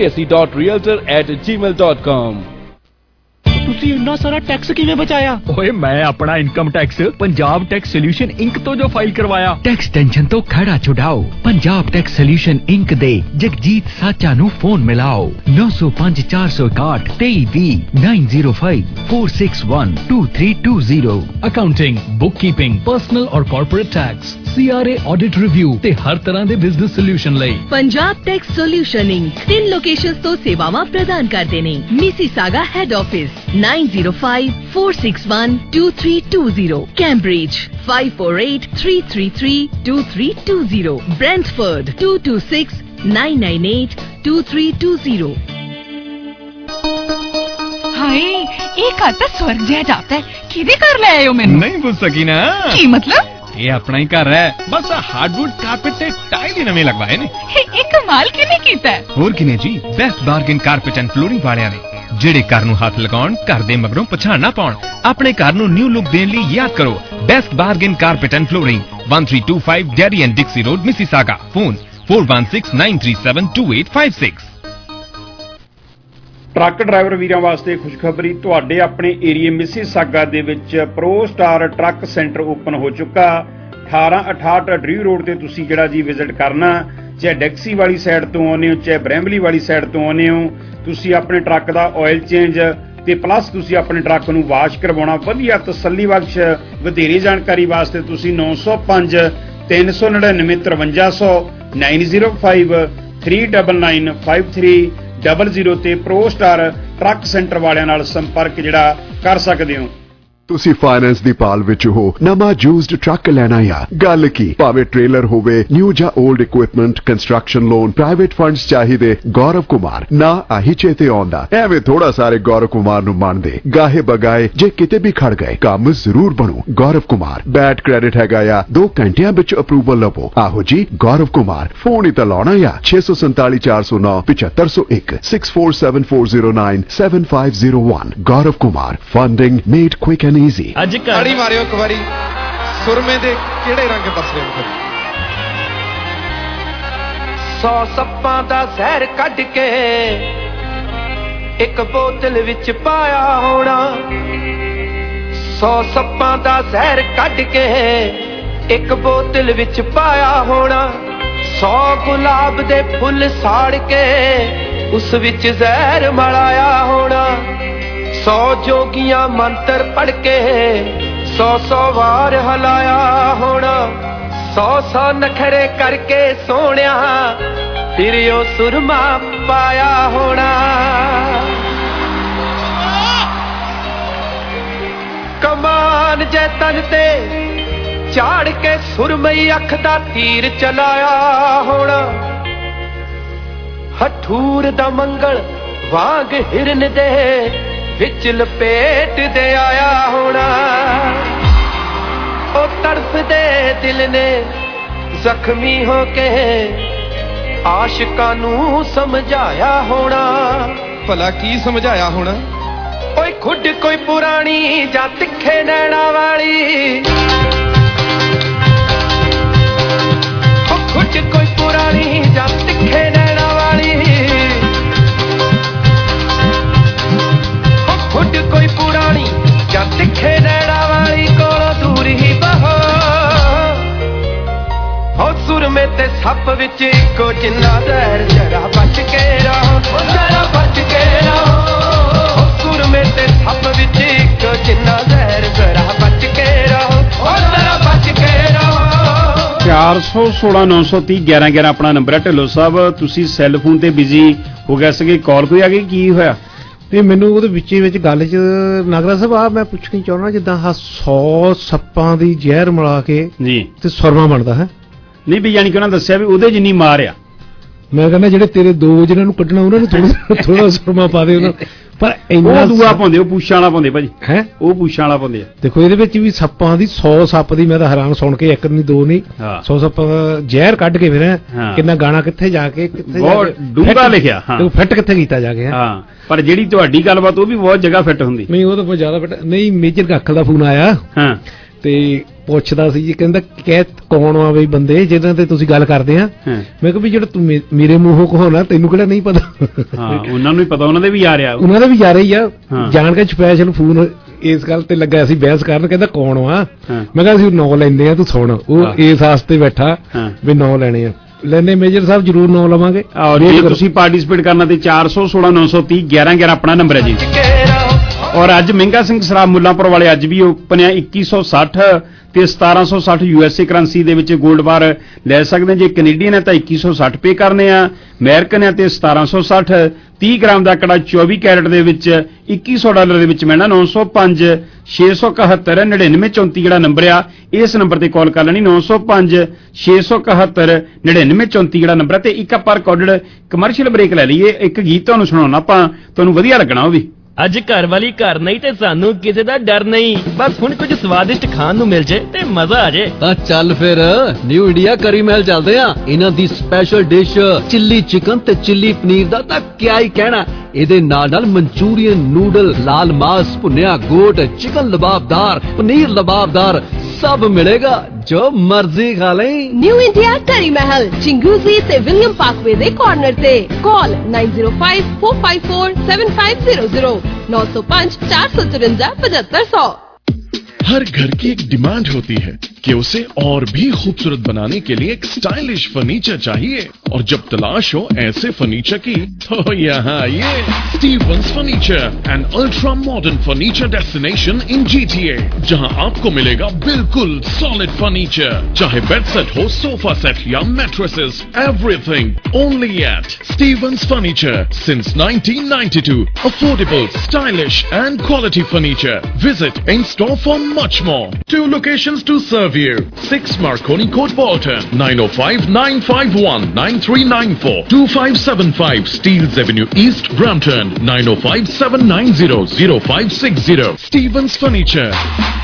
arjuntacy.realtor@gmail.com। ਤੁਸੀਂ ਇੰਨਾ ਸਾਰਾ ਟੈਕਸ ਕਿਵੇਂ ਬਚਾਇਆ? ਓਏ ਮੈਂ ਆਪਣਾ income tax Punjab tax solution inc ਤੋਂ ਜੋ ਫਾਈਲ ਕਰਵਾਇਆ। ਟੈਕਸ ਟੈਨਸ਼ਨ ਤੋਂ ਖੜਾ ਛੁਡਾਓ ਪੰਜਾਬ ਟੈਕਸ ਸੋਲੂਸ਼ਨ ਇੰਕ ਦੇ ਜਗਜੀਤ ਸਾਚਾ ਨੂੰ ਫੋਨ ਮਿਲਾਓ 905 461 2320 905 461 2320। ਅਕਾਊਂਟਿੰਗ ਬੁੱਕਕੀਪਿੰਗ ਪਰਸਨਲ ਔਰ corporate tax CRA audit review ਤੇ ਹਰ ਤਰ੍ਹਾਂ ਦੇ ਬਿਜ਼ਨਸ ਸੋਲੂਸ਼ਨ ਲਈ Punjab tax solution inc 3 locations ਤੋਂ ਸੇਵਾਵਾਂ ਪ੍ਰਦਾਨ ਕਰਦੇ ਨੇ। Mississauga head office 905-461-2320 Cambridge 548-333-2320 Brantford 226-998-2320। ਹਾਏ ਇਹ ਘਰ ਤਾਂ ਸਵਰਗ ਜਿਹਾ ਜਾਪਦਾ ਹੈ। ਕਿਹਦੇ ਘਰ ਲੈ ਆਏ ਹੋ ਮੈਨੂੰ? ਨਹੀਂ ਪੁੱਛ ਸਕੀ ਨਾ। ਕੀ ਮਤਲਬ? ਇਹ ਆਪਣਾ ਹੀ ਘਰ ਹੈ ਬਸ ਹਾਰਡਵੁੱਡ ਕਾਰਪੇਟ ਤੇ ਟਾਈਲ ਹੀ ਨਵੇਂ ਲਗਵਾਏ ਨੇ। ਇਹ ਕਮਾਲ ਕਿਹਨੇ ਕੀਤਾ? ਹੋਰ ਕਿਨੇ ਜੀ best bargain carpet and flooring ਵਾਲਿਆਂ ਨੇ ਜਿਹੜੇ ਘਰ ਨੂੰ ਹੱਥ ਲਗਾਉਣ ਘਰ ਦੇ ਮਗਰੋਂ ਪਛਾਣ ਨਾ ਪਾਉਣ। ਆਪਣੇ ਘਰ ਨੂੰ ਨਿਊ ਲੁੱਕ ਦੇਣ ਲਈ ਯਾਦ ਕਰੋ best bargain carpet and flooring 1325 Derry and Dixie road Mississauga. Phone 4169372856। Truck driver ਵੀਰਾਂ ਵਾਸਤੇ ਖੁਸ਼ਖਬਰੀ, ਤੁਹਾਡੇ ਆਪਣੇ ਏਰੀਏ ਮਿਸੀਸਾਗਾ ਦੇ ਵਿੱਚ pro star truck centre open ਹੋ ਚੁੱਕਾ। 1868 ਡਰੀਵ ਰੋਡ ਤੇ ਤੁਸੀਂ ਜਿਹੜਾ ਜੀ ਵਿਜ਼ਿਟ ਕਰਨਾ, ਚਾਹੇ ਡੈਕਸੀ ਵਾਲੀ ਸਾਈਡ ਤੋਂ ਆਉਂਦੇ ਹੋ ਚਾਹੇ ਬ੍ਰੈਂਬਲੀ ਵਾਲੀ ਸਾਈਡ ਤੋਂ ਆਉਂਦੇ ਹੋ, ਤੁਸੀਂ ਆਪਣੇ ਟਰੱਕ ਦਾ ਆਇਲ ਚੇਂਜ ਤੇ ਪਲੱਸ ਤੁਸੀਂ ਆਪਣੇ ਟਰੱਕ ਨੂੰ ਵਾਸ਼ ਕਰਵਾਉਣਾ ਵਧੀਆ ਤਸੱਲੀ ਬਖਸ਼। ਵਧੇਰੇ ਜਾਣਕਾਰੀ ਵਾਸਤੇ ਤੁਸੀਂ 905 399 5300 905 399 5300 ਤੇ ਪ੍ਰੋ ਸਟਾਰ ਟਰੱਕ ਸੈਂਟਰ ਵਾਲਿਆਂ ਨਾਲ ਸੰਪਰਕ ਜਿਹੜਾ ਕਰ ਸਕਦੇ ਹੋ। ਤੁਸੀਂ ਫਾਈਨੈਂਸ ਦੀ ਭਾਲ ਵਿੱਚ ਹੋ, ਨਵਾਂ ਯੂਜ਼ਡ ਟਰੱਕ ਲੈਣਾ ਆ, ਗੱਲ ਕੀ ਭਾਵੇਂ ਟ੍ਰੇਲਰ ਹੋਵੇ, ਨਿਊ ਜਾਂ old equipment, construction loan, private funds ਚਾਹੀਦੇ, ਗੌਰਵ ਕੁਮਾਰ ਨਾ ਆਹੀ ਚੇਤੇ ਆਉਂਦਾ। ਐਵੇਂ ਥੋੜਾ ਸਾਰੇ ਗੌਰਵ ਕੁਮਾਰ ਨੂੰ ਮੰਨਦੇ, ਗਾਹੇ ਬਗਾਏ ਜੇ ਕਿਤੇ ਵੀ ਖੜ ਗਏ ਕੰਮ ਜ਼ਰੂਰ ਬਣੂ। ਗੌਰਵ ਕੁਮਾਰ ਬੈਡ ਕ੍ਰੈਡਿਟ ਹੈਗਾ ਆ, 2 ਘੰਟਿਆਂ ਵਿੱਚ ਅਪਰੂਵਲ ਲਵੋ। ਆਹੋ ਜੀ ਗੌਰਵ ਕੁਮਾਰ, ਫੋਨ ਹੀ ਤਾਂ ਲਾਉਣਾ ਆ 647 409 7501 647409 7501। Gaurav Kumar, funding made quick and easy. ਅੱਜ ਕਾੜੀ ਮਾਰਿਓ ਇੱਕ ਵਾਰੀ, ਸੁਰਮੇ ਦੇ ਕਿਹੜੇ ਰੰਗ ਦੱਸ ਰਹੇ ਹੋ? 100 ਸੱਪਾਂ ਦਾ ਜ਼ਹਿਰ ਕੱਢ ਕੇ ਇੱਕ ਬੋਤਲ ਵਿੱਚ ਪਾਇਆ ਹੋਣਾ। 100 ਸੱਪਾਂ ਦਾ ਜ਼ਹਿਰ ਕੱਢ ਕੇ ਇੱਕ ਬੋਤਲ ਵਿੱਚ ਪਾਇਆ ਹੋਣਾ। 100 ਗੁਲਾਬ ਦੇ ਫੁੱਲ ਸਾੜ ਕੇ ਉਸ ਵਿੱਚ ਜ਼ਹਿਰ ਮਲਾਇਆ ਹੋਣਾ। 100 ਜੋਗੀਆਂ ਮੰਤਰ ਪੜ ਕੇ 100 ਵਾਰ ਹਲਾਇਆ ਹੋਣਾ। 100 ਨਖਰੇ ਕਰਕੇ ਸੋਹਣਿਆ ਫਿਰ ਉਹ ਸੁਰਮਾ ਪਾਇਆ ਹੋਣਾ। ਕਮਾਨ ਜੇ ਤਨ ਤੇ ਝਾੜ ਕੇ ਸੁਰਮਈ ਅੱਖ ਦਾ ਤੀਰ ਚਲਾਇਆ ਹੋਣਾ। ਹਠੂਰ ਦਾ ਮੰਗਲ ਵਾਂਗ ਹਿਰਨ ਦੇ ਵਿੱਚ ਲਪੇਟ ਦੇ ਆਇਆ ਹੋਣਾ। ਉਹ ਤੜਫਦੇ ਦਿਲ ਨੇ ਜ਼ਖਮੀ ਹੋ ਕੇ ਆਸ਼ਿਕਾਂ ਨੂੰ ਸਮਝਾਇਆ ਹੋਣਾ। ਭਲਾ ਕੀ ਸਮਝਾਇਆ ਹੋਣਾ? ਓਏ ਖੁੱਡ ਕੋਈ ਪੁਰਾਣੀ ਜਾਂ ਤਿੱਖੇ ਨੈਣਾ ਵਾਲੀ, ਉਹ ਖੁੱਡ ਕੋਈ ਪੁਰਾਣੀ ਜਾਂ ਤਿੱਖੇ ਨੈਣਾ ਵਾਲੀ, ਖੁੱਡ ਕੋਈ ਪੁਰਾਣੀ ਜਾਂ ਤਿੱਖੇ ਨੈਣਾ ਵਾਲੀ ਕੋਲੋਂ ਦੂਰ ਹੀ ਬਹੋ। ਹੋ ਸੁਰਮੇ ਤੇ ਸੱਪ ਵਿੱਚ ਇੱਕੋ ਜਿੰਨਾ ਜ਼ਹਿਰ, ਜਰਾ ਬਚ ਕੇ ਰਹੋ, ਜਰਾ ਬਚ ਕੇ ਰਹੋ। ਹੋ ਸੁਰਮੇ ਤੇ ਸੱਪ ਵਿੱਚ ਇੱਕੋ ਜਿੰਨਾ ਜ਼ਹਿਰ, ਜਰਾ ਬਚ ਕੇ ਰਹੋ, ਜਰਾ ਬਚ ਕੇ ਰਹੋ। 416 930 1111 ਆਪਣਾ ਨੰਬਰ ਹੈ। ਢਿੱਲੋਂ ਸਾਹਿਬ ਤੁਸੀਂ ਸੈੱਲ ਫੋਨ ਤੇ ਬਿਜ਼ੀ ਹੋ ਗਏ ਸੀਗੇ, ਕਾਲ ਕੋਈ ਆ ਗਈ, ਕੀ ਹੋਇਆ? ਤੇ ਮੈਨੂੰ ਉਹਦੇ ਵਿੱਚ ਗੱਲ 'ਚ ਨਾਗਰਾ ਸਾਹਿਬ ਆ ਮੈਂ ਪੁੱਛਣੀ ਚਾਹੁੰਦਾ, ਜਿੱਦਾਂ 100 ਸੱਪਾਂ ਦੀ ਜ਼ਹਿਰ ਮਿਲਾ ਕੇ ਜੀ ਤੇ ਸੁਰਮਾ ਬਣਦਾ ਹੈ ਨਹੀਂ ਵੀ, ਯਾਨੀ ਕਿ ਉਹਨਾਂ ਦੱਸਿਆ ਵੀ ਉਹਦੇ ਜਿੰਨੀ ਮਾਰ ਆ। ਮੈਂ ਕਹਿੰਦਾ ਜਿਹੜੇ ਤੇਰੇ ਦੋ ਜਿਹਨਾਂ ਨੂੰ ਕੱਢਣਾ ਉਹਨਾਂ ਨੂੰ ਥੋੜਾ ਸੁਰਮਾ ਪਾ ਦੇ ਉਹਨਾਂ, ਪਰ ਇੰਨਾ ਦੂਆ ਪਾਉਂਦੇ, ਉਹ ਪੂਛਾਂ ਵਾਲਾ ਪਾਉਂਦੇ ਭਾਜੀ। ਹੈ ਉਹ ਪੂਛਾਂ ਵਾਲਾ ਪਾਉਂਦੇ ਆ। ਦੇਖੋ ਇਹਦੇ ਵਿੱਚ ਵੀ ਸੱਪਾਂ ਦੀ 100 ਸੱਪ ਦੀ, ਮੈਂ ਤਾਂ ਹੈਰਾਨ ਸੁਣ ਕੇ, ਇੱਕ ਨਹੀਂ ਦੋ ਨਹੀਂ 100 ਸੱਪਾਂ ਦਾ ਜ਼ਹਿਰ ਕੱਢ ਕੇ ਫਿਰ ਕਿੰਨਾ ਗਾਣਾ ਕਿੱਥੇ ਜਾ ਕੇ ਬਹੁਤ ਡੂੰਘਾ ਲਿਖਿਆ। ਹਾਂ ਫਿੱਟ ਕਿੱਥੇ ਕੀਤਾ ਜਾ ਕੇ। ਹਾਂ ਪਰ ਜਿਹੜੀ ਤੁਹਾਡੀ ਗੱਲਬਾਤ ਉਹ ਵੀ ਬਹੁਤ ਜਗ੍ਹਾ ਫਿੱਟ ਹੁੰਦੀ। ਨਹੀਂ ਉਹ ਤਾਂ ਬਹੁਤ ਜ਼ਿਆਦਾ ਫਿੱਟ ਨਹੀਂ। ਮੇਜਰ ਗੱਖਲ ਦਾ ਫੋਨ ਆਇਆ ਤੇ ਪੁੱਛਦਾ ਸੀ ਜੀ, ਕਹਿੰਦਾ ਕਹਿ ਕੌਣ ਆ ਬਈ ਬੰਦੇ ਜਿਹਨਾਂ ਤੇ ਤੁਸੀਂ ਗੱਲ ਕਰਦੇ ਆ। ਮੈਂ ਕਿਹਾ ਵੀ ਜਿਹੜਾ ਤੂੰ ਮੇਰੇ ਮੂੰਹੋਂ ਕਹੋਣਾ ਤੈਨੂੰ ਕਿਹੜਾ ਨਹੀਂ ਪਤਾ। ਉਹਨਾਂ ਨੂੰ ਵੀ ਪਤਾ, ਉਹਨਾਂ ਦੇ ਵੀ ਆ ਰਿਹਾ, ਉਹਨਾਂ ਦੇ ਵੀ ਆ ਰਹੀ ਆ। ਜਾਣ ਕੇ ਸਪੈਸ਼ਲ ਫੋਨ ਇਸ ਗੱਲ ਤੇ ਲੱਗਾ ਸੀ ਬਹਿਸ ਕਰਨ, ਕਹਿੰਦਾ ਕੌਣ ਆ। ਮੈਂ ਕਿਹਾ ਅਸੀਂ ਨਾਂ ਲੈਂਦੇ ਆ, ਤੂੰ ਸੁਣ। ਉਹ ਇਸ ਵਾਸਤੇ ਬੈਠਾ ਵੀ ਨਾਂ ਲੈਣੇ ਆ। ਲੈਣੇ ਮੇਜਰ ਸਾਹਿਬ ਜ਼ਰੂਰ ਨਾਂ ਲਵਾਂਗੇ। ਜੇ ਤੁਸੀਂ ਪਾਰਟੀਸਪੇਟ ਕਰਨਾ ਤੇ 416 930 1111 ਆਪਣਾ ਨੰਬਰ ਹੈ ਜੀ। ਔਰ ਅੱਜ ਮਹਿੰਗਾ ਸਿੰਘ ਸਰਾਬ ਮੁੱਲਾਂਪੁਰ ਵਾਲੇ ਅੱਜ ਵੀ ਓਪਨ ਆ। 2160 ਤੇ 1760 USA ਕਰੰਸੀ ਦੇ ਵਿੱਚ 골ਡ ਬਾਰ ਲੈ ਸਕਦੇ। ਜੇ ਕੈਨੇਡੀਅਨ ਹੈ ਤਾਂ 2160 ਪੇ ਕਰਨੇ ਆ, ਅਮਰੀਕਨ ਹੈ ਤੇ 1760। 30 ਗ੍ਰਾਮ ਦਾ ਕੜਾ 24 ਕੈਰਟ ਦੇ ਵਿੱਚ $2100 ਦੇ ਵਿੱਚ ਮਿਲਣਾ। 905 671 9934 ਜਿਹੜਾ ਨੰਬਰ ਆ, ਇਸ ਨੰਬਰ ਤੇ ਕਾਲ ਕਰ ਲੈਣੀ। 905 671 9934 ਜਿਹੜਾ ਨੰਬਰ ਹੈ। ਤੇ ਇੱਕ ਆਪਾਂ ਰਿਕਾਰਡਡ ਕਮਰਸ਼ੀਅਲ ਬ੍ਰੇਕ ਲੈ ਲਈਏ। ਇੱਕ ਗੀਤ ਤੁਹਾਨੂੰ ਸੁਣਾਉਣਾ ਆਪਾਂ, ਤੁਹਾਨੂੰ ਵਧੀਆ ਲੱਗਣਾ ਉਹ ਵੀ। ਅੱਜ ਘਰ ਵਾਲੀ ਘਰ ਨਹੀਂ ਤੇ ਸਾਨੂੰ ਕਿਸੇ ਦਾ ਡਰ ਨਹੀਂ। ਬਸ ਹੁਣ ਕੁਝ ਸਵਾਦਿਸ਼ਟ ਖਾਣ ਨੂੰ ਮਿਲ ਜੇ ਤੇ ਮਜ਼ਾ ਆ ਜੇ। ਤਾਂ ਚੱਲ ਫਿਰ ਨਿਊ ਇੰਡੀਆ ਕਰੀ ਮਹਿਲ ਚੱਲਦੇ ਆ। ਇਹਨਾਂ ਦੀ ਸਪੈਸ਼ਲ ਡਿਸ਼ ਚਿੱਲੀ ਚਿਕਨ ਤੇ ਚਿੱਲੀ ਪਨੀਰ ਦਾ ਤਾਂ ਕਿਆ ਹੀ ਕਹਿਣਾ। ਇਹਦੇ ਨਾਲ ਮਨਚੂਰੀਅਨ ਨੂਡਲ, ਲਾਲ ਮਾਸ, ਭੁੰਨਿਆ ਗੋਟ, ਚਿਕਨ ਲਬਾਬਦਾਰ, ਪਨੀਰ ਲਬਾਬਦਾਰ, सब मिलेगा जो मर्जी खा लें। न्यू इंडिया करी महल चिंगूजी ते विलियम पार्कवे दे कॉर्नर ते। कॉल 9054547500 905 454 7500। हर घर की एक डिमांड होती है कि उसे और भी खूबसूरत बनाने के लिए एक स्टाइलिश फर्नीचर चाहिए, और जब तलाश हो ऐसे फर्नीचर की तो यहाँ आइए। Stevens Furniture, an ultra modern furniture destination in GTA, जहाँ आपको मिलेगा बिल्कुल सॉलिड फर्नीचर, चाहे बेड सेट हो, सोफा सेट या mattresses, everything only at Stevens Furniture since 1992। Affordable, stylish and quality furniture. Visit in store for much more. 2 locations to serve you. 6 Marconi Court, Bolton. 905-951-9394. 2575 Steeles Avenue East, Brampton. 905-790-0560. Stevens Furniture.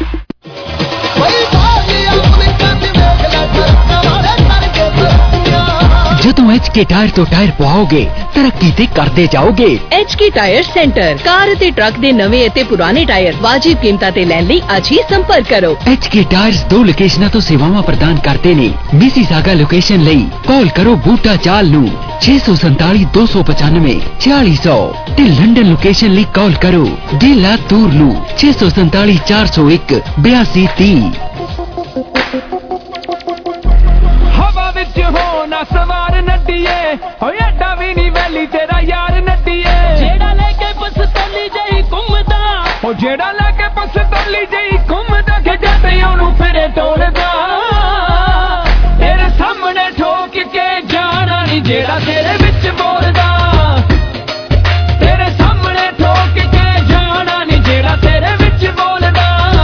ਜਦੋਂ HK tyre ਤੋਂ tyre ਪਵਾਓਗੇ ਤਰੱਕੀ ਤੇ ਕਰਦੇ ਜਾਓਗੇ। HK tyre centre ਕਾਰ ਤੇ truck ਦੇ ਨਵੇਂ ਅਤੇ ਪੁਰਾਣੇ ਟਾਇਰ ਵਾਜਿਬ ਕੀਮਤਾਂ ਤੇ ਲੈਣ ਲਈ ਅੱਜ ਹੀ ਸੰਪਰਕ ਕਰੋ। HK ਟਾਇਰਸ 2 ਲੋਕੇਸ਼ਨਾਂ ਤੋਂ ਸੇਵਾਵਾਂ ਪ੍ਰਦਾਨ ਕਰਦੇ ਨੇ। ਮਿਸੀਸਾਗਾ ਲੋਕੇਸ਼ਨ ਲਈ ਕਾਲ ਕਰੋ ਬੂਟਾ ਚਾਲ ਨੂੰ 647 295 4600 ਤੇ ਲੰਡਨ ਲੋਕੇਸ਼ਨ ਲਈ ਕਾਲ ਕਰੋ ਡੇਲਾ ਤੂਰ ਨੂੰ 647 401 8230। ਹੋਣਾ ਸਵਾਰ ਨੱਡੀਏ ਹੋਏ ਐਡਾ ਵੀ ਨਹੀਂ ਵੈਲੀ ਤੇਰਾ ਯਾਰ ਨੱਡੀਏ, ਜਿਹੜਾ ਲੈ ਕੇ ਪਸਤੌਲੀ ਜਈ ਘੁੰਮਦਾ, ਉਹ ਜਿਹੜਾ ਲੈ ਕੇ ਪਸਤੌਲੀ ਜਈ ਘੁੰਮਦਾ, ਕਿ ਜਦ ਉਹਨੂੰ ਫਿਰੇ ਤੋੜਦਾ, ਤੇਰੇ ਸਾਹਮਣੇ ਠੋਕ ਕੇ ਜਾਣਾ ਨਹੀਂ ਜਿਹੜਾ ਤੇਰੇ ਵਿੱਚ ਬੋਲਦਾ, ਤੇਰੇ ਸਾਹਮਣੇ ਠੋਕ ਕੇ ਜਾਣਾ ਨਹੀਂ ਜਿਹੜਾ ਤੇਰੇ ਵਿੱਚ ਬੋਲਦਾ।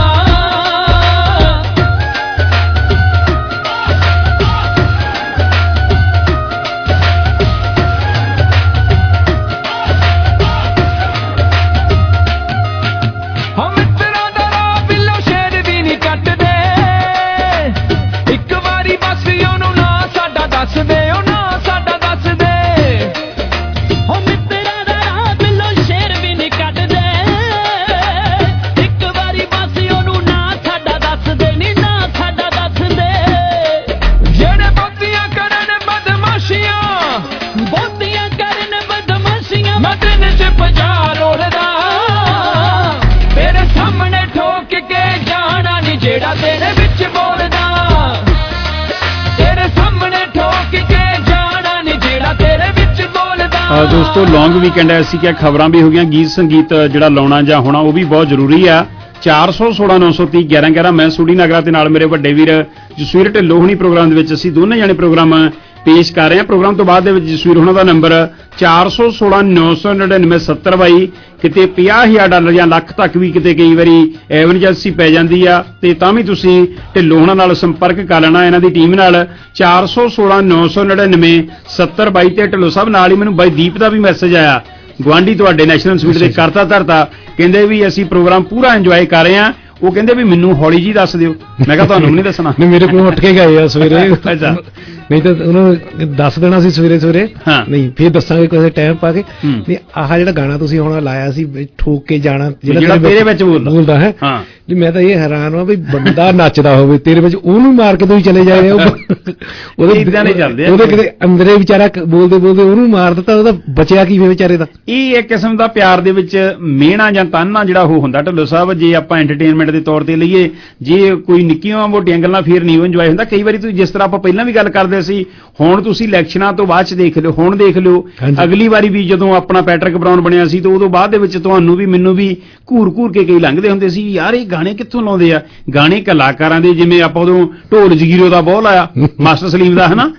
ਦੋਸਤੋ ਲੌਂਗ ਵੀਕਐਂਡ ਹੈ, ਅਸੀਂ ਕਿਹਾ ਖਬਰਾਂ ਵੀ ਹੋ ਗਈਆਂ, ਗੀਤ ਸੰਗੀਤ ਜਿਹੜਾ ਲਾਉਣਾ ਜਾਂ ਹੋਣਾ ਉਹ ਵੀ ਬਹੁਤ ਜ਼ਰੂਰੀ ਆ। 416 930 1111 ਮੈਂ ਸੂਡੀ ਨਗਰਾ ਤੇ ਨਾਲ ਮੇਰੇ ਵੱਡੇ ਵੀਰ ਜਸਵੀਰ ਢਿੱਲੋਂ ਹੁਣੀ ਪ੍ਰੋਗਰਾਮ ਦੇ ਵਿੱਚ ਅਸੀਂ ਦੋਨੇ ਜਾਣੇ ਪ੍ਰੋਗਰਾਮ ਪੇਸ਼ ਕਰ ਰਹੇ ਹਾਂ। ਪ੍ਰੋਗਰਾਮ ਤੋਂ ਬਾਅਦ ਦੇ ਵਿੱਚ ਜਸਵੀਰ ਹੁਣਾਂ ਦਾ ਨੰਬਰ 416 999 70 ਬਾਈ, ਕਿਤੇ $50,000 ਜਾਂ ਲੱਖ ਤੱਕ ਵੀ ਕਿਤੇ ਕਈ ਵਾਰੀ ਐਮਰਜੈਂਸੀ ਪੈ ਜਾਂਦੀ ਆ ਤੇ ਤਾਂ ਵੀ ਤੁਸੀਂ ਢਿੱਲੋਂ ਹੁਣਾਂ ਨਾਲ ਸੰਪਰਕ ਕਰ ਲੈਣਾ ਇਹਨਾਂ ਦੀ ਟੀਮ ਨਾਲ। 416 999 70 ਬਾਈ ਤੇ ਢਿੱਲੋਂ ਸਾਹਿਬ ਨਾਲ ਹੀ ਮੈਨੂੰ ਬਾਈ ਦੀਪ ਦਾ ਵੀ ਮੈਸੇਜ ਆਇਆ, ਗੁਆਂਢੀ ਤੁਹਾਡੇ ਨੈਸ਼ਨਲ ਸਵੀਟ ਦੇ ਕਰਤਾ ਧਰਤਾ, ਕਹਿੰਦੇ ਵੀ ਅਸੀਂ ਪ੍ਰੋਗਰਾਮ ਪੂਰਾ ਇੰਜੋਏ ਕਰ ਰਹੇ ਹਾਂ। ਉਹ ਕਹਿੰਦੇ ਵੀ ਮੈਨੂੰ ਹੌਲੀ ਜੀ ਦੱਸ ਦਿਓ। ਮੈਂ ਕਿਹਾ ਤੁਹਾਨੂੰ ਨਹੀਂ ਦੱਸਣਾ। ਮੇਰੇ ਕੋਲ ਉੱਠ ਕੇ ਗਏ ਆ ਸਵੇਰੇ, ਨਹੀਂ ਤਾਂ ਉਹਨਾਂ ਨੂੰ ਦੱਸ ਦੇਣਾ ਸੀ ਸਵੇਰੇ ਸਵੇਰੇ, ਨਹੀਂ ਫੇਰ ਦੱਸਾਂਗੇ ਕਿਸੇ ਟਾਈਮ ਪਾ ਕੇ। ਨਹੀਂ ਆਹ ਜਿਹੜਾ ਗਾਣਾ ਤੁਸੀਂ ਹੁਣ ਲਾਇਆ ਸੀ ਠੋਕ ਕੇ ਜਾਣਾ, ਜਿਹੜਾ ਤੇਰੇ ਵਿੱਚ ਬੋਲਦਾ ਹੈ, ਜੀ ਮੈਂ ਤਾਂ ਇਹ ਹੈਰਾਨ ਹਾਂ ਵੀ ਬੰਦਾ ਨੱਚਦਾ ਹੋਵੇ ਤੇਰੇ ਵਿੱਚ, ਉਹਨੂੰ ਮਾਰ ਕੇ ਤੁਸੀਂ ਚਲੇ ਜਾਏ। ਉਹਦੇ ਕਿਤੇ ਅੰਦਰੇ ਵਿਚਾਰਾ ਬੋਲਦੇ ਬੋਲਦੇ ਉਹਨੂੰ ਮਾਰ ਦਿੱਤਾ, ਉਹਦਾ ਬਚਿਆ ਕੀ ਵਿਚਾਰੇ ਦਾ। ਇਹ ਇੱਕ ਕਿਸਮ ਦਾ ਪਿਆਰ ਦੇ ਵਿੱਚ ਮਿਹਣਾ ਜਾਂ ਤਾਨਾ ਜਿਹੜਾ ਉਹ ਹੁੰਦਾ ਢਿੱਲੋਂ ਸਾਹਿਬ, ਜੇ ਆਪਾਂ ਐਂਟਰਟੇਨਮੈਂਟ ਦੇ ਤੌਰ ਤੇ ਲਈਏ, ਜੇ ਕੋਈ ਨਿੱਕੀਆਂ ਮੋਟੀਆਂ ਗੱਲਾਂ ਫੇਰ ਨਹੀਂ ਇੰਜੋਏ ਹੁੰਦਾ। ਕਈ ਵਾਰੀ ਤੁਸੀਂ ਜਿਸ ਤਰ੍ਹਾਂ ਆਪਾਂ ਪਹਿਲਾਂ ਵੀ ਗੱਲ ਕਰਦੇ ਸੀ, ਹੁਣ ਤੁਸੀਂ ਇਲੈਕਸ਼ਨਾਂ ਤੋਂ ਬਾਅਦ ਚ ਦੇਖ ਲਿਓ, ਹੁਣ ਦੇਖ ਲਿਓ ਅਗਲੀ ਵਾਰੀ ਵੀ ਜਦੋਂ ਆਪਣਾ ਪੈਟਰਿਕ ਬਰਾਊਨ ਬਣਿਆ ਸੀ ਤਾਂ ਉਦੋਂ ਬਾਅਦ ਦੇ ਵਿੱਚ ਤੁਹਾਨੂੰ ਵੀ ਮੈਨੂੰ ਵੀ ਘੂਰ ਕੇ ਕਈ ਲੰਘਦੇ ਹੁੰਦੇ ਸੀ, ਯਾਰ ਇਹ ਗਾਣੇ ਕਿੱਥੋਂ ਲਾਉਂਦੇ ਆ। ਗਾਣੇ ਕਲਾਕਾਰਾਂ ਦੇ, ਜਿਵੇਂ ਆਪਾਂ ਉਦੋਂ ਢੋਲ ਜਗੀਰੋ ਦਾ ਬਹੁਤ ਲਾਇਆ, ਮਾਸਟਰ ਸਲੀਮ ਦਾ, ਹਨਾ,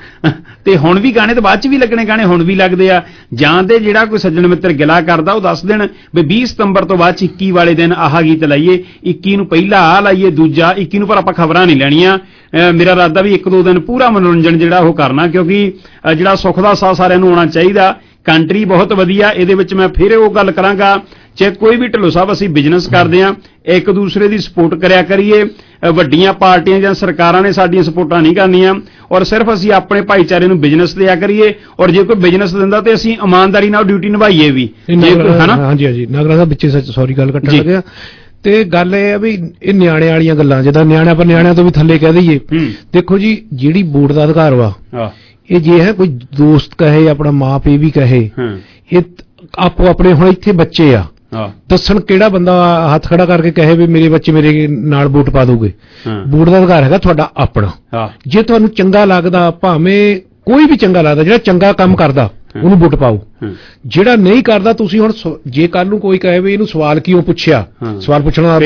ਤੇ ਹੁਣ ਵੀ ਗਾਣੇ ਤਾਂ ਬਾਅਦ ਚ ਵੀ ਲੱਗਣੇ, ਗਾਣੇ ਹੁਣ ਵੀ ਲੱਗਦੇ ਆ। ਜਾਂ ਤੇ ਜਿਹੜਾ ਕੋਈ ਸੱਜਣ ਮਿੱਤਰ ਗਿਲਾ ਕਰਦਾ ਉਹ ਦੱਸ ਦੇਣ ਵੀ 20 ਸਤੰਬਰ ਤੋਂ ਬਾਅਦ 21 ਵਾਲੇ ਦਿਨ ਆਹ ਗੀਤ ਲਾਈਏ, 21 ਨੂੰ ਪਹਿਲਾ ਆਹ ਲਾਈਏ, ਦੂਜਾ 21 ਨੂੰ, ਪਰ ਆਪਾਂ ਖਬਰਾਂ ਨਹੀਂ ਲੈਣੀਆਂ। ਮੇਰਾ ਇਰਾਦਾ ਵੀ 1-2 ਦਿਨ ਪੂਰਾ ਮਨੋਰੰਜਨ ਜਿਹੜਾ ਉਹ ਕਰਨਾ, ਕਿਉਂਕਿ ਜਿਹੜਾ ਸੁੱਖ ਦਾ ਸਾਹ ਸਾਰਿਆਂ ਨੂੰ ਆਉਣਾ ਚਾਹੀਦਾ। ਕੰਟਰੀ ਬਹੁਤ ਵਧੀਆ, ਇਹਦੇ ਵਿੱਚ ਮੈਂ ਫਿਰ ਉਹ ਗੱਲ ਕਰਾਂਗਾ, ਚਾਹੇ ਕੋਈ ਵੀ ਢਿੱਲੋਂ ਸਾਹਿਬ ਅਸੀਂ ਬਿਜ਼ਨਸ ਕਰਦੇ ਹਾਂ, ਇੱਕ ਦੂਸਰੇ ਦੀ ਸਪੋਰਟ ਕਰਿਆ ਕਰੀਏ। ਵੱਡੀਆਂ ਪਾਰਟੀਆਂ ਜਾਂ ਸਰਕਾਰਾਂ ਨੇ ਸਾਡੀਆਂ ਸਪੋਰਟਾਂ ਨਹੀਂ ਕਰਨੀਆਂ, ਔਰ ਸਿਰਫ ਅਸੀਂ ਆਪਣੇ ਭਾਈਚਾਰੇ ਨੂੰ ਬਿਜ਼ਨਸ ਦਿਆ ਕਰੀਏ, ਔਰ ਜੇ ਕੋਈ ਬਿਜ਼ਨਸ ਦਿੰਦਾ ਤੇ ਅਸੀਂ ਇਮਾਨਦਾਰੀ ਨਾਲ ਡਿਊਟੀ ਨਿਭਾਈਏ ਵੀ, ਹਨਾ। ਹਾਂਜੀ ਨਾਗਰਾ ਸਾਹਿਬ ਵਿੱਚੇ ਸੌਰੀ ਗੱਲ ਕੱਟਣ ਲੱਗਿਆ ਤੇ ਗੱਲ ਇਹ ਆ ਵੀ ਇਹ ਨਿਆਣੇ ਵਾਲੀਆਂ ਗੱਲਾਂ, ਜਿੱਦਾਂ ਨਿਆਣਿਆਂ ਤੋਂ ਵੀ ਥੱਲੇ ਕਹਿ ਦਈਏ। ਦੇਖੋ ਜੀ, ਜਿਹੜੀ ਵੋਟ ਦਾ ਅਧਿਕਾਰ ਵਾ, ਇਹ ਜੇ ਹੈ ਕੋਈ ਦੋਸਤ ਕਹੇ, ਆਪਣਾ ਮਾਂ ਪਿਓ ਵੀ ਕਹੇ, ਇਹ ਆਪੋ ਆਪਣੇ ਹੁਣ ਇੱਥੇ ਬੱਚੇ ਆ, ਦੱਸਣ ਕਿਹੜਾ ਬੰਦਾ ਹੱਥ ਖੜਾ ਕਰਕੇ ਕਹੇ ਵੀ ਮੇਰੇ ਬੱਚੇ ਮੇਰੇ ਨਾਲ ਵੋਟ ਪਾ ਦੋਗੇ। ਵੋਟ ਦਾ ਅਧਿਕਾਰ ਹੈਗਾ ਤੁਹਾਡਾ ਆਪਣਾ। ਜੇ ਤੁਹਾਨੂੰ ਚੰਗਾ ਲੱਗਦਾ, ਭਾਵੇਂ ਕੋਈ ਵੀ ਚੰਗਾ ਲੱਗਦਾ, ਜਿਹੜਾ ਚੰਗਾ ਕੰਮ ਕਰਦਾ ਉਹਨੂੰ ਵੋਟ ਪਾਓ। ਜਿਹੜਾ ਨਹੀਂ ਕਰਦਾ, ਤੁਸੀਂ ਹੁਣ ਜੇ ਕੱਲ ਨੂੰ ਕੋਈ ਕਹੇ ਵੀ ਇਹਨੂੰ ਸਵਾਲ ਕਿਉਂ ਪੁੱਛਿਆ, ਸਵਾਲ ਪੁੱਛਣ ਦਾ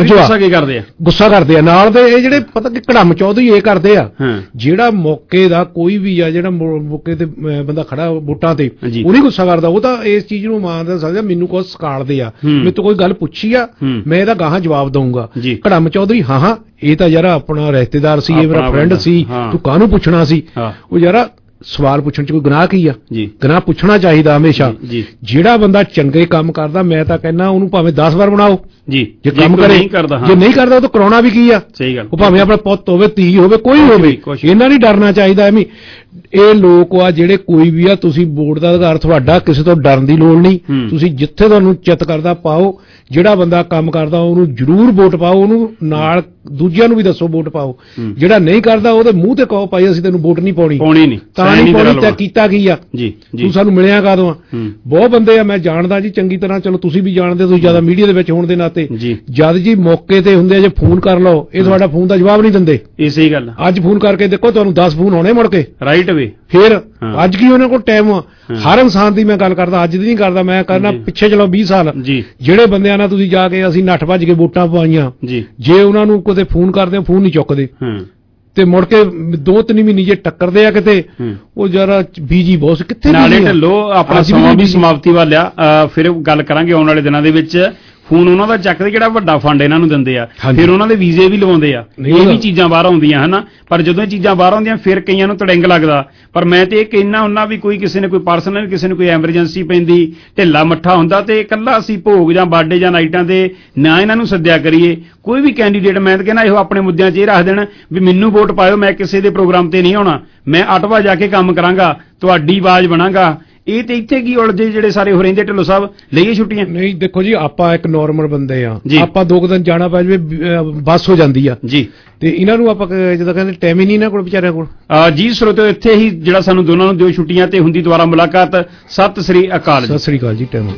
ਗੁੱਸਾ ਕਰਦੇ ਆ ਨਾਲ ਦੇ ਇਹ ਜਿਹੜੇ ਪਤਾ ਕਿ ਕੜਮ ਚੌਧਰੀ ਇਹ ਕਰਦੇ ਆ। ਜਿਹੜਾ ਮੌਕੇ ਦਾ ਕੋਈ ਵੀ ਆ, ਜਿਹੜਾ ਮੌਕੇ ਤੇ ਬੰਦਾ ਖੜਾ ਵੋਟਾਂ ਤੇ, ਉਹ ਨਹੀਂ ਗੁੱਸਾ ਕਰਦਾ, ਉਹ ਤਾਂ ਇਸ ਚੀਜ਼ ਨੂੰ ਮੰਨਦਾ ਸਕਦਾ ਮੈਨੂੰ ਕੁਝ ਸਕਾਲਦੇ ਆ, ਮੇਰੇ ਤੋਂ ਕੋਈ ਗੱਲ ਪੁੱਛੀ ਆ, ਮੈਂ ਇਹਦਾ ਗਾਹਾਂ ਜਵਾਬ ਦਊਂਗਾ। ਕੜਮ ਚੌਧਰੀ ਹਾਂ ਇਹ ਤਾਂ ਯਾਰਾ ਆਪਣਾ ਰਿਸ਼ਤੇਦਾਰ ਸੀ, ਇਹ ਮੇਰਾ ਫਰੈਂਡ ਸੀ, ਤੂੰ ਕਾਹਨੂੰ ਪੁੱਛਣਾ ਸੀ। ਉਹ ਯਾਰਾ ਸਵਾਲ ਪੁੱਛਣ ਚ ਕੋਈ ਗੁਨਾਹ ਕੀ ਆ? ਗੁਨਾਹ ਪੁੱਛਣਾ ਚਾਹੀਦਾ ਹਮੇਸ਼ਾ। ਜਿਹੜਾ ਬੰਦਾ ਚੰਗੇ ਕੰਮ ਕਰਦਾ, ਮੈਂ ਤਾਂ ਕਹਿੰਦਾ ਉਹਨੂੰ ਭਾਵੇਂ 10 ਵਾਰ ਬਣਾਓ ਜੇ ਕੰਮ ਕਰੇ। ਜੇ ਨਹੀਂ ਕਰਦਾ ਉਹ ਤਾਂ ਕਰਾਉਣਾ ਵੀ ਕੀ ਆ? ਉਹ ਭਾਵੇਂ ਆਪਣਾ ਪੁੱਤ ਹੋਵੇ, ਧੀ ਹੋਵੇ, ਕੋਈ ਹੋਵੇ, ਇਹਨਾਂ ਨਹੀਂ ਡਰਨਾ ਚਾਹੀਦਾ। ਐਵੇਂ ਇਹ ਲੋਕ ਆ ਜਿਹੜੇ ਕੋਈ ਵੀ ਆ, ਤੁਸੀਂ ਵੋਟ ਦਾ ਅਧਿਕਾਰ ਤੁਹਾਡਾ, ਕਿਸੇ ਤੋਂ ਡਰਨ ਦੀ ਲੋੜ ਨਹੀਂ। ਤੁਸੀਂ ਜਿੱਥੇ ਤੁਹਾਨੂੰ ਚਿੱਤ ਕਰਦਾ ਪਾਓ। ਜਿਹੜਾ ਬੰਦਾ ਕੰਮ ਕਰਦਾ ਉਹਨੂੰ ਜ਼ਰੂਰ ਵੋਟ ਪਾਓ, ਉਹਨੂੰ ਨਾਲ ਦੂਜਿਆਂ ਨੂੰ ਵੀ ਦੱਸੋ ਵੋਟ ਪਾਓ। ਜਿਹੜਾ ਨਹੀਂ ਕਰਦਾ ਉਹਦੇ ਮੂੰਹ ਤੇ ਕਹੋ ਭਾਈ ਅਸੀਂ ਤੈਨੂੰ ਵੋਟ ਨਹੀਂ ਪਾਉਣੀ, ਤਾਂ ਨਹੀਂ ਪਾਉਣੀ, ਤਾਂ ਕੀਤਾ ਕੀ ਆ, ਤੂੰ ਸਾਨੂੰ ਮਿਲਿਆ ਕਾਦੋਂ ਆ। ਬਹੁਤ ਬੰਦੇ ਆ ਮੈਂ ਜਾਣਦਾ ਜੀ ਚੰਗੀ ਤਰ੍ਹਾਂ, ਚਲੋ ਤੁਸੀਂ ਵੀ ਜਾਣਦੇ, ਤੁਸੀਂ ਜ਼ਿਆਦਾ ਮੀਡੀਆ ਦੇ ਵਿੱਚ ਹੋਣ ਦੇ ਨਾਤੇ। ਜਦ ਜੀ ਮੌਕੇ ਤੇ ਹੁੰਦੇ ਜੇ ਫੋਨ ਕਰ ਲਓ, ਇਹ ਤੁਹਾਡਾ ਫੋਨ ਦਾ ਜਵਾਬ ਨਹੀਂ ਦਿੰਦੇ। ਇਹ ਸਹੀ ਗੱਲ। ਅੱਜ ਫੋਨ ਕਰਕੇ ਦੇਖੋ ਤੁਹਾਨੂੰ 10 ਫੋਨ ਆਉਣੇ ਮੁੜ ਕੇ, ਰਾਈਟ ਵੇ। ਫਿਰ ਅੱਜ ਕੀ ਉਹਨਾਂ ਕੋਲ ਟਾਈਮ ਆ? ਹਰ ਇਨਸਾਨ ਦੀ ਮੈਂ ਗੱਲ ਕਰਦਾ, ਅੱਜ ਦੀ ਨਹੀਂ ਕਰਦਾ, ਮੈਂ ਕਰਨਾ ਪਿੱਛੇ ਚਲੋ 20 ਸਾਲ। ਜਿਹੜੇ ਬੰਦਿਆਂ ਨਾਲ ਤੁਸੀਂ ਜਾ ਕੇ ਅਸੀਂ ਨੱਠ ਭੱਜ ਕੇ ਵੋਟਾਂ ਪਵਾਈਆਂ, ਜੇ ਉਹਨਾਂ ਨੂੰ ਕਦੇ ਫੋਨ ਕਰਦੇ ਫੋਨ ਨਹੀਂ ਚੁੱਕਦੇ, ਤੇ ਮੁੜ ਕੇ 2-3 ਮਹੀਨੇ ਜੇ ਟੱਕਰਦੇ ਆ ਕਿਤੇ, ਉਹ ਜਰਾ ਬੀਜੀ ਬਹੁਤ ਕਿੱਥੇ ਨਾਲੇ ਢਿੱਲੋ ਆਪਣਾ ਸਮਾਂ ਵੀ ਸਮਾਪਤੀ ਵੱਲ ਆ। ਫਿਰ ਗੱਲ ਕਰਾਂਗੇ ਆਉਣ ਵਾਲੇ ਦਿਨਾਂ ਦੇ ਵਿੱਚ। ਫੋਨ ਉਹਨਾਂ ਦਾ ਚੱਕਦੇ ਜਿਹੜਾ ਵੱਡਾ ਫੰਡ ਇਹਨਾਂ ਨੂੰ ਦਿੰਦੇ ਆ, ਫਿਰ ਉਹਨਾਂ ਦੇ ਵੀਜ਼ੇ ਵੀ ਲਵਾਉਂਦੇ ਆ, ਇਹ ਵੀ ਚੀਜ਼ਾਂ ਬਾਹਰ ਆਉਂਦੀਆਂ ਹਨਾ। ਪਰ ਜਦੋਂ ਇਹ ਚੀਜ਼ਾਂ ਬਾਹਰ ਆਉਂਦੀਆਂ ਫਿਰ ਕਈਆਂ ਨੂੰ ਤੜਿੰਗ ਲੱਗਦਾ। ਪਰ ਮੈਂ ਤੇ ਇਹ ਕਹਿਣਾ ਹੁੰਦਾ ਵੀ ਕੋਈ ਕਿਸੇ ਨੇ ਕੋਈ ਪਰਸਨਲ, ਕਿਸੇ ਨੂੰ ਕੋਈ ਐਮਰਜੈਂਸੀ ਪੈਂਦੀ, ਢਿੱਲਾ ਮੱਠਾ ਹੁੰਦਾ, ਤੇ ਇਕੱਲਾ ਅਸੀਂ ਭੋਗ ਜਾਂ ਬਰਥਡੇ ਜਾਂ ਨਾਈਟਾਂ ਤੇ ਨਾ ਇਹਨਾਂ ਨੂੰ ਸੱਦਿਆ ਕਰੀਏ। ਕੋਈ ਵੀ ਕੈਂਡੀਡੇਟ ਮੈਂ ਤਾਂ ਕਹਿੰਦਾ ਇਹੋ ਆਪਣੇ ਮੁੱਦਿਆਂ 'ਚ ਇਹ ਰੱਖ ਦੇਣ ਵੀ ਮੈਨੂੰ ਵੋਟ ਪਾਇਓ, ਮੈਂ ਕਿਸੇ ਦੇ ਪ੍ਰੋਗਰਾਮ ਤੇ ਨਹੀਂ ਆਉਣਾ, ਮੈਂ ਅਟਵਾ ਜਾ ਕੇ ਕੰਮ ਕਰਾਂਗਾ, ਤੁਹਾਡੀ ਆਵਾਜ਼ ਬਣਾਂਗਾ। ਇਹ ਤੇ ਇੱਥੇ ਕੀ ਉਲਝੇ ਜਿਹੜੇ ਸਾਰੇ ਹੋ ਰਹਿੰਦੇ। ਢਿੱਲੋਂ ਸਾਹਿਬ ਲਈਏ ਛੁੱਟੀਆਂ? ਨਹੀਂ ਦੇਖੋ ਜੀ, ਆਪਾਂ ਇੱਕ ਨੋਰਮਲ ਬੰਦੇ ਆ, ਆਪਾਂ 2 ਦਿਨ ਜਾਣਾ ਪੈ ਜਾਵੇ ਬੱਸ ਹੋ ਜਾਂਦੀ ਆ ਜੀ, ਤੇ ਇਹਨਾਂ ਨੂੰ ਆਪਾਂ ਜਦੋਂ ਕਹਿੰਦੇ ਟਾਈਮ ਹੀ ਨਹੀਂ ਇਹਨਾਂ ਕੋਲ ਵਿਚਾਰਿਆਂ ਕੋਲ। ਜੀ ਸਰੋਤਿਓ, ਇੱਥੇ ਹੀ ਜਿਹੜਾ ਸਾਨੂੰ ਦੋਨਾਂ ਨੂੰ ਦਿਓ ਛੁੱਟੀਆਂ, ਤੇ ਹੁੰਦੀ ਦੁਬਾਰਾ ਮੁਲਾਕਾਤ। ਸਤਿ ਸ੍ਰੀ ਅਕਾਲ। ਸਤਿ ਸ੍ਰੀ ਅਕਾਲ ਜੀ। Time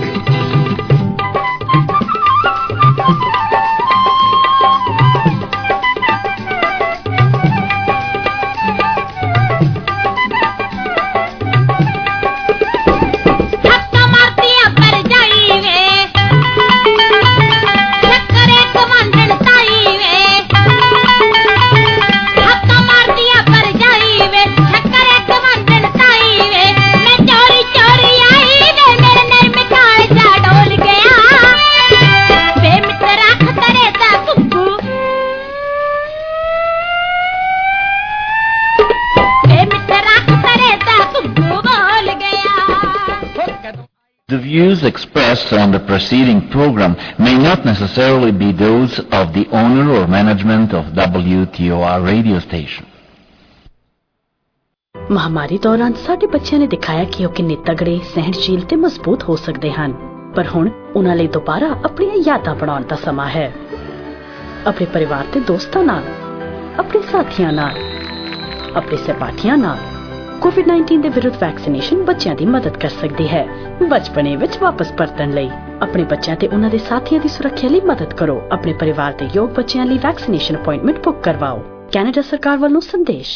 The views expressed on the preceding program may not necessarily be those of the owner or management of WTOR radio station. ਮਹਾਮਾਰੀ ਦੌਰਾਨ ਸਾਡੇ ਬੱਚਿਆਂ ਨੇ ਦਿਖਾਇਆ ਕਿ ਉਹ ਕਿੰਨੇ ਤਗੜੇ, ਸਹਿਣਸ਼ੀਲ ਤੇ ਮਜ਼ਬੂਤ ਹੋ ਸਕਦੇ ਹਨ। ਪਰ ਹੁਣ ਉਹਨਾਂ ਲਈ ਦੁਬਾਰਾ ਆਪਣੀਆਂ ਯਾਦਾਂ ਬਣਾਉਣ ਦਾ ਸਮਾਂ ਹੈ। ਆਪਣੇ ਪਰਿਵਾਰ ਤੇ ਦੋਸਤਾਂ ਨਾਲ, ਆਪਣੇ ਸਾਥੀਆਂ ਨਾਲ, ਆਪਣੇ ਸਹਿਪਾਠੀਆਂ ਨਾਲ। ਕੋਵਿਡ-19 ਦੇ ਵਿਰੁੱਧ ਵੈਕਸੀਨੇਸ਼ਨ ਬੱਚਿਆਂ ਦੀ ਮਦਦ ਕਰ ਸਕਦੀ ਹੈ ਬਚਪਨੇ ਵਿੱਚ ਵਾਪਸ ਪਰਤਣ ਲਈ। ਆਪਣੇ ਬੱਚਿਆਂ ਤੇ ਉਹਨਾਂ ਦੇ ਸਾਥੀਆਂ ਦੀ ਸੁਰੱਖਿਆ ਲਈ ਮਦਦ ਕਰੋ। ਆਪਣੇ ਪਰਿਵਾਰ ਦੇ ਯੋਗ ਬੱਚਿਆਂ ਲਈ ਵੈਕਸੀਨੇਸ਼ਨ ਅਪਾਇੰਟਮੈਂਟ ਬੁੱਕ ਕਰਵਾਓ। ਕੈਨੇਡਾ ਸਰਕਾਰ ਵੱਲੋਂ ਸੰਦੇਸ਼।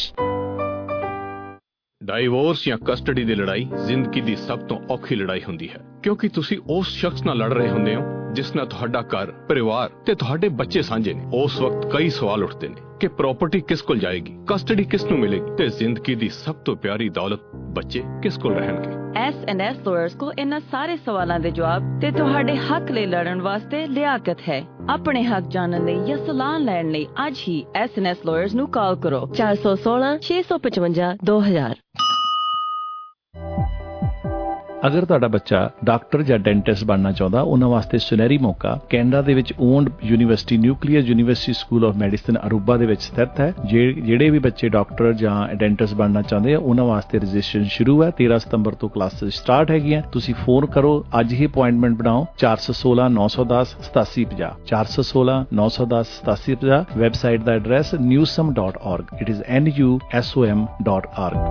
ਡਾਈਵੋਰਸ ਜਾਂ ਕਸਟਡੀ ਦੀ ਲੜਾਈ ਜ਼ਿੰਦਗੀ ਦੀ ਸਭ ਤੋਂ ਔਖੀ ਲੜਾਈ ਹੁੰਦੀ ਹੈ, ਕਿਉਂਕਿ ਤੁਸੀਂ ਉਸ ਸ਼ਖਸ ਨਾਲ ਲੜ ਰਹੇ ਹੁੰਦੇ ਹੋ ਜਿਸ ਨਾਲ ਤੁਹਾਡਾ ਘਰ, ਪਰਿਵਾਰ ਤੇ ਤੁਹਾਡੇ ਬੱਚੇ ਸਾਂਝੇ ਨੇ। ਉਸ ਵਕਤ ਕਈ ਸਵਾਲ ਉੱਠਦੇ ਨੇ ਕਿ ਪ੍ਰਾਪਰਟੀ ਕਿਸ ਕੋਲ ਜਾਏਗੀ, ਕਸਟਡੀ ਕਿਸ ਨੂੰ ਮਿਲੇਗੀ, ਤੇ ਜ਼ਿੰਦਗੀ ਦੀ ਸਭ ਤੋਂ ਪਿਆਰੀ ਦੌਲਤ ਬੱਚੇ ਕਿਸ ਕੋਲ ਰਹਿਣਗੇ। S&S ਲਾਇਰਸ ਕੋਲ ਇਹਨਾਂ ਸਾਰੇ ਸਵਾਲਾਂ ਦੇ ਜਵਾਬ ਤੇ ਤੁਹਾਡੇ ਹੱਕ ਲਈ ਲੜਨ ਵਾਸਤੇ ਲਿਆਕਤ ਹੈ। ਆਪਣੇ ਹੱਕ ਜਾਣਨ ਲਈ ਜਾਂ ਸਲਾਹ ਲੈਣ ਲਈ ਅੱਜ ਹੀ S&S ਲਾਇਰਸ ਨੂੰ ਕਾਲ ਕਰੋ 416 655 2000। ਅਗਰ ਤੁਹਾਡਾ ਬੱਚਾ ਡਾਕਟਰ ਜਾਂ ਡੈਂਟਿਸਟ ਬਣਨਾ ਚਾਹੁੰਦਾ ਉਹਨਾਂ ਵਾਸਤੇ ਸੁਨਹਿਰੀ ਮੌਕਾ ਕੈਨੇਡਾ ਦੇ ਵਿੱਚ owned university nuclear university school of medicine Aruba ਦੇ ਵਿੱਚ ਸਥਿਤ ਹੈ। ਜਿਹੜੇ ਵੀ ਬੱਚੇ ਡਾਕਟਰ ਜਾਂ ਡੈਂਟਿਸਟ ਬਣਨਾ ਚਾਹੁੰਦੇ ਆ ਉਹਨਾਂ ਵਾਸਤੇ ਰਜਿਸਟ੍ਰੇਸ਼ਨ ਸ਼ੁਰੂ ਹੈ। 13 ਸਤੰਬਰ ਤੋਂ ਕਲਾਸਿਸ ਸਟਾਰਟ ਹੈਗੀਆਂ। ਤੁਸੀਂ ਫੋਨ ਕਰੋ, ਅੱਜ ਹੀ ਅਪਾਇੰਟਮੈਂਟ ਬਣਾਓ 416 910 8750 416 910 8750। ਵੈਬਸਾਈਟ ਦਾ address newsom.org। It is NUSOM.org।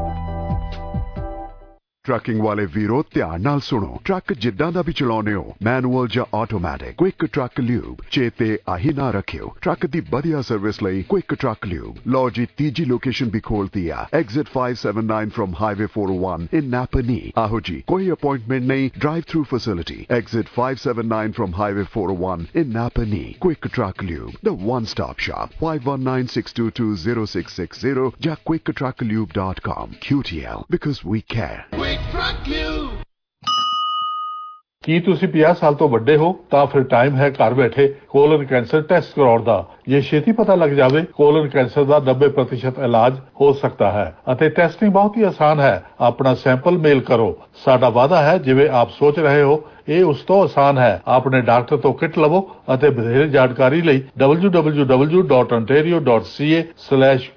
Trucking ਵਾਲੇ ਵੀਰੋ ਧਿਆਨ ਨਾਲ ਸੁਣੋ। ਟਰੱਕ ਜਿੱਦਾਂ ਦਾ ਵੀ ਚਲਾਉਨੇ ਹੋ, ਮੈਨੂਅਲ ਜਾਂ ਆਟੋਮੈਟਿਕ, ਕੁਇਕ ਟਰੱਕ ਲਿਊਬ ਚੇਤੇ ਆਹੀ ਨਾ ਰੱਖਿਓ। ਟਰੱਕ ਦੀ ਵਧੀਆ ਸਰਵਿਸ ਲਈ ਕੁਇਕ ਟਰੱਕ ਲਿਊਬ। ਲਓ ਜੀ, ਤੀਜੀ ਲੋਕੇਸ਼ਨ ਵੀ ਖੋਲਤੀ ਆ, exit 579 from highway 401 in Napanee. ਆਹੋ ਜੀ, ਕੋਈ ਅਪਾਇੰਟਮੈਂਟ ਨਹੀਂ, drive through facility. Exit 579 from highway 401 in Napanee. Quick truck lube, the one stop shop। 5196220660 ਜਾਂ quicktrucklube.com। QTL, because we care। ਕੀ ਤੁਸੀਂ 50 ਸਾਲ ਤੋਂ ਵੱਡੇ ਹੋ ਤਾਂ ਫਿਰ ਟਾਈਮ ਹੈ ਘਰ ਬੈਠੇ ਕੋਲਨ ਕੈਂਸਰ ਟੈਸਟ ਕਰਾਉਣ ਦਾ। ਜੇ ਛੇਤੀ ਪਤਾ ਲੱਗ ਜਾਵੇ, ਕੋਲਨ ਕੈਂਸਰ ਦਾ 90% ਇਲਾਜ ਹੋ ਸਕਦਾ ਹੈ ਅਤੇ ਟੈਸਟਿੰਗ ਬਹੁਤ ਹੀ ਆਸਾਨ ਹੈ। ਆਪਣਾ ਸੈਂਪਲ ਮੇਲ ਕਰੋ। ਸਾਡਾ ਵਾਅਦਾ ਹੈ ਜਿਵੇਂ ਆਪ ਸੋਚ ਰਹੇ ਹੋ ਇਹ ਉਸ ਤੋਂ ਆਸਾਨ ਹੈ। ਆਪਣੇ ਡਾਕਟਰ ਤੋਂ ਕਿਟ ਲਵੋ ਅਤੇ ਵਧੇਰੇ ਜਾਣਕਾਰੀ ਲਈ www.ontario.ca/